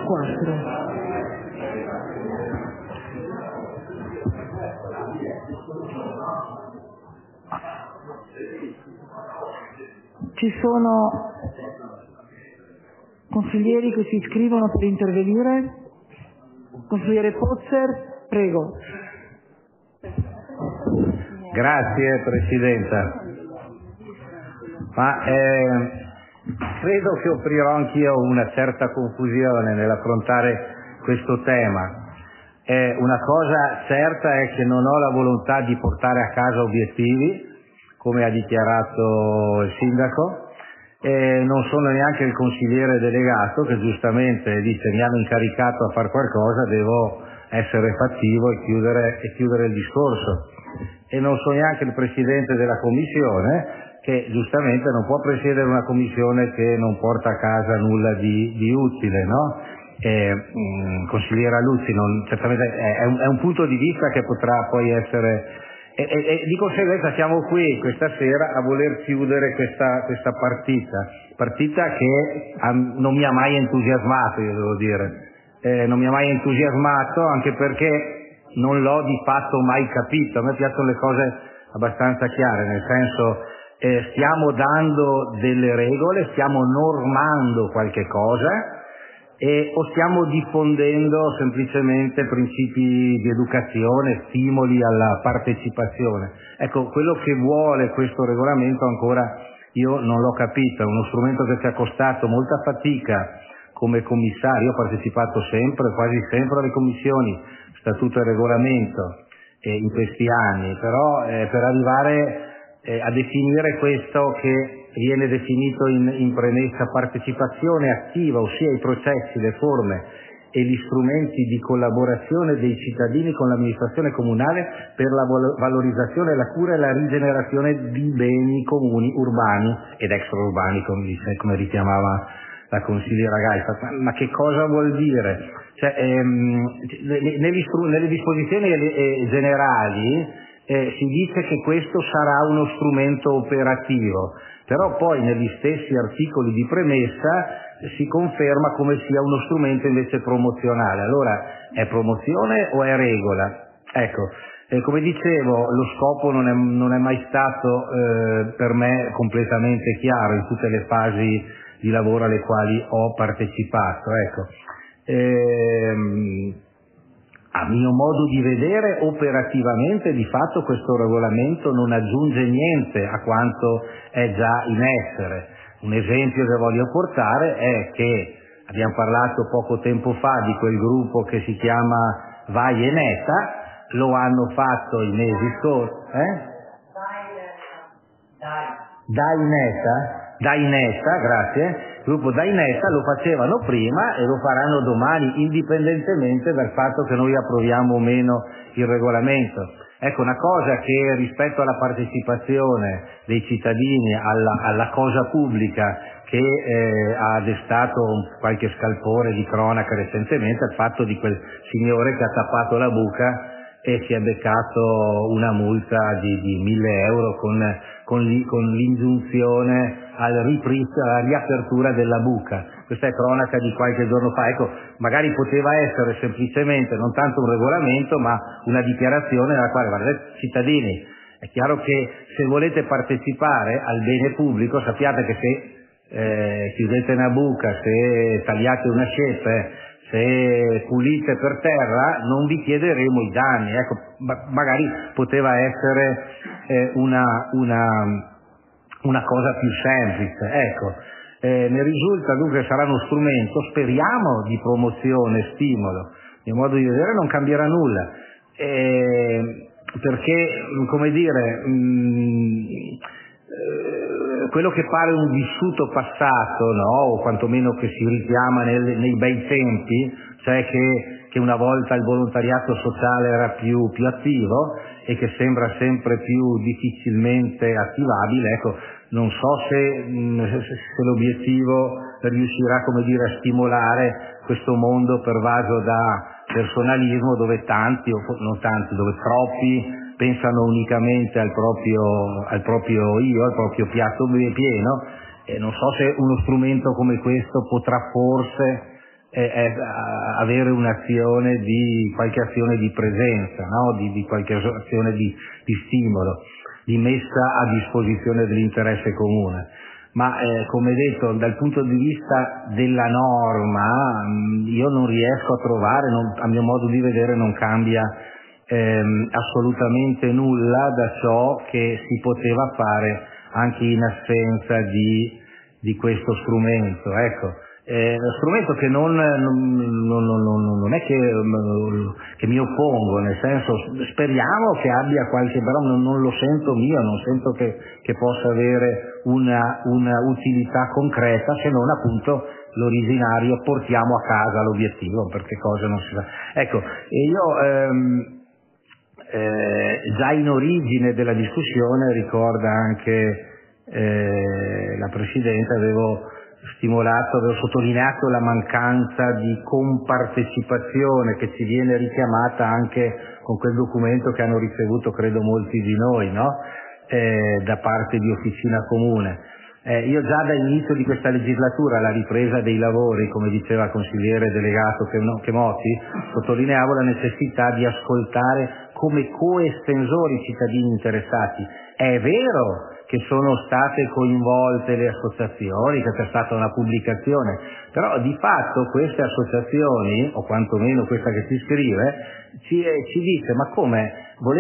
Speaker 1: 4. Ci sono consiglieri che si iscrivono per intervenire? Consigliere Pozzer, prego.
Speaker 10: Grazie Presidenta. Credo che offrirò anch'io una certa confusione nell'affrontare questo tema. Una cosa certa è che non ho la volontà di portare a casa obiettivi, come ha dichiarato il Sindaco, non sono neanche il consigliere delegato che giustamente dice mi hanno incaricato a fare qualcosa, devo essere fattivo e chiudere il discorso. E non sono neanche il Presidente della Commissione che giustamente non può presiedere una Commissione che non porta a casa nulla di utile, no? Consigliera Luzzi, certamente è un punto di vista che potrà poi essere... E di conseguenza siamo qui questa sera a voler chiudere questa partita che non mi ha mai entusiasmato, io devo dire. Non mi ha mai entusiasmato anche perché non l'ho di fatto mai capito. A me piacciono le cose abbastanza chiare, nel senso stiamo dando delle regole, stiamo normando qualche cosa o stiamo diffondendo semplicemente principi di educazione, stimoli alla partecipazione. Ecco, quello che vuole questo regolamento ancora io non l'ho capito, è uno strumento che ci ha costato molta fatica come commissario. Io ho partecipato sempre, quasi sempre alle commissioni, statuto e regolamento in questi anni, però per arrivare a definire questo che viene definito in premessa partecipazione attiva, ossia i processi, le forme e gli strumenti di collaborazione dei cittadini con l'amministrazione comunale per la valorizzazione, la cura e la rigenerazione di beni comuni urbani ed extraurbani, come richiamava la consigliera Gaifa. Ma che cosa vuol dire? Cioè, nelle disposizioni generali si dice che questo sarà uno strumento operativo, però poi negli stessi articoli di premessa si conferma come sia uno strumento invece promozionale. Allora è promozione o è regola? Ecco, come dicevo, lo scopo non è mai stato per me completamente chiaro in tutte le fasi di lavoro alle quali ho partecipato. Ecco. A mio modo di vedere, operativamente di fatto questo regolamento non aggiunge niente a quanto è già in essere. Un esempio che voglio portare è che abbiamo parlato poco tempo fa di quel gruppo che si chiama Vai e Neta, lo hanno fatto i mesi scorsi. Dai Neta, grazie. Il gruppo Dai Neta lo facevano prima e lo faranno domani, indipendentemente dal fatto che noi approviamo o meno il regolamento. Ecco, una cosa che rispetto alla partecipazione dei cittadini alla cosa pubblica che ha destato qualche scalpore di cronaca recentemente, il fatto di quel signore che ha tappato la buca e si è beccato una multa di 1.000 euro con l'ingiunzione alla riapertura della buca. Questa è cronaca di qualche giorno fa. Ecco, magari poteva essere semplicemente non tanto un regolamento ma una dichiarazione nella quale, guardate cittadini, è chiaro che se volete partecipare al bene pubblico sappiate che se chiudete una buca, se tagliate una scepe, se pulite per terra non vi chiederemo i danni. Ecco, magari poteva essere una cosa più semplice. Ecco, ne risulta dunque sarà uno strumento, speriamo, di promozione, stimolo. A mio modo di vedere non cambierà nulla, perché, come dire, quello che pare un vissuto passato, no? O quantomeno che si richiama nei bei tempi, cioè che una volta il volontariato sociale era più attivo e che sembra sempre più difficilmente attivabile. Ecco, non so se l'obiettivo riuscirà, come dire, a stimolare questo mondo pervaso da personalismo dove tanti, o non tanti, dove troppi pensano unicamente al proprio io, al proprio piatto pieno, e non so se uno strumento come questo potrà forse avere un'azione qualche azione di presenza, no? di qualche azione di stimolo, di messa a disposizione dell'interesse comune. Ma come detto, dal punto di vista della norma, io non riesco a trovare, a mio modo di vedere non cambia assolutamente nulla da ciò che si poteva fare anche in assenza di questo strumento. Ecco, lo strumento che non è che mi oppongo, nel senso, speriamo che abbia qualche, però non lo sento mio, non sento che possa avere una utilità concreta, se non appunto l'originario portiamo a casa l'obiettivo, perché cosa non si sa. Ecco, io già in origine della discussione, ricorda anche la Presidente, avevo sottolineato la mancanza di compartecipazione che ci viene richiamata anche con quel documento che hanno ricevuto, credo, molti di noi, no? Da parte di Officina Comune. Io già dall'inizio di questa legislatura, alla ripresa dei lavori, come diceva il consigliere delegato Chemotti, sottolineavo la necessità di ascoltare come coestensori i cittadini interessati. È vero che sono state coinvolte le associazioni, che c'è stata una pubblicazione, però di fatto queste associazioni, o quantomeno questa che si scrive, ci dice: ma come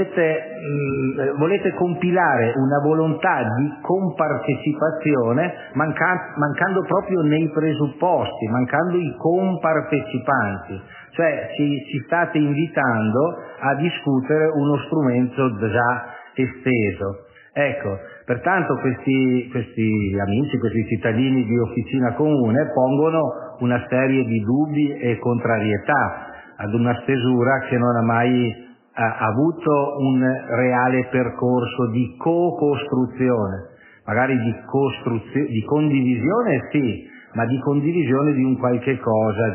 Speaker 10: volete compilare una volontà di compartecipazione mancando proprio nei presupposti, mancando i compartecipanti, cioè ci state invitando a discutere uno strumento già esteso. Ecco, pertanto questi amici, questi cittadini di Officina Comune pongono una serie di dubbi e contrarietà ad una stesura che non ha mai avuto un reale percorso di co-costruzione, magari di condivisione sì, ma di condivisione di un qualche cosa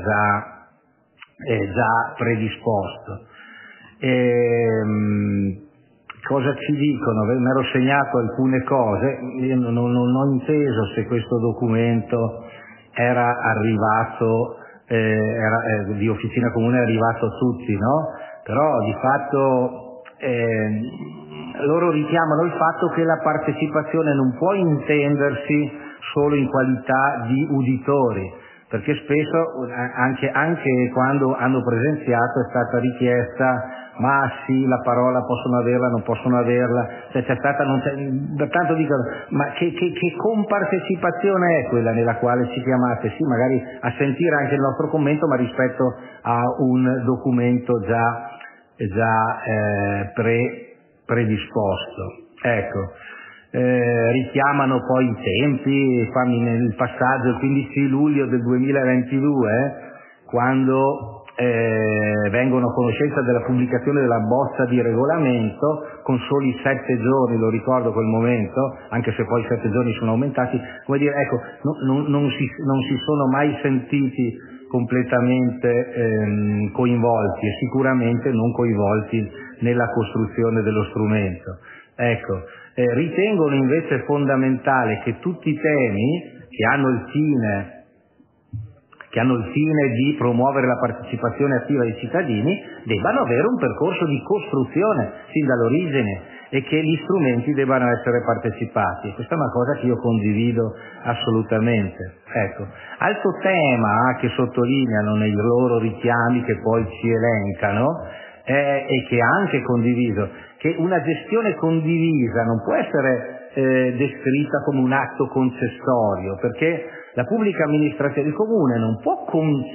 Speaker 10: già predisposto. Cosa ci dicono? Mi ero segnato alcune cose, io non ho inteso se questo documento era arrivato, di Officina Comune è arrivato a tutti, no? Però di fatto loro richiamano il fatto che la partecipazione non può intendersi solo in qualità di uditori, perché spesso anche quando hanno presenziato è stata richiesta: ma sì, la parola possono averla, non possono averla, c'è stata, non c'è, pertanto dicono: ma che compartecipazione è quella nella quale ci chiamate? Sì, magari a sentire anche il nostro commento, ma rispetto a un documento già predisposto. Ecco. Richiamano poi i tempi, nel passaggio il 15 luglio del 2022, quando vengono a conoscenza della pubblicazione della bozza di regolamento, con soli 7 giorni, lo ricordo quel momento, anche se poi 7 giorni sono aumentati, come dire, ecco, non si sono mai sentiti completamente coinvolti, e sicuramente non coinvolti nella costruzione dello strumento. Ecco, ritengono invece fondamentale che tutti i temi che hanno il fine di promuovere la partecipazione attiva dei cittadini debbano avere un percorso di costruzione sin dall'origine, e che gli strumenti debbano essere partecipati. Questa è una cosa che io condivido assolutamente. Ecco. Altro tema che sottolineano nei loro richiami, che poi ci elencano, e che ha anche condiviso, che una gestione condivisa non può essere descritta come un atto concessorio, perché la pubblica amministrazione, il comune non può,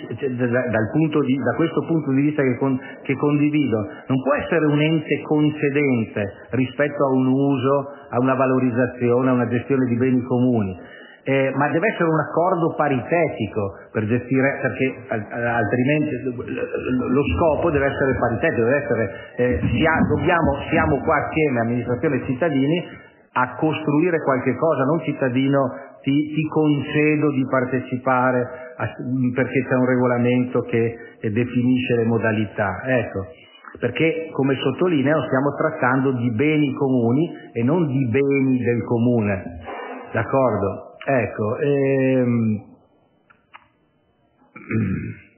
Speaker 10: da questo punto di vista che condivido, non può essere un ente concedente rispetto a un uso, a una valorizzazione, a una gestione di beni comuni, ma deve essere un accordo paritetico per gestire, perché altrimenti lo scopo deve essere paritetico, deve essere siamo qua assieme, amministrazione e cittadini, a costruire qualche cosa, non cittadino ti concedo di partecipare perché c'è un regolamento che definisce le modalità. Ecco, perché come sottolineo stiamo trattando di beni comuni e non di beni del comune, d'accordo? Ecco,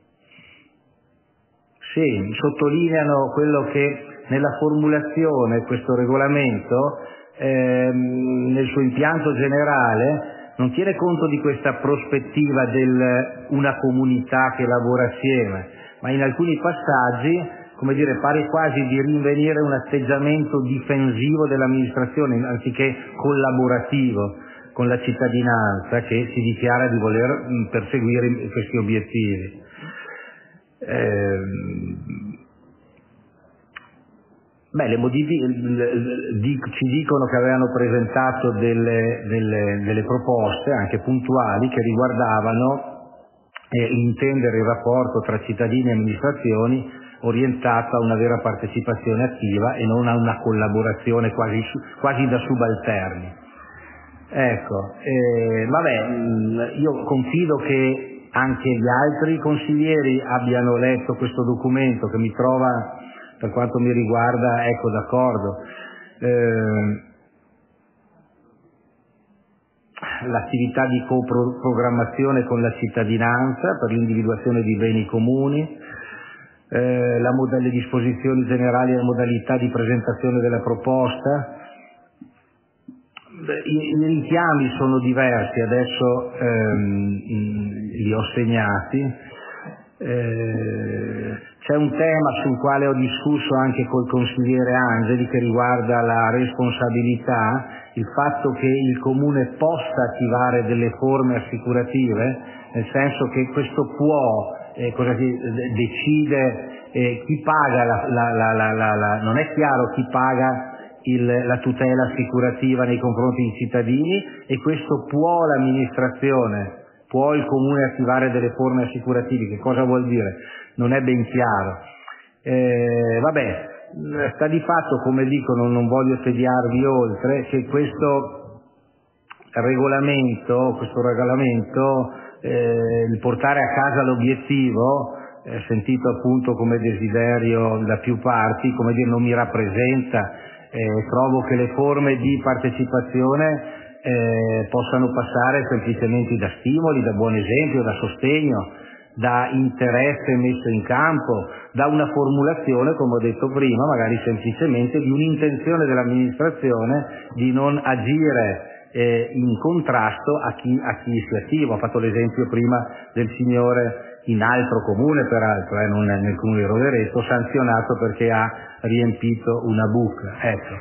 Speaker 10: Sì, sottolineano quello che nella formulazione questo regolamento, nel suo impianto generale, non tiene conto di questa prospettiva una comunità che lavora assieme, ma in alcuni passaggi, come dire, pare quasi di rinvenire un atteggiamento difensivo dell'amministrazione anziché collaborativo con la cittadinanza che si dichiara di voler perseguire questi obiettivi. Le modifiche ci dicono che avevano presentato delle proposte anche puntuali che riguardavano intendere il rapporto tra cittadini e amministrazioni orientato a una vera partecipazione attiva e non a una collaborazione quasi da subalterni. Ecco, io confido che anche gli altri consiglieri abbiano letto questo documento che mi trova, per quanto mi riguarda, d'accordo. L'attività di coprogrammazione con la cittadinanza per l'individuazione di beni comuni, le disposizioni generali e le modalità di presentazione della proposta. I richiami sono diversi, adesso li ho segnati. C'è un tema sul quale ho discusso anche col consigliere Angeli che riguarda la responsabilità, il fatto che il Comune possa attivare delle forme assicurative, nel senso che questo può, decide chi paga, non è chiaro chi paga la tutela assicurativa nei confronti dei cittadini, e questo può l'amministrazione, può il Comune attivare delle forme assicurative. Che cosa vuol dire? Non è ben chiaro. Sta di fatto, come dicono, non voglio tediarvi oltre, che questo regolamento, il portare a casa l'obiettivo, sentito appunto come desiderio da più parti, non mi rappresenta. Trovo che le forme di partecipazione possano passare semplicemente da stimoli, da buon esempio, da sostegno, da interesse messo in campo, da una formulazione, come ho detto prima, magari semplicemente di un'intenzione dell'amministrazione di non agire in contrasto a chi si attiva. Ho fatto l'esempio prima del signore in altro comune, peraltro, non nel comune di Rovereto, sanzionato perché ha riempito una buca.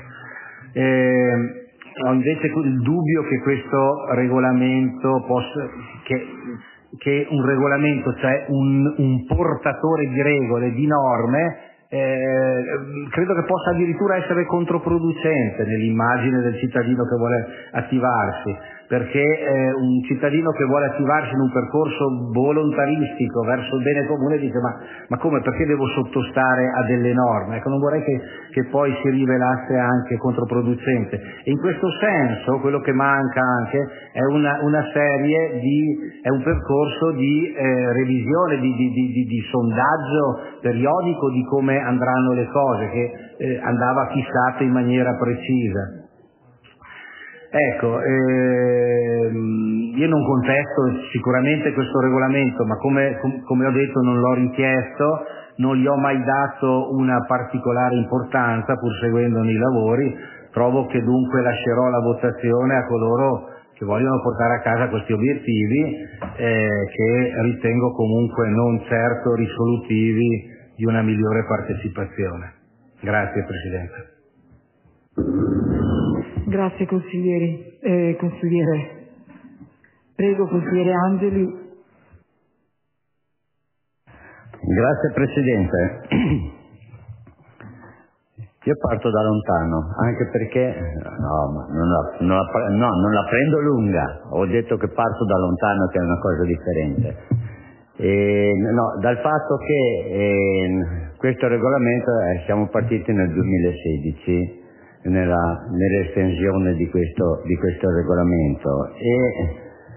Speaker 10: Ho invece il dubbio che questo regolamento che un regolamento, cioè un portatore di regole, di norme, credo che possa addirittura essere controproducente nell'immagine del cittadino che vuole attivarsi, perché un cittadino che vuole attivarsi in un percorso volontaristico verso il bene comune dice ma come, perché devo sottostare a delle norme? Non vorrei che poi si rivelasse anche controproducente, e in questo senso quello che manca anche è una serie è un percorso di revisione, di sondaggio periodico di come andranno le cose, che andava fissato in maniera precisa. Io non contesto sicuramente questo regolamento, ma come ho detto non l'ho richiesto, non gli ho mai dato una particolare importanza pur seguendone i lavori. Trovo che dunque lascerò la votazione a coloro che vogliono portare a casa questi obiettivi, che ritengo comunque non certo risolutivi di una migliore partecipazione. Grazie Presidente.
Speaker 1: Grazie consigliere. Prego, consigliere Angeli.
Speaker 11: Grazie Presidente. Io parto da lontano, anche perché non la prendo lunga. Ho detto che parto da lontano, che è una cosa differente. Dal fatto che questo regolamento siamo partiti nel 2016 nell'estensione di questo regolamento, e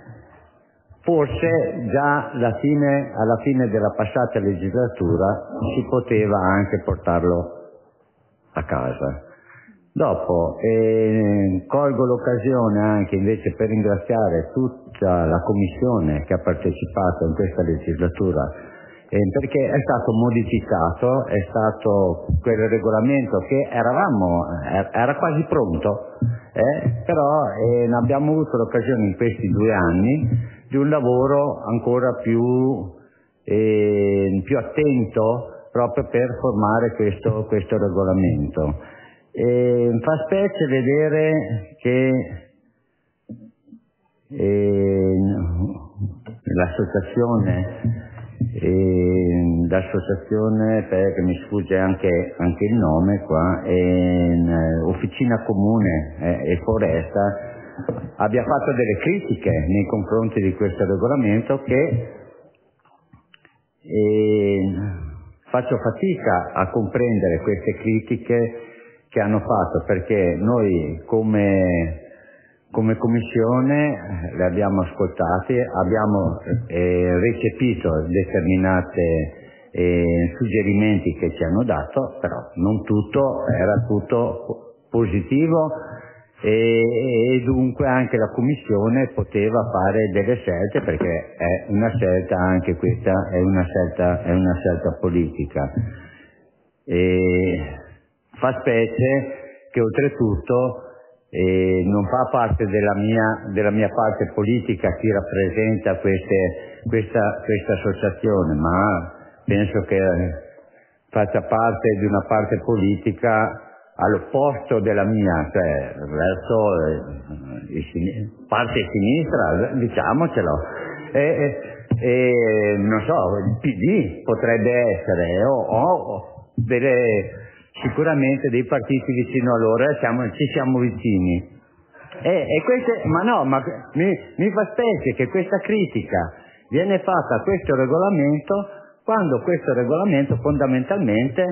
Speaker 11: forse già alla fine della passata legislatura si poteva anche portarlo a casa. Dopo colgo l'occasione anche invece per ringraziare tutta la Commissione che ha partecipato in questa legislatura perché è stato modificato, è stato quel regolamento che era quasi pronto, però abbiamo avuto l'occasione in questi 2 anni di un lavoro ancora più attento proprio per formare questo regolamento. Fa specie vedere che l'associazione, perché mi sfugge anche il nome qua, Officina Comune e Foresta, abbia fatto delle critiche nei confronti di questo regolamento che faccio fatica a comprendere queste critiche che hanno fatto, perché noi come Commissione le abbiamo ascoltate, abbiamo recepito determinati suggerimenti che ci hanno dato, però non era tutto positivo e dunque anche la Commissione poteva fare delle scelte, perché è una scelta anche questa, è una scelta politica. Fa specie che oltretutto non fa parte della mia parte politica chi rappresenta questa associazione, ma penso che faccia parte di una parte politica all'opposto della mia, cioè verso parte sinistra, diciamocelo, non so, il PD potrebbe essere, o sicuramente dei partiti vicino a loro, ci siamo vicini. Mi fa specie che questa critica viene fatta a questo regolamento, quando questo regolamento fondamentalmente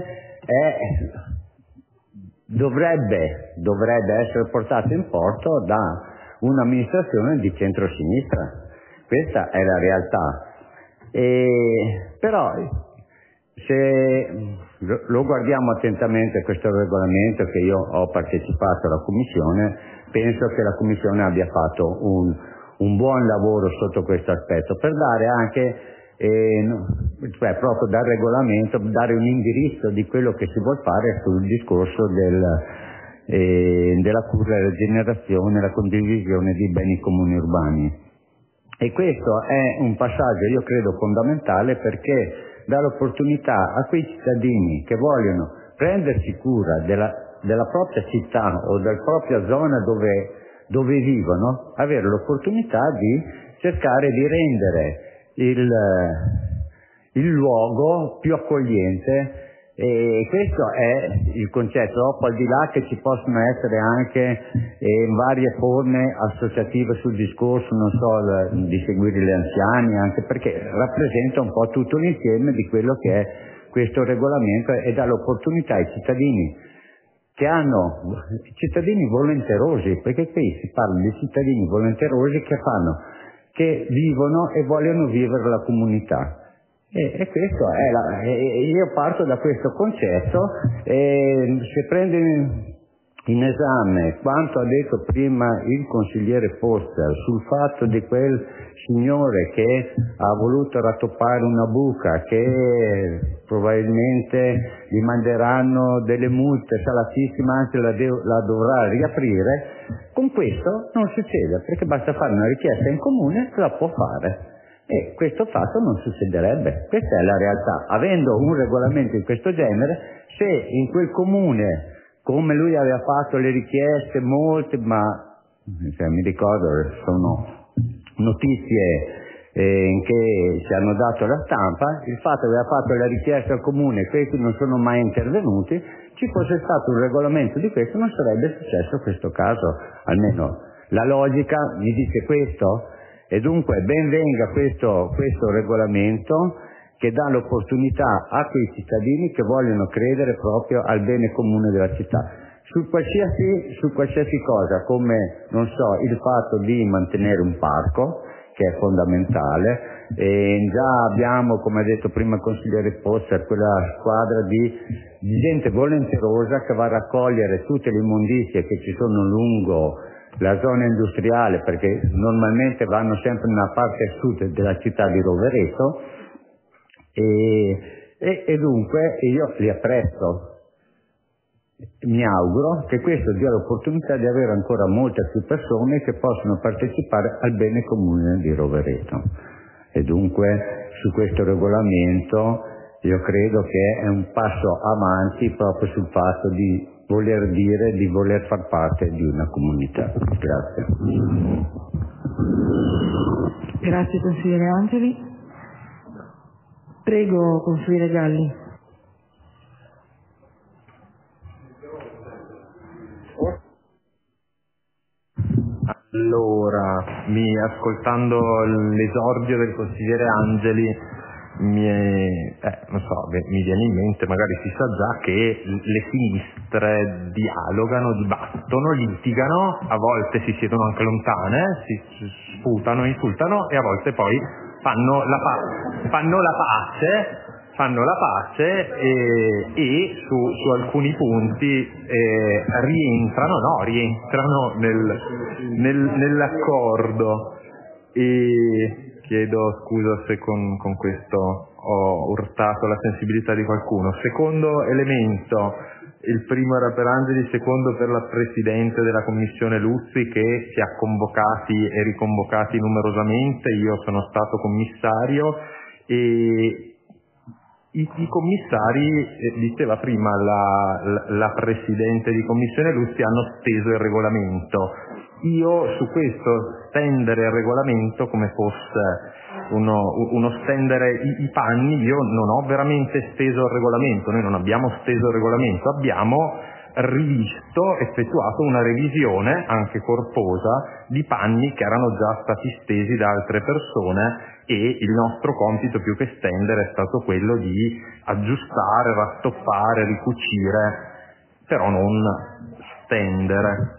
Speaker 11: dovrebbe essere portato in porto da un'amministrazione di centrosinistra. Questa è la realtà. Però se lo guardiamo attentamente questo regolamento, che io ho partecipato alla Commissione, penso che la Commissione abbia fatto un buon lavoro sotto questo aspetto, per dare anche proprio dal regolamento, dare un indirizzo di quello che si vuol fare sul discorso della cura e rigenerazione, la condivisione di beni comuni urbani. E questo è un passaggio, io credo, fondamentale, perché dà l'opportunità a quei cittadini che vogliono prendersi cura della propria città o della propria zona dove vivono, avere l'opportunità di cercare di rendere il luogo più accogliente, e questo è il concetto. Dopo, al di là che ci possono essere anche varie forme associative sul discorso, non so, di seguire gli anziani, anche perché rappresenta un po' tutto l'insieme di quello che è questo regolamento e dà l'opportunità ai cittadini cittadini volenterosi, perché qui si parla di cittadini volenterosi che vivono e vogliono vivere la comunità. E questo io parto da questo concetto, se prende in esame quanto ha detto prima il consigliere Poster sul fatto di quel signore che ha voluto rattoppare una buca, che probabilmente gli manderanno delle multe salatissime, anzi la dovrà riaprire, con questo non succede, perché basta fare una richiesta in comune e la può fare. E questo fatto non succederebbe. Questa è la realtà. Avendo un regolamento di questo genere, se in quel comune, come lui aveva fatto le richieste molte, ma mi ricordo, sono notizie che ci hanno dato la stampa, il fatto che aveva fatto la richiesta al comune e questi non sono mai intervenuti, ci fosse stato un regolamento di questo, non sarebbe successo questo caso. Almeno la logica mi dice questo. E dunque ben venga questo regolamento, che dà l'opportunità a quei cittadini che vogliono credere proprio al bene comune della città. Su qualsiasi cosa, come, non so, il fatto di mantenere un parco, che è fondamentale, e già abbiamo, come ha detto prima il consigliere Poster, quella squadra di gente volenterosa che va a raccogliere tutte le immondizie che ci sono lungo la zona industriale, perché normalmente vanno sempre nella parte sud della città di Rovereto, E dunque io li apprezzo. Mi auguro che questo dia l'opportunità di avere ancora molte più persone che possono partecipare al bene comune di Rovereto. E dunque su questo regolamento io credo che è un passo avanti proprio sul fatto di voler dire, di voler far parte di una comunità. Grazie.
Speaker 1: Grazie consigliere Angeli. Prego consigliere Galli.
Speaker 3: Allora, ascoltando l'esordio del consigliere Angeli, mi viene in mente, magari si sa già, che le sinistre dialogano, dibattono, litigano, a volte si siedono anche lontane, si sputano, insultano e a volte poi fanno la pace e su alcuni punti rientrano nell'accordo. E chiedo scusa se con questo ho urtato la sensibilità di qualcuno. Secondo elemento, il primo era per Angeli, il secondo per la Presidente della Commissione Luzzi, che si ha convocati e riconvocati numerosamente. Io sono stato commissario e i commissari, diceva prima la Presidente di Commissione Luzzi, hanno steso il regolamento. Io su questo stendere il regolamento come fosse uno stendere i panni, io non ho veramente steso il regolamento, noi non abbiamo steso il regolamento, abbiamo rivisto, effettuato una revisione anche corposa di panni che erano già stati stesi da altre persone, e il nostro compito più che stendere è stato quello di aggiustare, rattoppare, ricucire, però non stendere.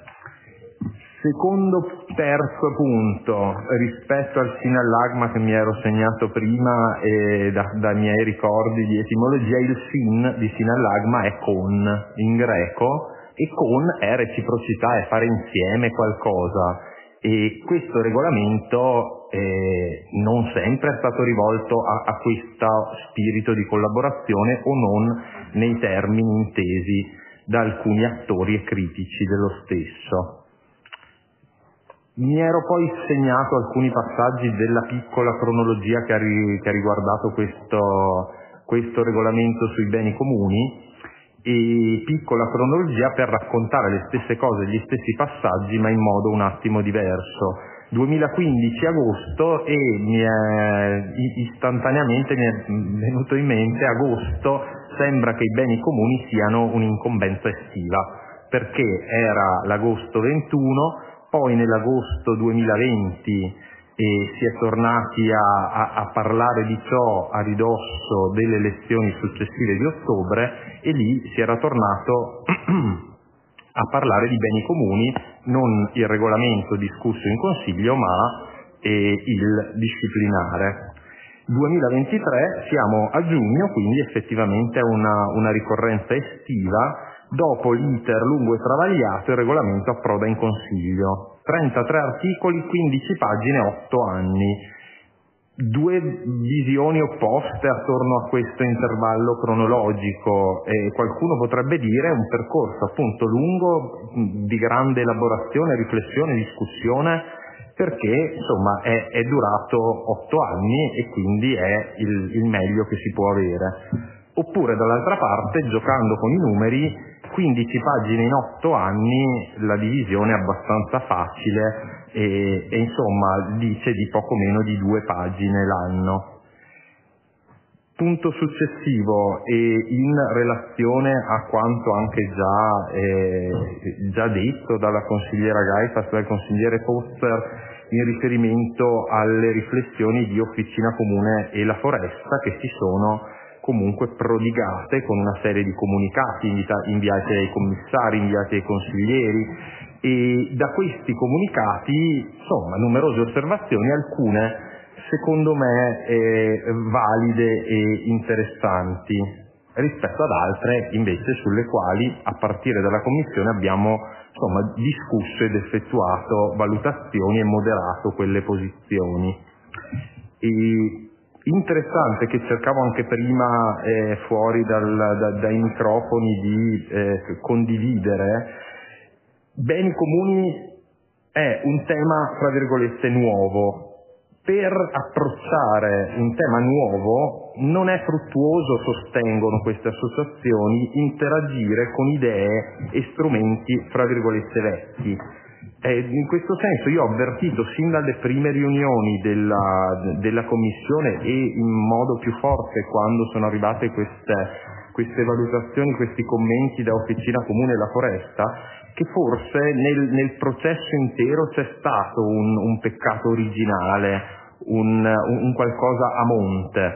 Speaker 3: Terzo punto, rispetto al sinallagma che mi ero segnato prima e dai miei ricordi di etimologia, il sin di sinallagma è con in greco, e con è reciprocità, è fare insieme qualcosa, e questo regolamento non sempre è stato rivolto a questo spirito di collaborazione, o non nei termini intesi da alcuni attori e critici dello stesso. Mi ero poi segnato alcuni passaggi della piccola cronologia che ha riguardato questo regolamento sui beni comuni, e piccola cronologia per raccontare le stesse cose, gli stessi passaggi, ma in modo un attimo diverso. 2015 agosto, e istantaneamente mi è venuto in mente: agosto sembra che i beni comuni siano un'incombenza estiva, perché era l'agosto 21, poi nell'agosto 2020 si è tornati a parlare di ciò a ridosso delle elezioni successive di ottobre, e lì si era tornato a parlare di beni comuni, non il regolamento discusso in Consiglio, ma il disciplinare. 2023, siamo a giugno, quindi effettivamente è una ricorrenza estiva. Dopo l'iter lungo e travagliato, il regolamento approda in Consiglio. 33 articoli, 15 pagine, 8 anni. Due visioni opposte attorno a questo intervallo cronologico, e qualcuno potrebbe dire un percorso appunto lungo, di grande elaborazione, riflessione, discussione, perché insomma è durato 8 anni e quindi è il meglio che si può avere. Oppure dall'altra parte, giocando con i numeri, 15 pagine in 8 anni, la divisione è abbastanza facile e insomma dice di poco meno di 2 pagine l'anno. Punto successivo, e in relazione a quanto anche già detto dalla consigliera Gaifas, dal consigliere Pozzer, in riferimento alle riflessioni di Officina Comune e la Foresta, che si sono comunque prodigate con una serie di comunicati inviati ai commissari, inviati ai consiglieri, e da questi comunicati insomma numerose osservazioni, alcune secondo me valide e interessanti, rispetto ad altre invece sulle quali a partire dalla Commissione abbiamo insomma discusso ed effettuato valutazioni e moderato quelle posizioni. E interessante che cercavo anche prima fuori dai microfoni di condividere. Beni comuni è un tema, tra virgolette, nuovo. Per approcciare un tema nuovo non è fruttuoso, sostengono queste associazioni, interagire con idee e strumenti, fra virgolette, vecchi. In questo senso io ho avvertito sin dalle prime riunioni della Commissione e in modo più forte quando sono arrivate queste valutazioni, questi commenti da Officina Comune La Foresta, che forse nel processo intero c'è stato un peccato originale, un qualcosa a monte.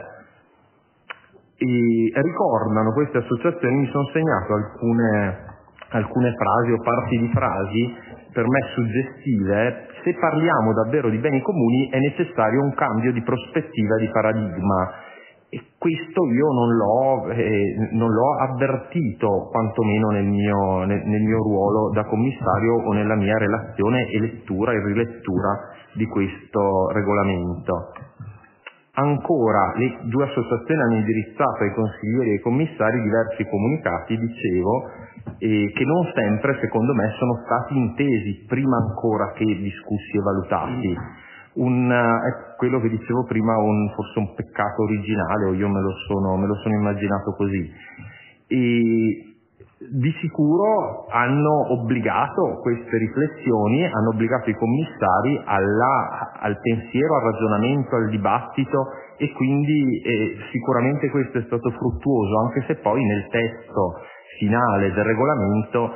Speaker 3: E ricordano queste associazioni, mi sono segnato alcune frasi o parti di frasi per me suggestive. Se parliamo davvero di beni comuni è necessario un cambio di prospettiva, di paradigma, e questo io non l'ho avvertito, quantomeno nel mio ruolo da commissario o nella mia relazione e lettura e rilettura di questo regolamento. Ancora, le due associazioni hanno indirizzato ai consiglieri e ai commissari diversi comunicati, dicevo, che non sempre, secondo me, sono stati intesi prima ancora che discussi e valutati. È quello che dicevo prima, forse un peccato originale, o io me lo sono immaginato così. E di sicuro hanno obbligato queste riflessioni, hanno obbligato i commissari al pensiero, al ragionamento, al dibattito, e quindi sicuramente questo è stato fruttuoso, anche se poi nel testo finale del regolamento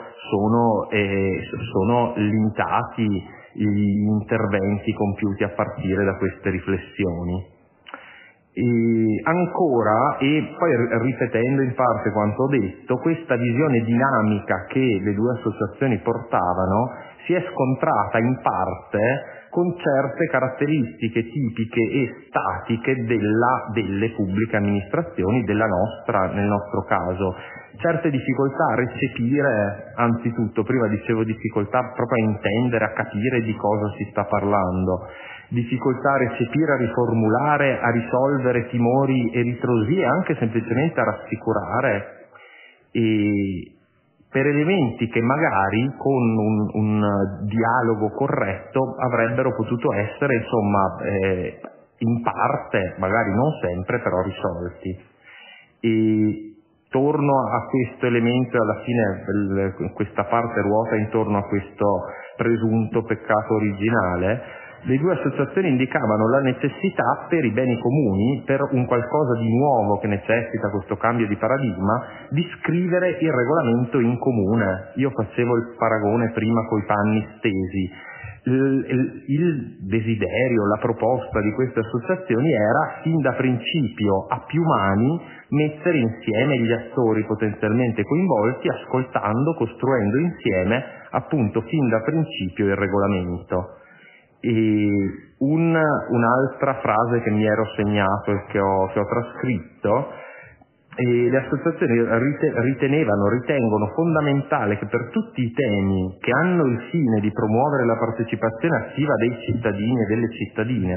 Speaker 3: sono limitati gli interventi compiuti a partire da queste riflessioni. E ancora, e poi ripetendo in parte quanto ho detto, questa visione dinamica che le due associazioni portavano si è scontrata in parte con certe caratteristiche tipiche e statiche delle pubbliche amministrazioni, nel nostro caso. Certe difficoltà a recepire, anzitutto, prima dicevo difficoltà proprio a intendere, a capire di cosa si sta parlando, difficoltà a recepire, a riformulare, a risolvere timori e ritrosie, e anche semplicemente a rassicurare, e per elementi che magari con un dialogo corretto avrebbero potuto essere, in parte, magari non sempre, però risolti. E torno a questo elemento, e alla fine questa parte ruota intorno a questo presunto peccato originale. Le due associazioni indicavano la necessità per i beni comuni, per un qualcosa di nuovo che necessita questo cambio di paradigma, di scrivere il regolamento in comune. Io facevo il paragone prima coi panni stesi. Il desiderio, la proposta di queste associazioni era, fin da principio, a più mani, mettere insieme gli attori potenzialmente coinvolti, ascoltando, costruendo insieme, appunto, fin da principio il regolamento. E un'altra frase che mi ero segnato e che ho trascritto: le associazioni ritengono fondamentale che per tutti i temi che hanno il fine di promuovere la partecipazione attiva dei cittadini e delle cittadine,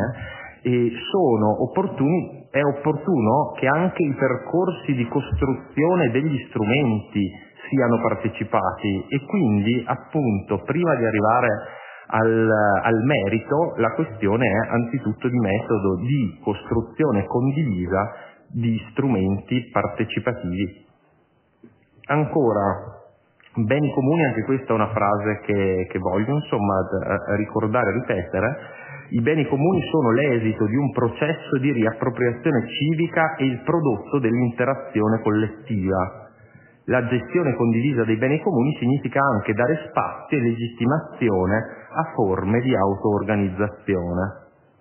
Speaker 3: è opportuno che anche i percorsi di costruzione degli strumenti siano partecipati, e quindi, appunto, prima di arrivare al merito, la questione è anzitutto di metodo, di costruzione condivisa di strumenti partecipativi. Ancora, beni comuni, anche questa è una frase che voglio ricordare e ripetere. I beni comuni sono l'esito di un processo di riappropriazione civica e il prodotto dell'interazione collettiva. La gestione condivisa dei beni comuni significa anche dare spazio e legittimazione a forme di auto-organizzazione.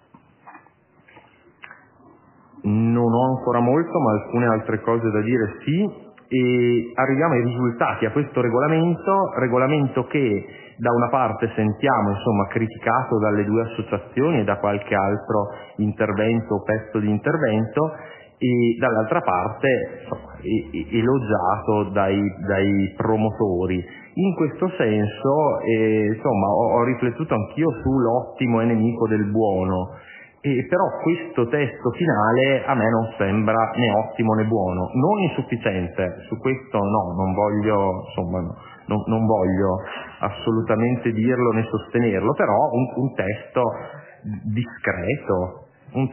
Speaker 3: Non ho ancora molto, ma alcune altre cose da dire sì, e arriviamo ai risultati, a questo regolamento che da una parte sentiamo criticato dalle due associazioni e da qualche altro intervento o pezzo di intervento, e dall'altra parte elogiato dai promotori. In questo senso ho riflettuto anch'io sull'ottimo è nemico del buono, Però questo testo finale a me non sembra né ottimo né buono, non insufficiente, su questo no, non voglio assolutamente dirlo né sostenerlo, però un testo discreto.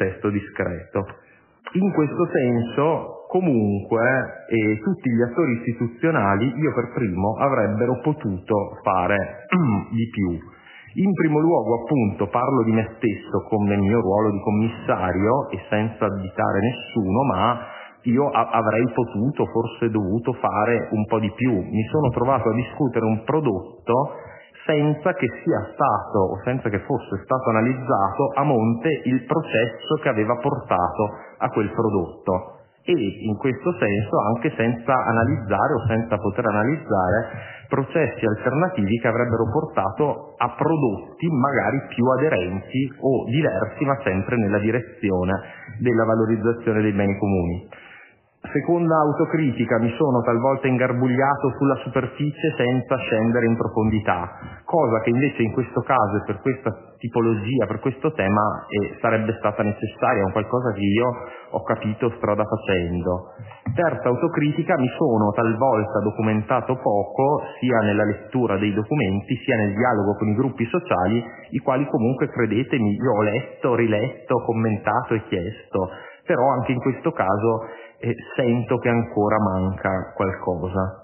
Speaker 3: In questo senso, comunque, tutti gli attori istituzionali, io per primo, avrebbero potuto fare di più. In primo luogo, appunto, parlo di me stesso come mio ruolo di commissario e senza additare nessuno, ma io avrei potuto, forse dovuto fare un po' di più. Mi sono trovato a discutere un prodotto senza che sia stato, o senza che fosse stato analizzato a monte il processo che aveva portato a quel prodotto. E in questo senso anche senza analizzare o senza poter analizzare processi alternativi che avrebbero portato a prodotti magari più aderenti o diversi, ma sempre nella direzione della valorizzazione dei beni comuni. Seconda autocritica, mi sono talvolta ingarbugliato sulla superficie senza scendere in profondità, cosa che invece in questo caso e per questa tipologia, per questo tema sarebbe stata necessaria, un qualcosa che io ho capito strada facendo. Terza autocritica, mi sono talvolta documentato poco sia nella lettura dei documenti sia nel dialogo con i gruppi sociali, i quali comunque, credetemi, io ho letto, riletto, commentato e chiesto, però anche in questo caso sento che ancora manca qualcosa.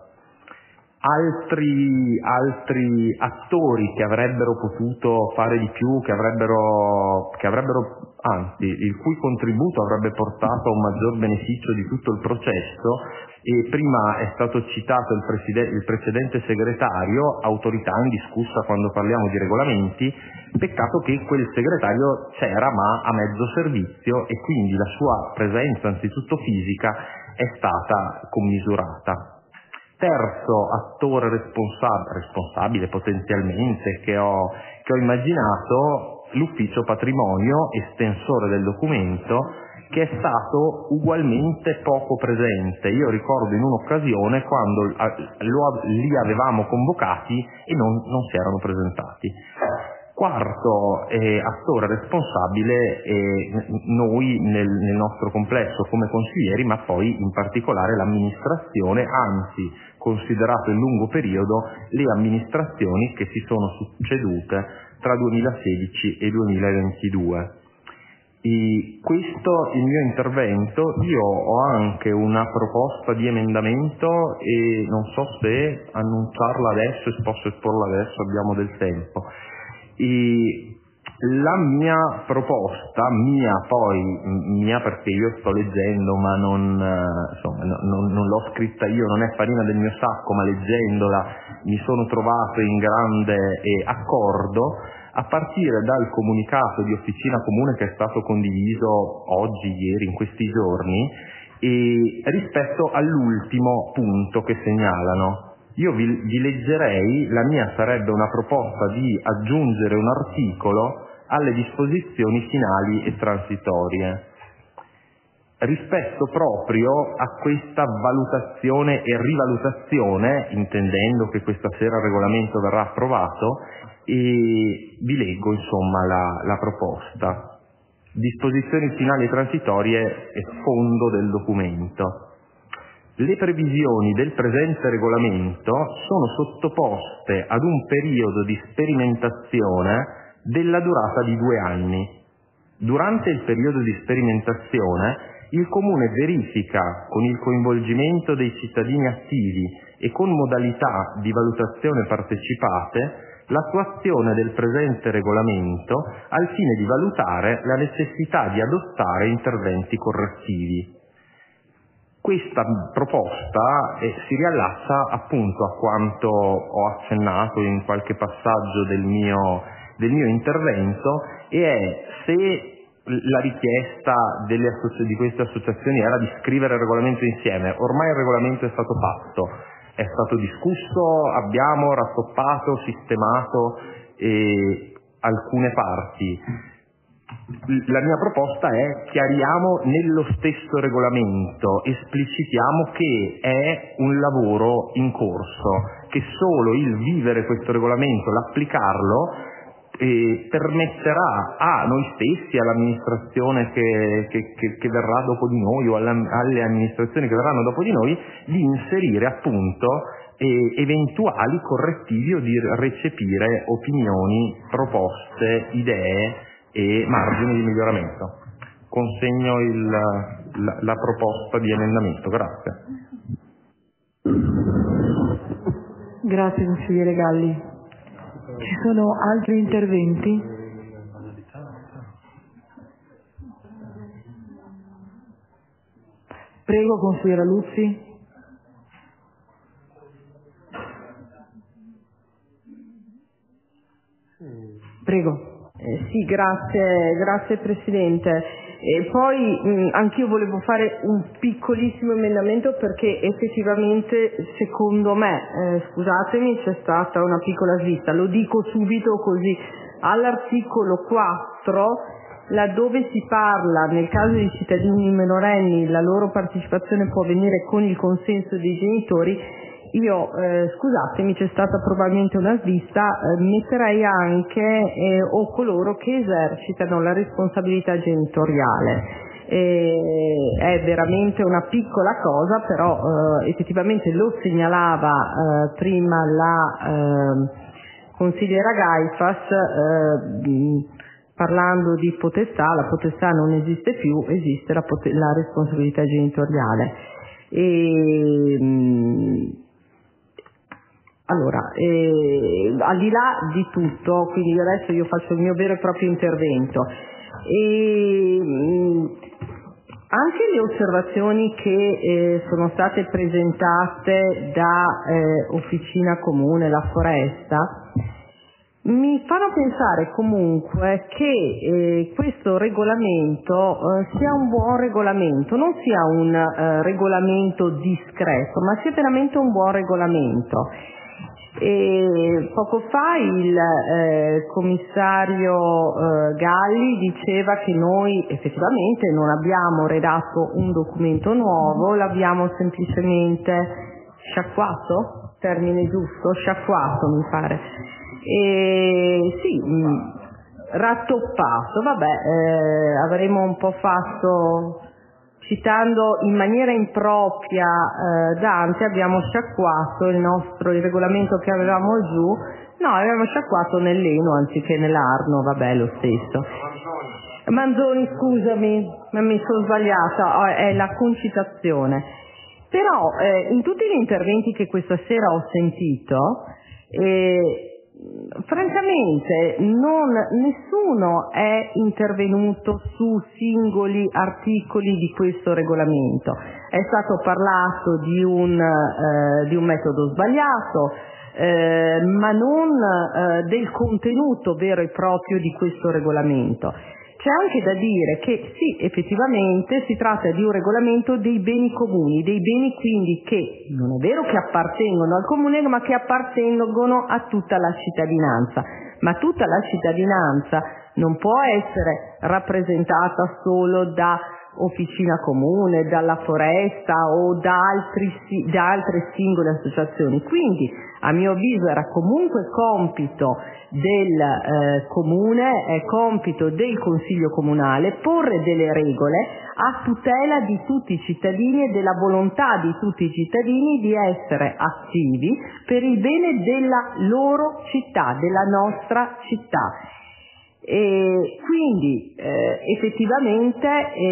Speaker 3: Altri attori che avrebbero potuto fare di più, anzi, il cui contributo avrebbe portato a un maggior beneficio di tutto il processo, e prima è stato citato il precedente segretario, autorità indiscussa quando parliamo di regolamenti. Peccato che quel segretario c'era ma a mezzo servizio, e quindi la sua presenza, anzitutto fisica, è stata commisurata. Terzo attore responsabile potenzialmente che ho immaginato, l'ufficio patrimonio, estensore del documento, che è stato ugualmente poco presente. Io ricordo in un'occasione quando li avevamo convocati e non si erano presentati. Quarto attore responsabile noi nel nostro complesso come consiglieri, ma poi in particolare l'amministrazione, anzi considerato il lungo periodo le amministrazioni che si sono succedute tra 2016 e 2022. E questo il mio intervento. Io ho anche una proposta di emendamento e non so se annunciarla adesso, se posso esporla adesso, abbiamo del tempo. E la mia proposta, mia perché io sto leggendo, ma non l'ho scritta io, non è farina del mio sacco, ma leggendola mi sono trovato in grande accordo, a partire dal comunicato di Officina Comune che è stato condiviso oggi, ieri, in questi giorni, e rispetto all'ultimo punto che segnalano. Io vi leggerei, la mia sarebbe una proposta di aggiungere un articolo alle disposizioni finali e transitorie, rispetto proprio a questa valutazione e rivalutazione, intendendo che questa sera il regolamento verrà approvato, e vi leggo insomma la proposta. Disposizioni finali e transitorie e fondo del documento. Le previsioni del presente regolamento sono sottoposte ad un periodo di sperimentazione della durata di 2 anni. Durante il periodo di sperimentazione, il Comune verifica, con il coinvolgimento dei cittadini attivi e con modalità di valutazione partecipate, l'attuazione del presente regolamento al fine di valutare la necessità di adottare interventi correttivi. Questa proposta si riallaccia appunto a quanto ho accennato in qualche passaggio del mio intervento, e è se la richiesta di queste associazioni era di scrivere il regolamento insieme. Ormai il regolamento è stato fatto, è stato discusso, abbiamo rattoppato, sistemato alcune parti. La mia proposta è: chiariamo nello stesso regolamento, esplicitiamo che è un lavoro in corso, che solo il vivere questo regolamento, l'applicarlo, permetterà a noi stessi, all'amministrazione che verrà dopo di noi o alle amministrazioni che verranno dopo di noi, di inserire appunto eventuali correttivi o di recepire opinioni, proposte, idee e margini di miglioramento. Consegno la proposta di emendamento. Grazie.
Speaker 1: Grazie consigliere Galli. Ci sono altri interventi? Prego, consigliera Luzzi. Prego.
Speaker 4: Sì, grazie Presidente. E poi anch'io volevo fare un piccolissimo emendamento perché effettivamente secondo me, scusatemi, c'è stata una piccola svista, lo dico subito così, all'articolo 4, laddove si parla nel caso di cittadini minorenni la loro partecipazione può avvenire con il consenso dei genitori, io, scusatemi, c'è stata probabilmente una svista, metterei anche o coloro che esercitano la responsabilità genitoriale. È veramente una piccola cosa, però effettivamente lo segnalava prima la consigliera Gaifas, parlando di potestà, la potestà non esiste più, esiste la responsabilità genitoriale. Allora, al di là di tutto, quindi adesso io faccio il mio vero e proprio intervento, anche le osservazioni che sono state presentate da Officina Comune, la Foresta, mi fanno pensare comunque che questo regolamento sia un buon regolamento, non sia un regolamento discreto, ma sia veramente un buon regolamento. Poco fa il commissario Galli diceva che noi effettivamente non abbiamo redatto un documento nuovo, l'abbiamo semplicemente sciacquato, termine giusto? Sciacquato mi pare. Sì, rattoppato, vabbè, avremo un po' fatto, citando in maniera impropria Dante, abbiamo sciacquato il regolamento che avevamo giù, no, avevamo sciacquato nell'Eno anziché nell'Arno, vabbè, lo stesso. Manzoni, scusami, mi sono sbagliata, è la concitazione. Però in tutti gli interventi che questa sera ho sentito, francamente nessuno è intervenuto su singoli articoli di questo regolamento. È stato parlato di un metodo sbagliato, ma non del contenuto vero e proprio di questo regolamento. C'è anche da dire che sì, effettivamente si tratta di un regolamento dei beni comuni, dei beni quindi che non è vero che appartengono al comune, ma che appartengono a tutta la cittadinanza. Ma tutta la cittadinanza non può essere rappresentata solo da Officina Comune, dalla Foresta o da altre singole associazioni. Quindi, a mio avviso, era comunque compito del Comune, è compito del Consiglio Comunale porre delle regole a tutela di tutti i cittadini e della volontà di tutti i cittadini di essere attivi per il bene della loro città, della nostra città. E quindi effettivamente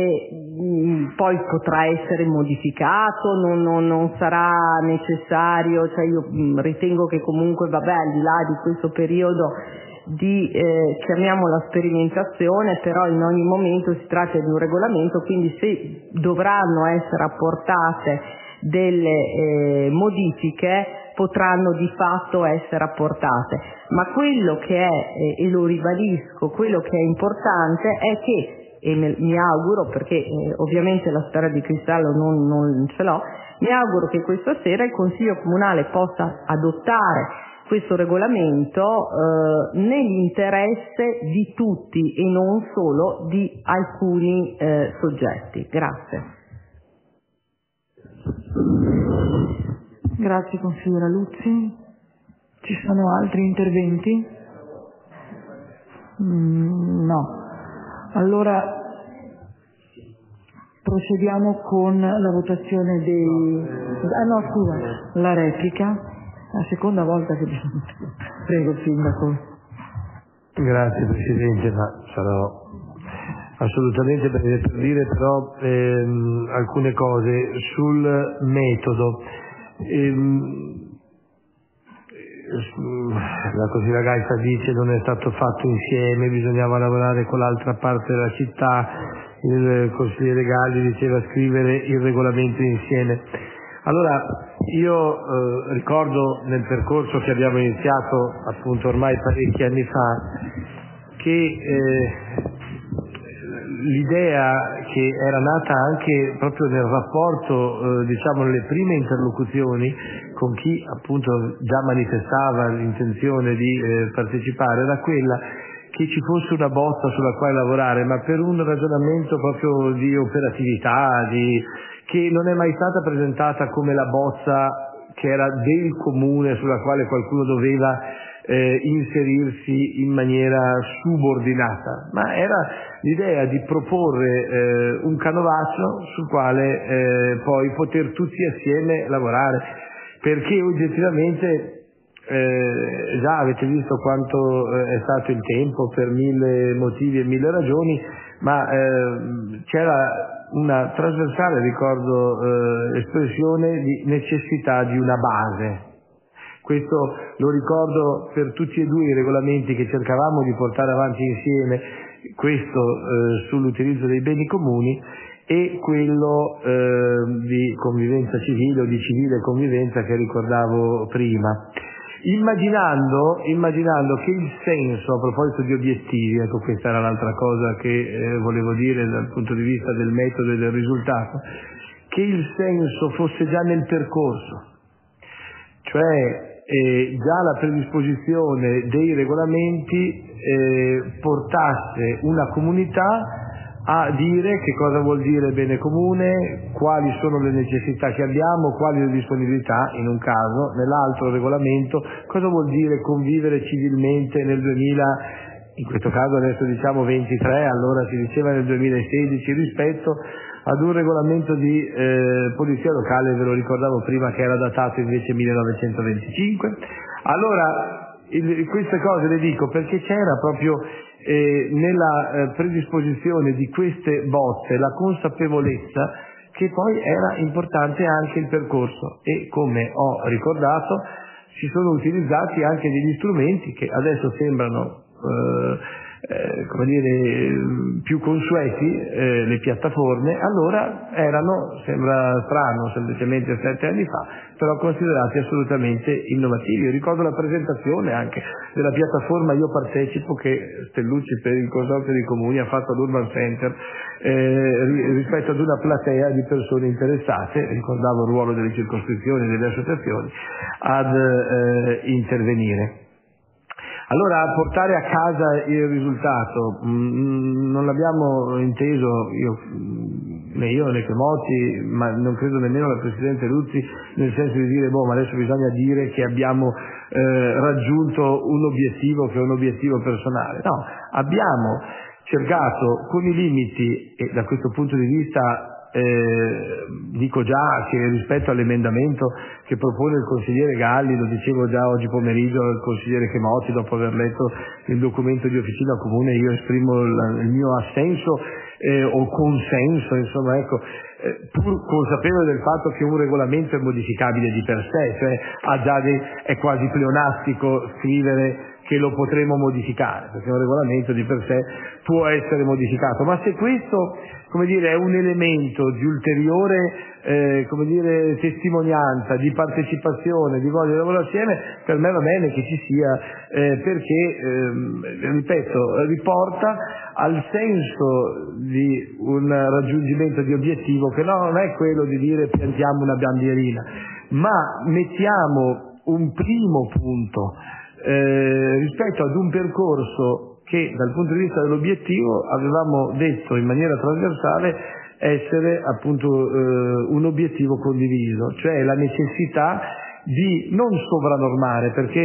Speaker 4: poi potrà essere modificato, non sarà necessario, cioè io ritengo che comunque vabbè, al di là di questo periodo di chiamiamola sperimentazione, però in ogni momento si tratta di un regolamento, quindi se dovranno essere apportate delle modifiche potranno di fatto essere apportate, ma quello che è, e lo ribadisco, quello che è importante è che, e mi auguro, perché ovviamente la sfera di cristallo non ce l'ho, mi auguro che questa sera il Consiglio Comunale possa adottare questo regolamento nell'interesse di tutti e non solo di alcuni soggetti. Grazie.
Speaker 1: Grazie consigliera Luzzi. Ci sono altri interventi? No. Allora procediamo con la votazione dei... la replica. La seconda volta che... Prego, Sindaco.
Speaker 6: Grazie Presidente, ma sarò assolutamente breve per dire però alcune cose sul metodo. La Così Ragazza dice non è stato fatto insieme, bisognava lavorare con l'altra parte della città, il consigliere Galli diceva scrivere il regolamento insieme. Allora io ricordo nel percorso che abbiamo iniziato appunto ormai parecchi anni fa che l'idea che era nata anche proprio nel rapporto, diciamo nelle prime interlocuzioni con chi appunto già manifestava l'intenzione di partecipare, era quella che ci fosse una bozza sulla quale lavorare, ma per un ragionamento proprio di operatività, che non è mai stata presentata come la bozza che era del comune sulla quale qualcuno doveva inserirsi in maniera subordinata, ma era l'idea di proporre un canovaccio sul quale poi poter tutti assieme lavorare, perché oggettivamente già avete visto quanto è stato il tempo per 1000 motivi e 1000 ragioni, ma c'era una trasversale, ricordo, espressione di necessità di una base. Questo lo ricordo per tutti e due i regolamenti che cercavamo di portare avanti insieme, questo sull'utilizzo dei beni comuni e quello di convivenza civile o di civile convivenza che ricordavo prima. Immaginando che il senso, a proposito di obiettivi, ecco questa era l'altra cosa che volevo dire dal punto di vista del metodo e del risultato, che il senso fosse già nel percorso, cioè già la predisposizione dei regolamenti portasse una comunità a dire che cosa vuol dire bene comune, quali sono le necessità che abbiamo, quali le disponibilità in un caso, nell'altro regolamento cosa vuol dire convivere civilmente nel 2000, in questo caso adesso diciamo 23, allora si diceva nel 2016, rispetto ad un regolamento di polizia locale, ve lo ricordavo prima che era datato invece 1925. Allora queste cose le dico perché c'era proprio nella predisposizione di queste bozze la consapevolezza che poi era importante anche il percorso e, come ho ricordato, si sono utilizzati anche degli strumenti che adesso sembrano come dire più consueti, le piattaforme, allora erano, sembra strano, semplicemente 7 anni fa, però considerati assolutamente innovativi. Io ricordo la presentazione anche della piattaforma Io Partecipo che Stellucci per il Consorzio di Comuni ha fatto all'Urban Center rispetto ad una platea di persone interessate, ricordavo il ruolo delle circoscrizioni e delle associazioni, ad intervenire. Allora, portare a casa il risultato non l'abbiamo inteso né io né Tremotti, ma non credo nemmeno la Presidente Luzzi, nel senso di dire ma adesso bisogna dire che abbiamo raggiunto un obiettivo che è un obiettivo personale. No, abbiamo cercato con i limiti, e da questo punto di vista dico già che rispetto all'emendamento che propone il consigliere Galli, lo dicevo già oggi pomeriggio al consigliere Tremotti dopo aver letto il documento di Officina Comune, io esprimo il mio assenso o consenso, insomma, ecco, pur consapevole del fatto che un regolamento è modificabile di per sé, cioè è quasi pleonastico scrivere che lo potremo modificare, perché un regolamento di per sé può essere modificato, ma se questo, come dire, è un elemento di ulteriore, come dire, testimonianza, di partecipazione, di voglia di lavorare assieme, per me va bene che ci sia, perché, ripeto, riporta al senso di un raggiungimento di obiettivo che non è quello di dire piantiamo una bandierina, ma mettiamo un primo punto rispetto ad un percorso che dal punto di vista dell'obiettivo avevamo detto in maniera trasversale essere appunto un obiettivo condiviso, cioè la necessità di non sovranormare, perché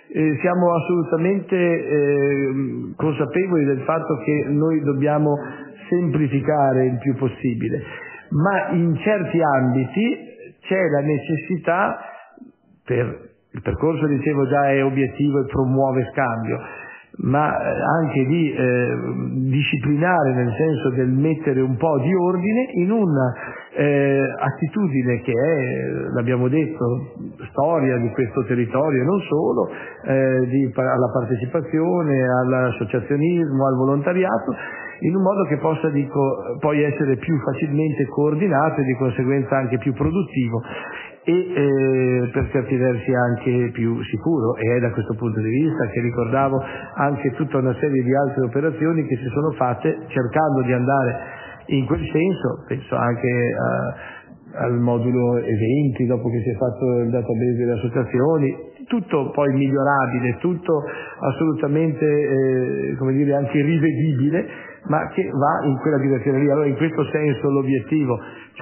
Speaker 6: siamo assolutamente consapevoli del fatto che noi dobbiamo semplificare il più possibile, ma in certi ambiti c'è la necessità, il percorso dicevo già è obiettivo e promuove scambio, ma anche di disciplinare, nel senso del mettere un po' di ordine in una attitudine che è, l'abbiamo detto, storia di questo territorio e non solo, alla partecipazione, all'associazionismo, al volontariato, in un modo che possa poi essere più facilmente coordinato e di conseguenza anche più produttivo e per certi versi anche più sicuro. E è da questo punto di vista che ricordavo anche tutta una serie di altre operazioni che si sono fatte cercando di andare in quel senso. Penso anche al modulo eventi, dopo che si è fatto il database delle associazioni, tutto poi migliorabile, tutto assolutamente anche rivedibile, ma che va in quella direzione lì. Allora in questo senso l'obiettivo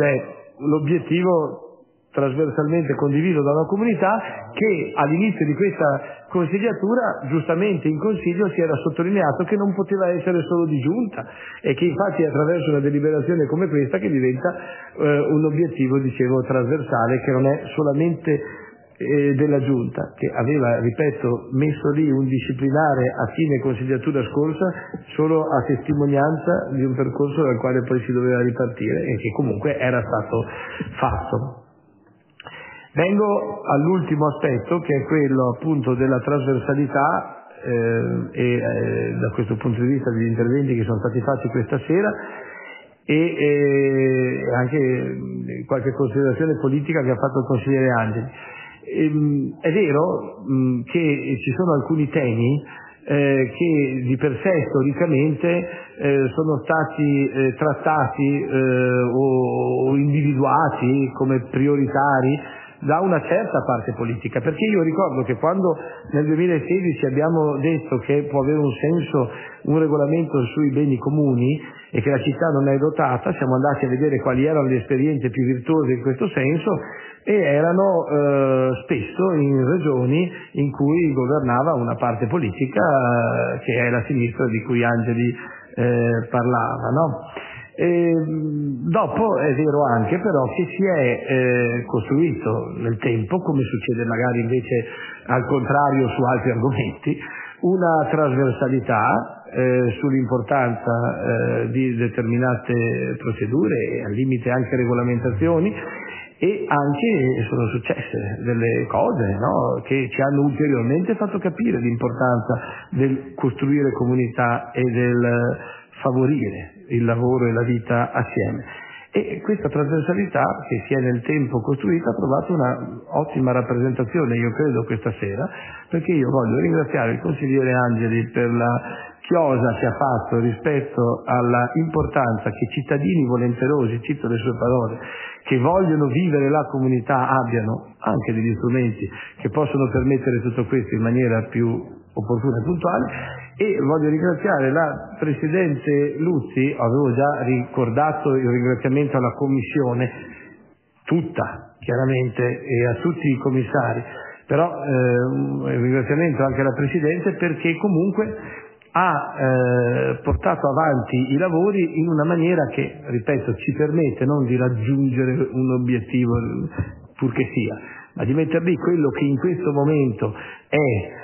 Speaker 6: trasversalmente condiviso da una comunità, che all'inizio di questa consigliatura giustamente in consiglio si era sottolineato che non poteva essere solo di giunta, e che infatti è attraverso una deliberazione come questa che diventa un obiettivo, dicevo, trasversale, che non è solamente della giunta, che aveva, ripeto, messo lì un disciplinare a fine consigliatura scorsa solo a testimonianza di un percorso dal quale poi si doveva ripartire e che comunque era stato fatto. Vengo all'ultimo aspetto, che è quello appunto della trasversalità, e da questo punto di vista degli interventi che sono stati fatti questa sera e anche qualche considerazione politica che ha fatto il consigliere Angeli. È vero che ci sono alcuni temi che di per sé storicamente sono stati trattati o individuati come prioritari da una certa parte politica, perché io ricordo che quando nel 2016 abbiamo detto che può avere un senso un regolamento sui beni comuni e che la città non è dotata, siamo andati a vedere quali erano le esperienze più virtuose in questo senso, e erano spesso in regioni in cui governava una parte politica che è la sinistra di cui Angeli parlava, no? Dopo è vero anche però che si è costruito nel tempo, come succede magari invece al contrario su altri argomenti, una trasversalità sull'importanza di determinate procedure e al limite anche regolamentazioni, e anche sono successe delle cose, no? Che ci hanno ulteriormente fatto capire l'importanza del costruire comunità e del favorire il lavoro e la vita assieme. E questa trasversalità che si è nel tempo costruita ha trovato una ottima rappresentazione, io credo, questa sera, perché io voglio ringraziare il consigliere Angeli per la chiosa che ha fatto rispetto alla importanza che cittadini volenterosi, cito le sue parole, che vogliono vivere la comunità abbiano anche degli strumenti che possono permettere tutto questo in maniera più opportuna e puntuale. E voglio ringraziare la Presidente Luzzi, avevo già ricordato il ringraziamento alla Commissione tutta, chiaramente, e a tutti i commissari, però un ringraziamento anche alla Presidente perché comunque ha portato avanti i lavori in una maniera che, ripeto, ci permette non di raggiungere un obiettivo purché sia, ma di metter lì quello che in questo momento è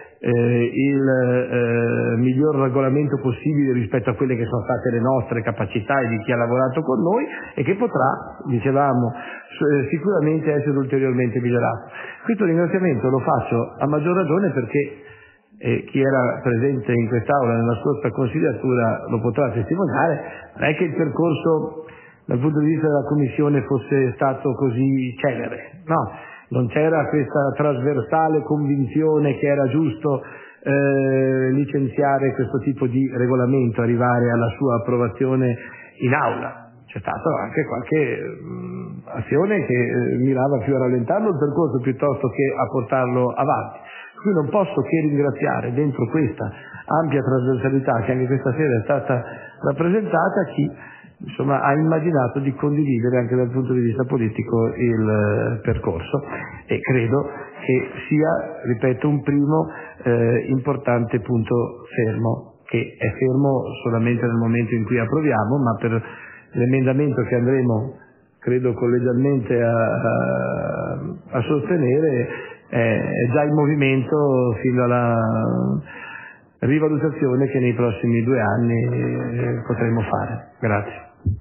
Speaker 6: il miglior regolamento possibile rispetto a quelle che sono state le nostre capacità e di chi ha lavorato con noi, e che potrà, dicevamo, sicuramente essere ulteriormente migliorato. Questo ringraziamento lo faccio a maggior ragione perché chi era presente in quest'aula nella scorsa consigliatura lo potrà testimoniare, non è che il percorso dal punto di vista della Commissione fosse stato così celere, no. Non c'era questa trasversale convinzione che era giusto licenziare questo tipo di regolamento, arrivare alla sua approvazione in aula. C'è stata anche qualche azione che mirava più a rallentarlo il percorso piuttosto che a portarlo avanti. Qui non posso che ringraziare, dentro questa ampia trasversalità che anche questa sera è stata rappresentata, chi insomma, ha immaginato di condividere anche dal punto di vista politico il percorso, e credo che sia, ripeto, un primo importante punto fermo, che è fermo solamente nel momento in cui approviamo, ma per l'emendamento che andremo, credo, collegialmente a sostenere, è già in movimento fino alla rivalutazione che nei prossimi 2 anni potremo fare. Grazie.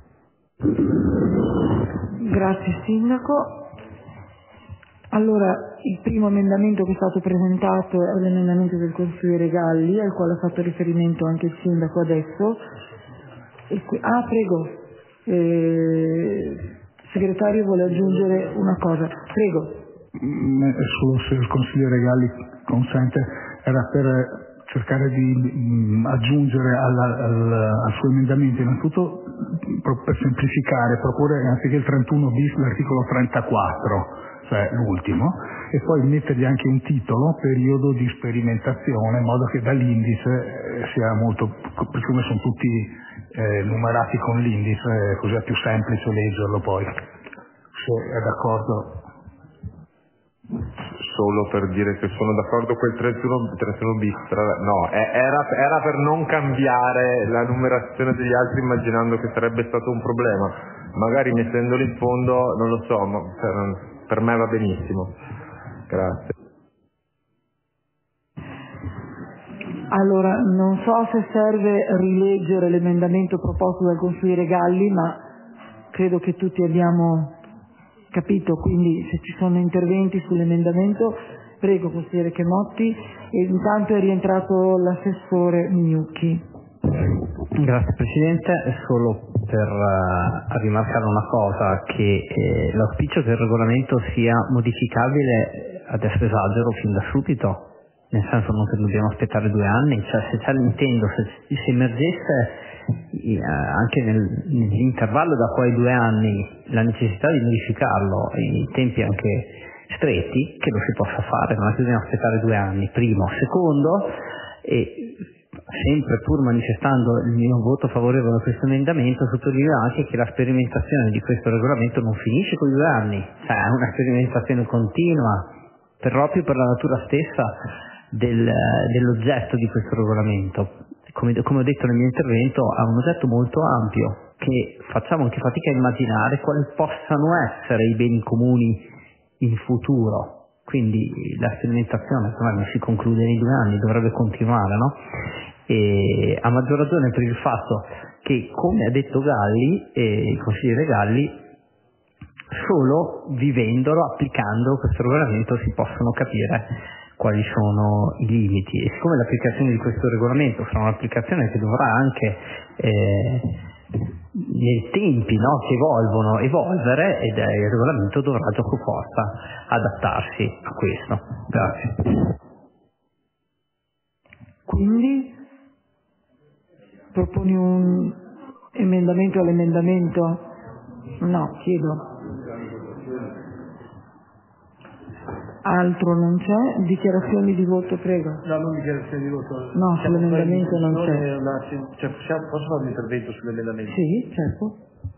Speaker 1: Grazie Sindaco. Allora, il primo emendamento che è stato presentato è l'emendamento del consigliere Galli, al quale ha fatto riferimento anche il Sindaco adesso. Prego. Segretario vuole aggiungere una cosa. Prego.
Speaker 12: Solo se il consigliere Galli consente, era per cercare di aggiungere al suo emendamento, innanzitutto per semplificare, proporre anziché il 31 bis l'articolo 34, cioè l'ultimo, e poi mettergli anche un titolo, periodo di sperimentazione, in modo che dall'indice sia molto, perché come sono tutti numerati con l'indice, così è più semplice leggerlo poi, se è d'accordo.
Speaker 3: Solo per dire che sono d'accordo quel 31 bis, no, era per non cambiare la numerazione degli altri immaginando che sarebbe stato un problema, magari mettendolo in fondo, non lo so, ma per me va benissimo. Grazie.
Speaker 1: Allora, non so se serve rileggere l'emendamento proposto dal consigliere Galli, ma credo che tutti abbiamo capito, quindi se ci sono interventi sull'emendamento, prego consigliere Chemotti, e intanto è rientrato l'assessore Mignucchi.
Speaker 7: Grazie Presidente, solo per rimarcare una cosa, che l'auspicio che il regolamento sia modificabile, adesso esagero, fin da subito, nel senso non che dobbiamo aspettare 2 anni, cioè se c'è l'intento, se emergesse anche nell'intervallo da qua ai 2 anni la necessità di modificarlo in tempi anche stretti, che lo si possa fare, non è che dobbiamo aspettare 2 anni, primo. Secondo, e sempre pur manifestando il mio voto favorevole a questo emendamento, sottolineo anche che la sperimentazione di questo regolamento non finisce con i 2 anni, cioè è una sperimentazione continua, proprio per la natura stessa dell'oggetto di questo regolamento. Come ho detto nel mio intervento, ha un oggetto molto ampio, che facciamo anche fatica a immaginare quali possano essere i beni comuni in futuro. Quindi la sperimentazione non si conclude nei 2 anni, dovrebbe continuare, no? E a maggior ragione per il fatto che, come ha detto Galli, il consigliere Galli, solo vivendolo, applicando questo regolamento, si possono capire quali sono i limiti. E siccome l'applicazione di questo regolamento sarà un'applicazione che dovrà anche nei tempi, no, che evolvere, ed il regolamento dovrà gioco forza adattarsi a questo. Grazie.
Speaker 1: Quindi proponi un emendamento all'emendamento? No, chiedo. Altro non c'è? Dichiarazioni di voto, prego.
Speaker 6: No, non dichiarazioni di voto.
Speaker 1: No, sull'emendamento non c'è.
Speaker 6: Posso fare un intervento sull'emendamento?
Speaker 1: Sì, certo.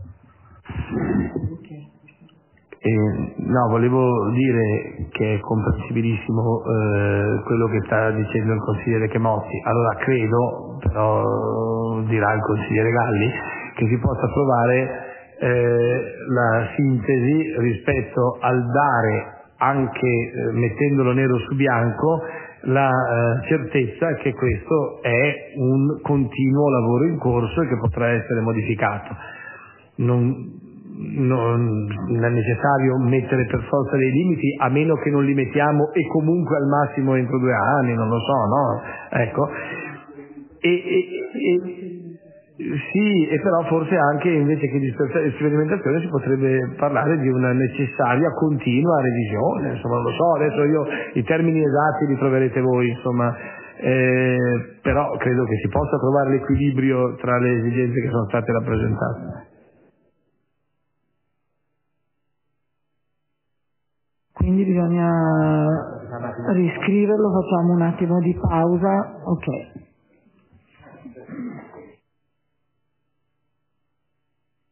Speaker 6: No, volevo dire che è comprensibilissimo quello che sta dicendo il consigliere Chemotti. Allora credo, però dirà il consigliere Galli, che si possa trovare la sintesi rispetto al dare, anche mettendolo nero su bianco, la certezza che questo è un continuo lavoro in corso e che potrà essere modificato. Non è necessario mettere per forza dei limiti, a meno che non li mettiamo e comunque al massimo entro 2 anni, non lo so, no? Ecco. Sì, e però forse anche invece che di sperimentazione si potrebbe parlare di una necessaria continua revisione, insomma, non lo so, adesso io i termini esatti li troverete voi, insomma, però credo che si possa trovare l'equilibrio tra le esigenze che sono state rappresentate.
Speaker 1: Quindi bisogna riscriverlo, facciamo un attimo di pausa, ok.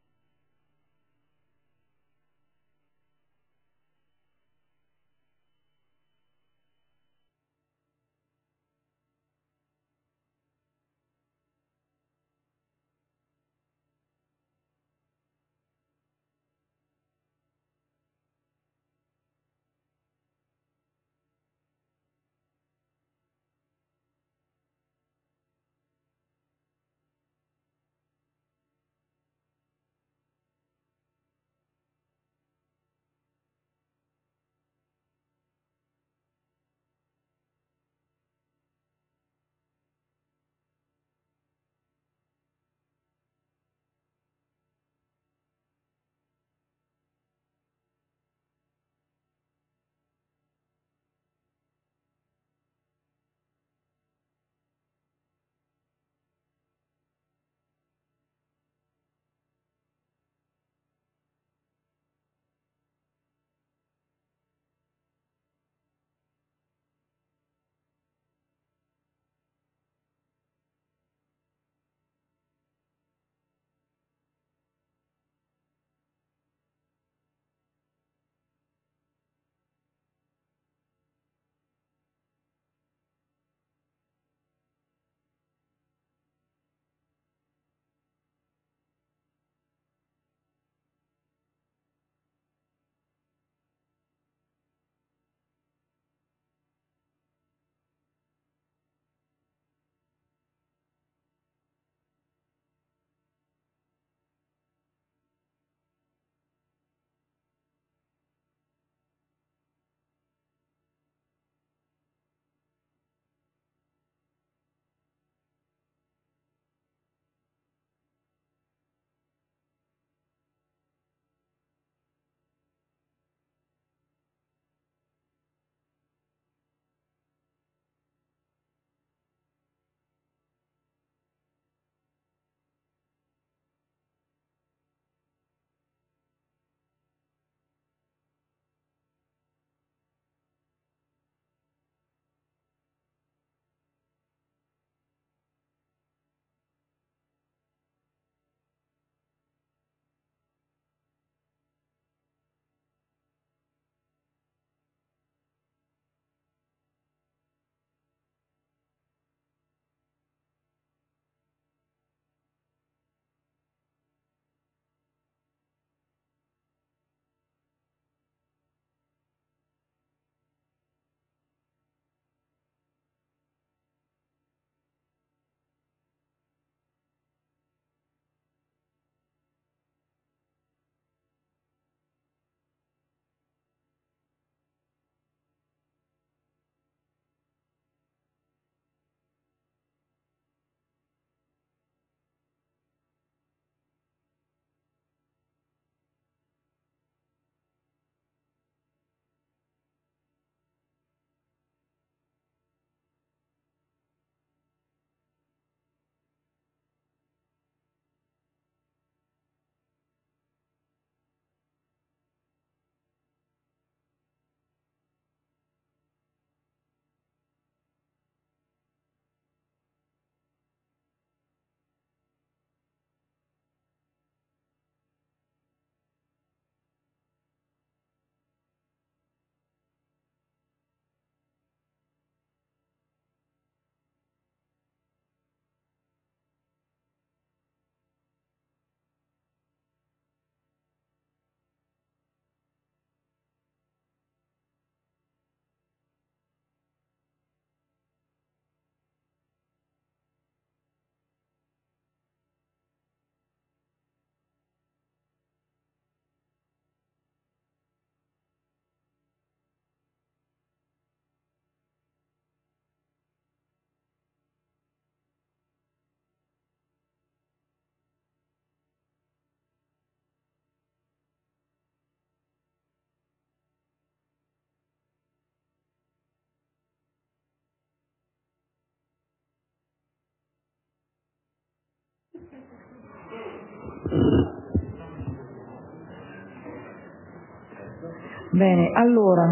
Speaker 1: Bene, allora,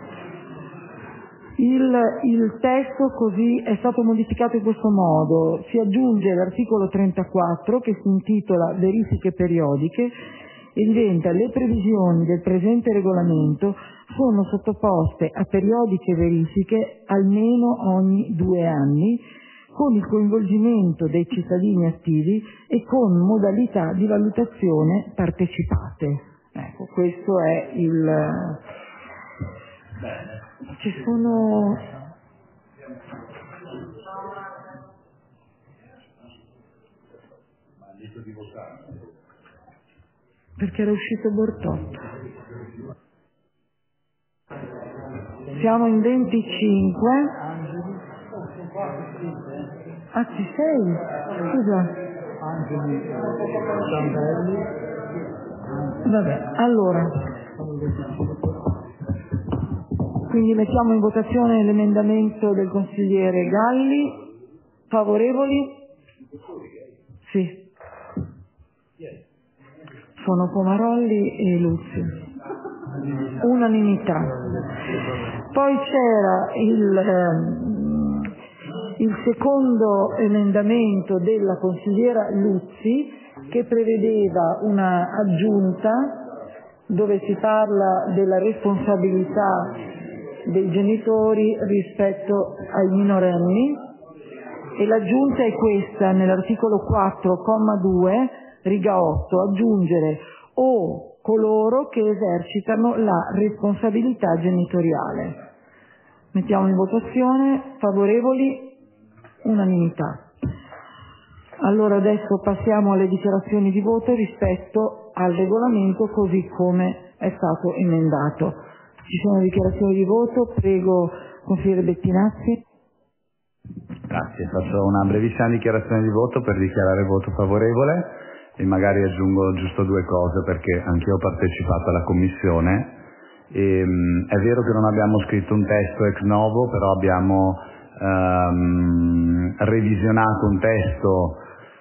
Speaker 1: il testo così è stato modificato in questo modo: si aggiunge l'articolo 34 che si intitola verifiche periodiche e diventa: le previsioni del presente regolamento sono sottoposte a periodiche verifiche almeno ogni 2 anni, con il coinvolgimento dei cittadini attivi e con modalità di valutazione partecipate. Ecco, questo è il... Ci sono... Perché era uscito Bortotto. Siamo in 25. Ah, ci sei? Scusa. Vabbè, allora. Quindi mettiamo in votazione l'emendamento del consigliere Galli. Favorevoli? Sì. Sono Pomarolli e Luzzi. Unanimità. Poi c'era il secondo emendamento della consigliera Luzzi che prevedeva una aggiunta dove si parla della responsabilità dei genitori rispetto ai minorenni, e l'aggiunta è questa: nell'articolo 4, comma 2, riga 8, aggiungere o coloro che esercitano la responsabilità genitoriale. Mettiamo in votazione. Favorevoli? Unanimità. Allora adesso passiamo alle dichiarazioni di voto rispetto al regolamento così come è stato emendato. Ci sono dichiarazioni di voto? Prego, consigliere Bettinazzi.
Speaker 13: Grazie, faccio una brevissima dichiarazione di voto per dichiarare voto favorevole e magari aggiungo giusto 2 cose perché anch'io ho partecipato alla commissione. È vero che non abbiamo scritto un testo ex novo, però abbiamo revisionato un testo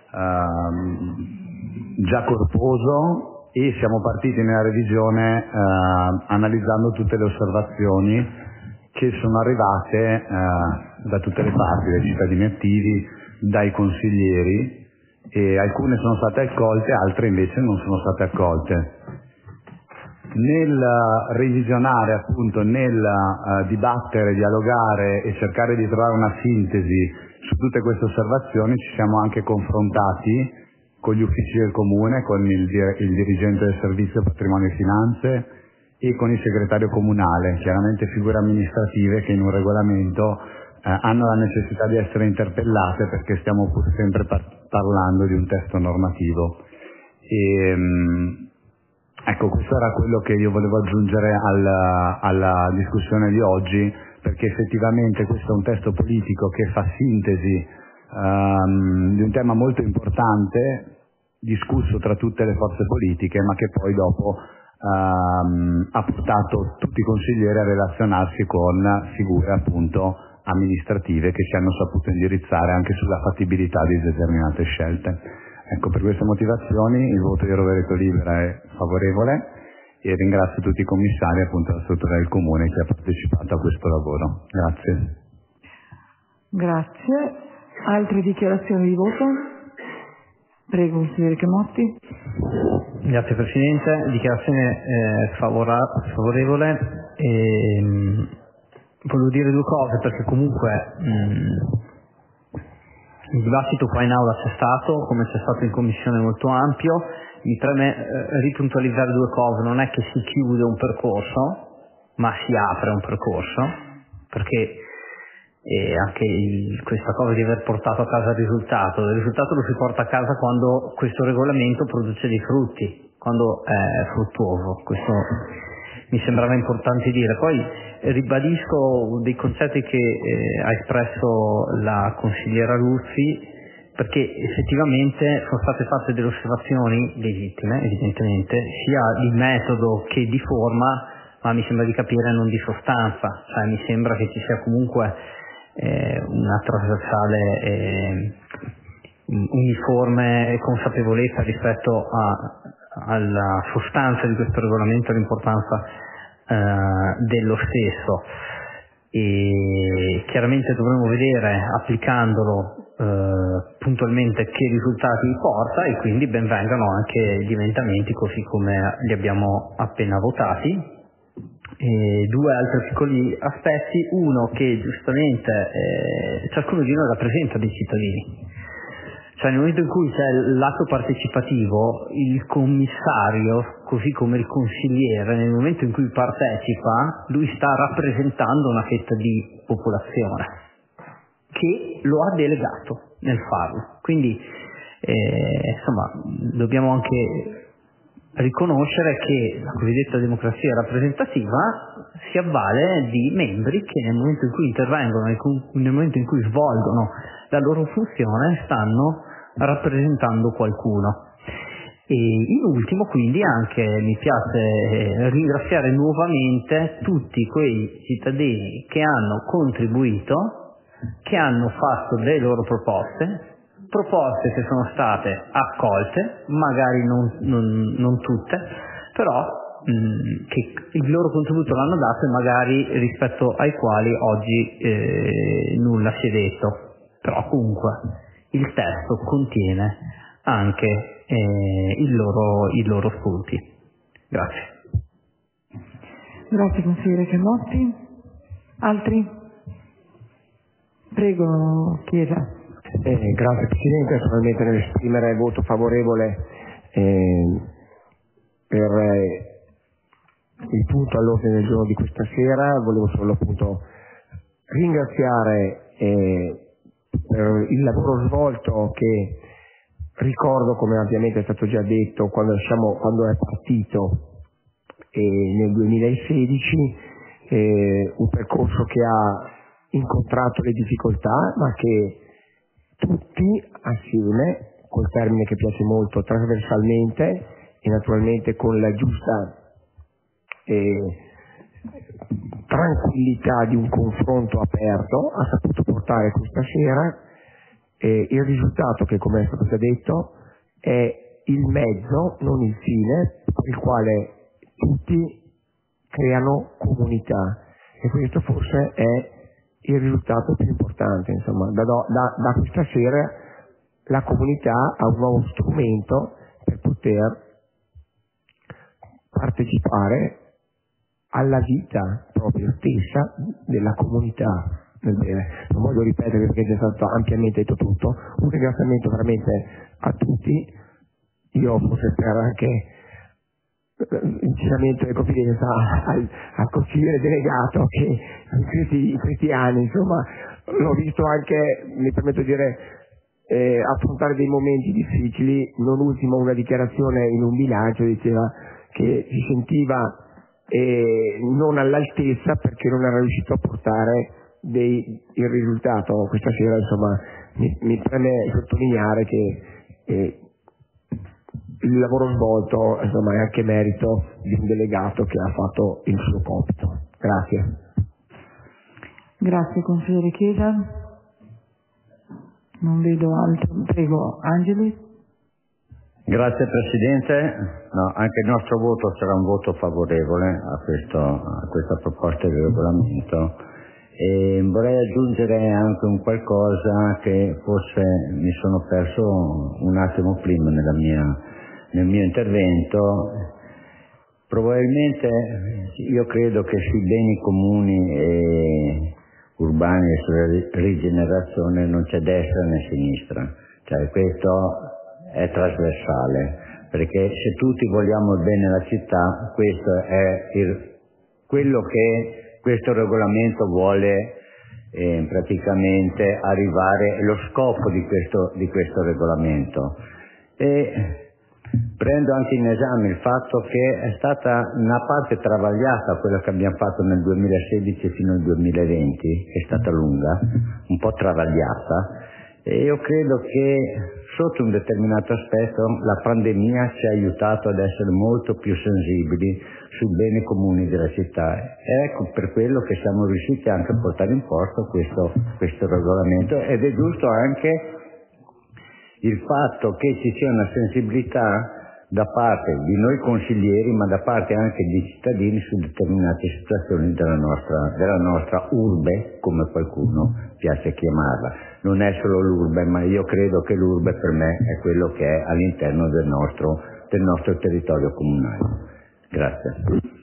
Speaker 13: già corposo e siamo partiti nella revisione analizzando tutte le osservazioni che sono arrivate da tutte le parti, dai cittadini attivi, dai consiglieri, e alcune sono state accolte, altre invece non sono state accolte. Nel revisionare, appunto, nel dibattere, dialogare e cercare di trovare una sintesi su tutte queste osservazioni, ci siamo anche confrontati con gli uffici del Comune, con il dirigente del Servizio Patrimonio e Finanze e con il segretario comunale, chiaramente figure amministrative che in un regolamento hanno la necessità di essere interpellate perché stiamo pur sempre parlando di un testo normativo. Ecco, questo era quello che io volevo aggiungere alla discussione di oggi, perché effettivamente questo è un testo politico che fa sintesi di un tema molto importante, discusso tra tutte le forze politiche, ma che poi dopo ha portato tutti i consiglieri a relazionarsi con figure appunto amministrative che ci hanno saputo indirizzare anche sulla fattibilità di determinate scelte. Ecco, per queste motivazioni il voto di Rovereto Libera è favorevole e ringrazio tutti i commissari, appunto la struttura del Comune che ha partecipato a questo lavoro. Grazie.
Speaker 1: Grazie. Altre dichiarazioni di voto? Prego, consigliere Chemotti.
Speaker 7: Grazie Presidente, dichiarazione favorevole. Volevo dire 2 cose perché comunque il dibattito qua in aula c'è stato, come c'è stato in commissione molto ampio. Mi preme ripuntualizzare 2 cose: non è che si chiude un percorso, ma si apre un percorso, perché anche questa cosa di aver portato a casa il risultato lo si porta a casa quando questo regolamento produce dei frutti, quando è fruttuoso. Questo mi sembrava importante dire. Poi ribadisco dei concetti che ha espresso la consigliera Luzzi, perché effettivamente sono state fatte delle osservazioni legittime, evidentemente, sia di metodo che di forma, ma mi sembra di capire non di sostanza. Cioè mi sembra che ci sia comunque una trasversale uniforme consapevolezza rispetto alla sostanza di questo regolamento e all'importanza dello stesso. E chiaramente dovremo vedere, applicandolo puntualmente, che risultati porta, e quindi ben vengano anche gli emendamenti così come li abbiamo appena votati. E due altri piccoli aspetti: uno, che giustamente ciascuno di noi rappresenta dei cittadini, cioè nel momento in cui c'è il lato partecipativo, il commissario, così come il consigliere, nel momento in cui partecipa, lui sta rappresentando una fetta di popolazione che lo ha delegato nel farlo. Quindi insomma, dobbiamo anche riconoscere che la cosiddetta democrazia rappresentativa si avvale di membri che nel momento in cui intervengono, nel momento in cui svolgono la loro funzione, stanno rappresentando qualcuno. E in ultimo, quindi, anche mi piace ringraziare nuovamente tutti quei cittadini che hanno contribuito, che hanno fatto le loro proposte che sono state accolte, magari non tutte, però che il loro contributo l'hanno dato e magari rispetto ai quali oggi nulla si è detto. Però comunque il testo contiene anche i loro spunti. Grazie.
Speaker 1: Grazie consigliere Cemotti. Altri? Prego, Chiesa.
Speaker 14: Grazie Presidente, naturalmente nell'esprimere voto favorevole per il punto all'ordine del giorno di questa sera. Volevo solo appunto ringraziare per il lavoro svolto, che ricordo, come ampiamente è stato già detto, quando è partito nel 2016, un percorso che ha incontrato le difficoltà, ma che tutti assieme, col termine che piace molto, trasversalmente e naturalmente con la giusta tranquillità di un confronto aperto, ha saputo portare questa sera il risultato che, come è stato già detto, è il mezzo, non il fine, per il quale tutti creano comunità, e questo forse è il risultato più importante. Insomma, da questa sera la comunità ha un nuovo strumento per poter partecipare alla vita proprio stessa della comunità. Non voglio ripetere perché è già stato ampiamente detto tutto. Un ringraziamento veramente a tutti. Io forse per anche insegnamento e confidenza al consigliere delegato, che in questi anni, insomma, l'ho visto anche, mi permetto di dire, affrontare dei momenti difficili. Non ultimo una dichiarazione in un bilancio, diceva che si sentiva non all'altezza perché non era riuscito a portare il risultato. Questa sera, insomma, mi preme sottolineare che il lavoro svolto, insomma, è anche merito di un delegato che ha fatto il suo compito. Grazie.
Speaker 1: Grazie consigliere Chiesa. Non vedo altro. Prego, Angeli.
Speaker 11: Grazie Presidente. No, anche il nostro voto sarà un voto favorevole a questa proposta di regolamento, e vorrei aggiungere anche un qualcosa che forse mi sono perso un attimo prima nel mio intervento. Probabilmente io credo che sui beni comuni e urbani e sulla rigenerazione non c'è destra né sinistra, cioè questo è trasversale, perché se tutti vogliamo il bene alla città, questo è quello che questo regolamento vuole praticamente arrivare, lo scopo di questo regolamento. E prendo anche in esame il fatto che è stata una parte travagliata quella che abbiamo fatto nel 2016 fino al 2020, che è stata lunga, un po' travagliata, e io credo che sotto un determinato aspetto la pandemia ci ha aiutato ad essere molto più sensibili sui beni comuni della città. Ecco per quello che siamo riusciti anche a portare in porto questo regolamento, ed è giusto anche il fatto che ci sia una sensibilità da parte di noi consiglieri, ma da parte anche di cittadini su determinate situazioni della nostra urbe, come qualcuno piace chiamarla. Non è solo l'urbe, ma io credo che l'urbe per me è quello che è all'interno del nostro territorio comunale. Grazie.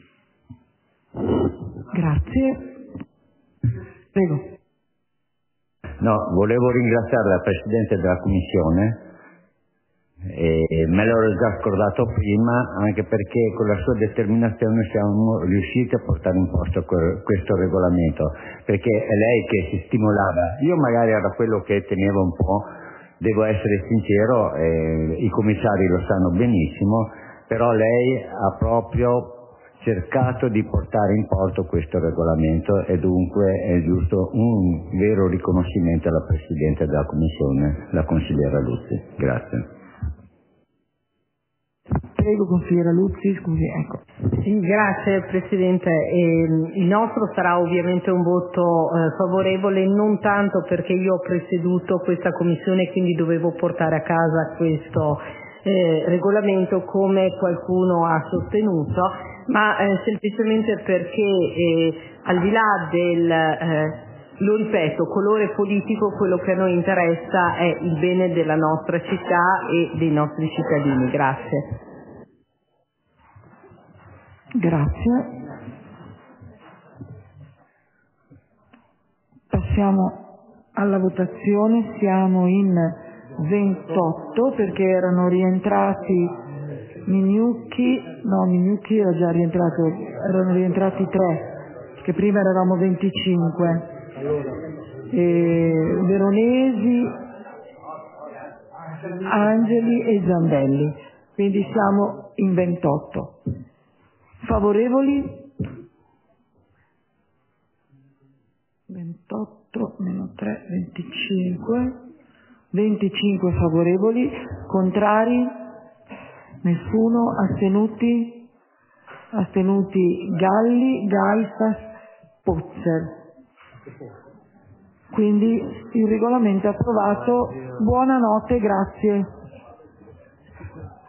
Speaker 1: Grazie. Prego.
Speaker 11: No, volevo ringraziare la Presidente della Commissione. Me l'ero già scordato prima, anche perché con la sua determinazione siamo riusciti a portare in posto questo regolamento, perché è lei che si stimolava. Io magari era quello che tenevo un po', devo essere sincero, i commissari lo sanno benissimo, però lei ha proprio cercato di portare in porto questo regolamento e dunque è giusto un vero riconoscimento alla Presidente della Commissione, la consigliera Luzzi. Grazie.
Speaker 1: Prego, consigliera Luzzi, scusi, ecco.
Speaker 4: Sì, grazie Presidente. Il nostro sarà ovviamente un voto favorevole, non tanto perché io ho presieduto questa commissione e quindi dovevo portare a casa questo regolamento come qualcuno ha sostenuto, ma semplicemente perché al di là del lo ripeto, colore politico, quello che a noi interessa è il bene della nostra città e dei nostri cittadini. Grazie.
Speaker 1: Grazie. Passiamo alla votazione. Siamo in 28 perché erano rientrati Mignucchi era già rientrato, erano rientrati 3, che prima eravamo 25. Veronesi, Angeli e Zambelli, quindi siamo in 28. Favorevoli? 28 meno 3, 25 favorevoli, contrari? Nessuno, astenuti Galli, Gaifas, Pozzer. Quindi il regolamento è approvato. Buonanotte, grazie.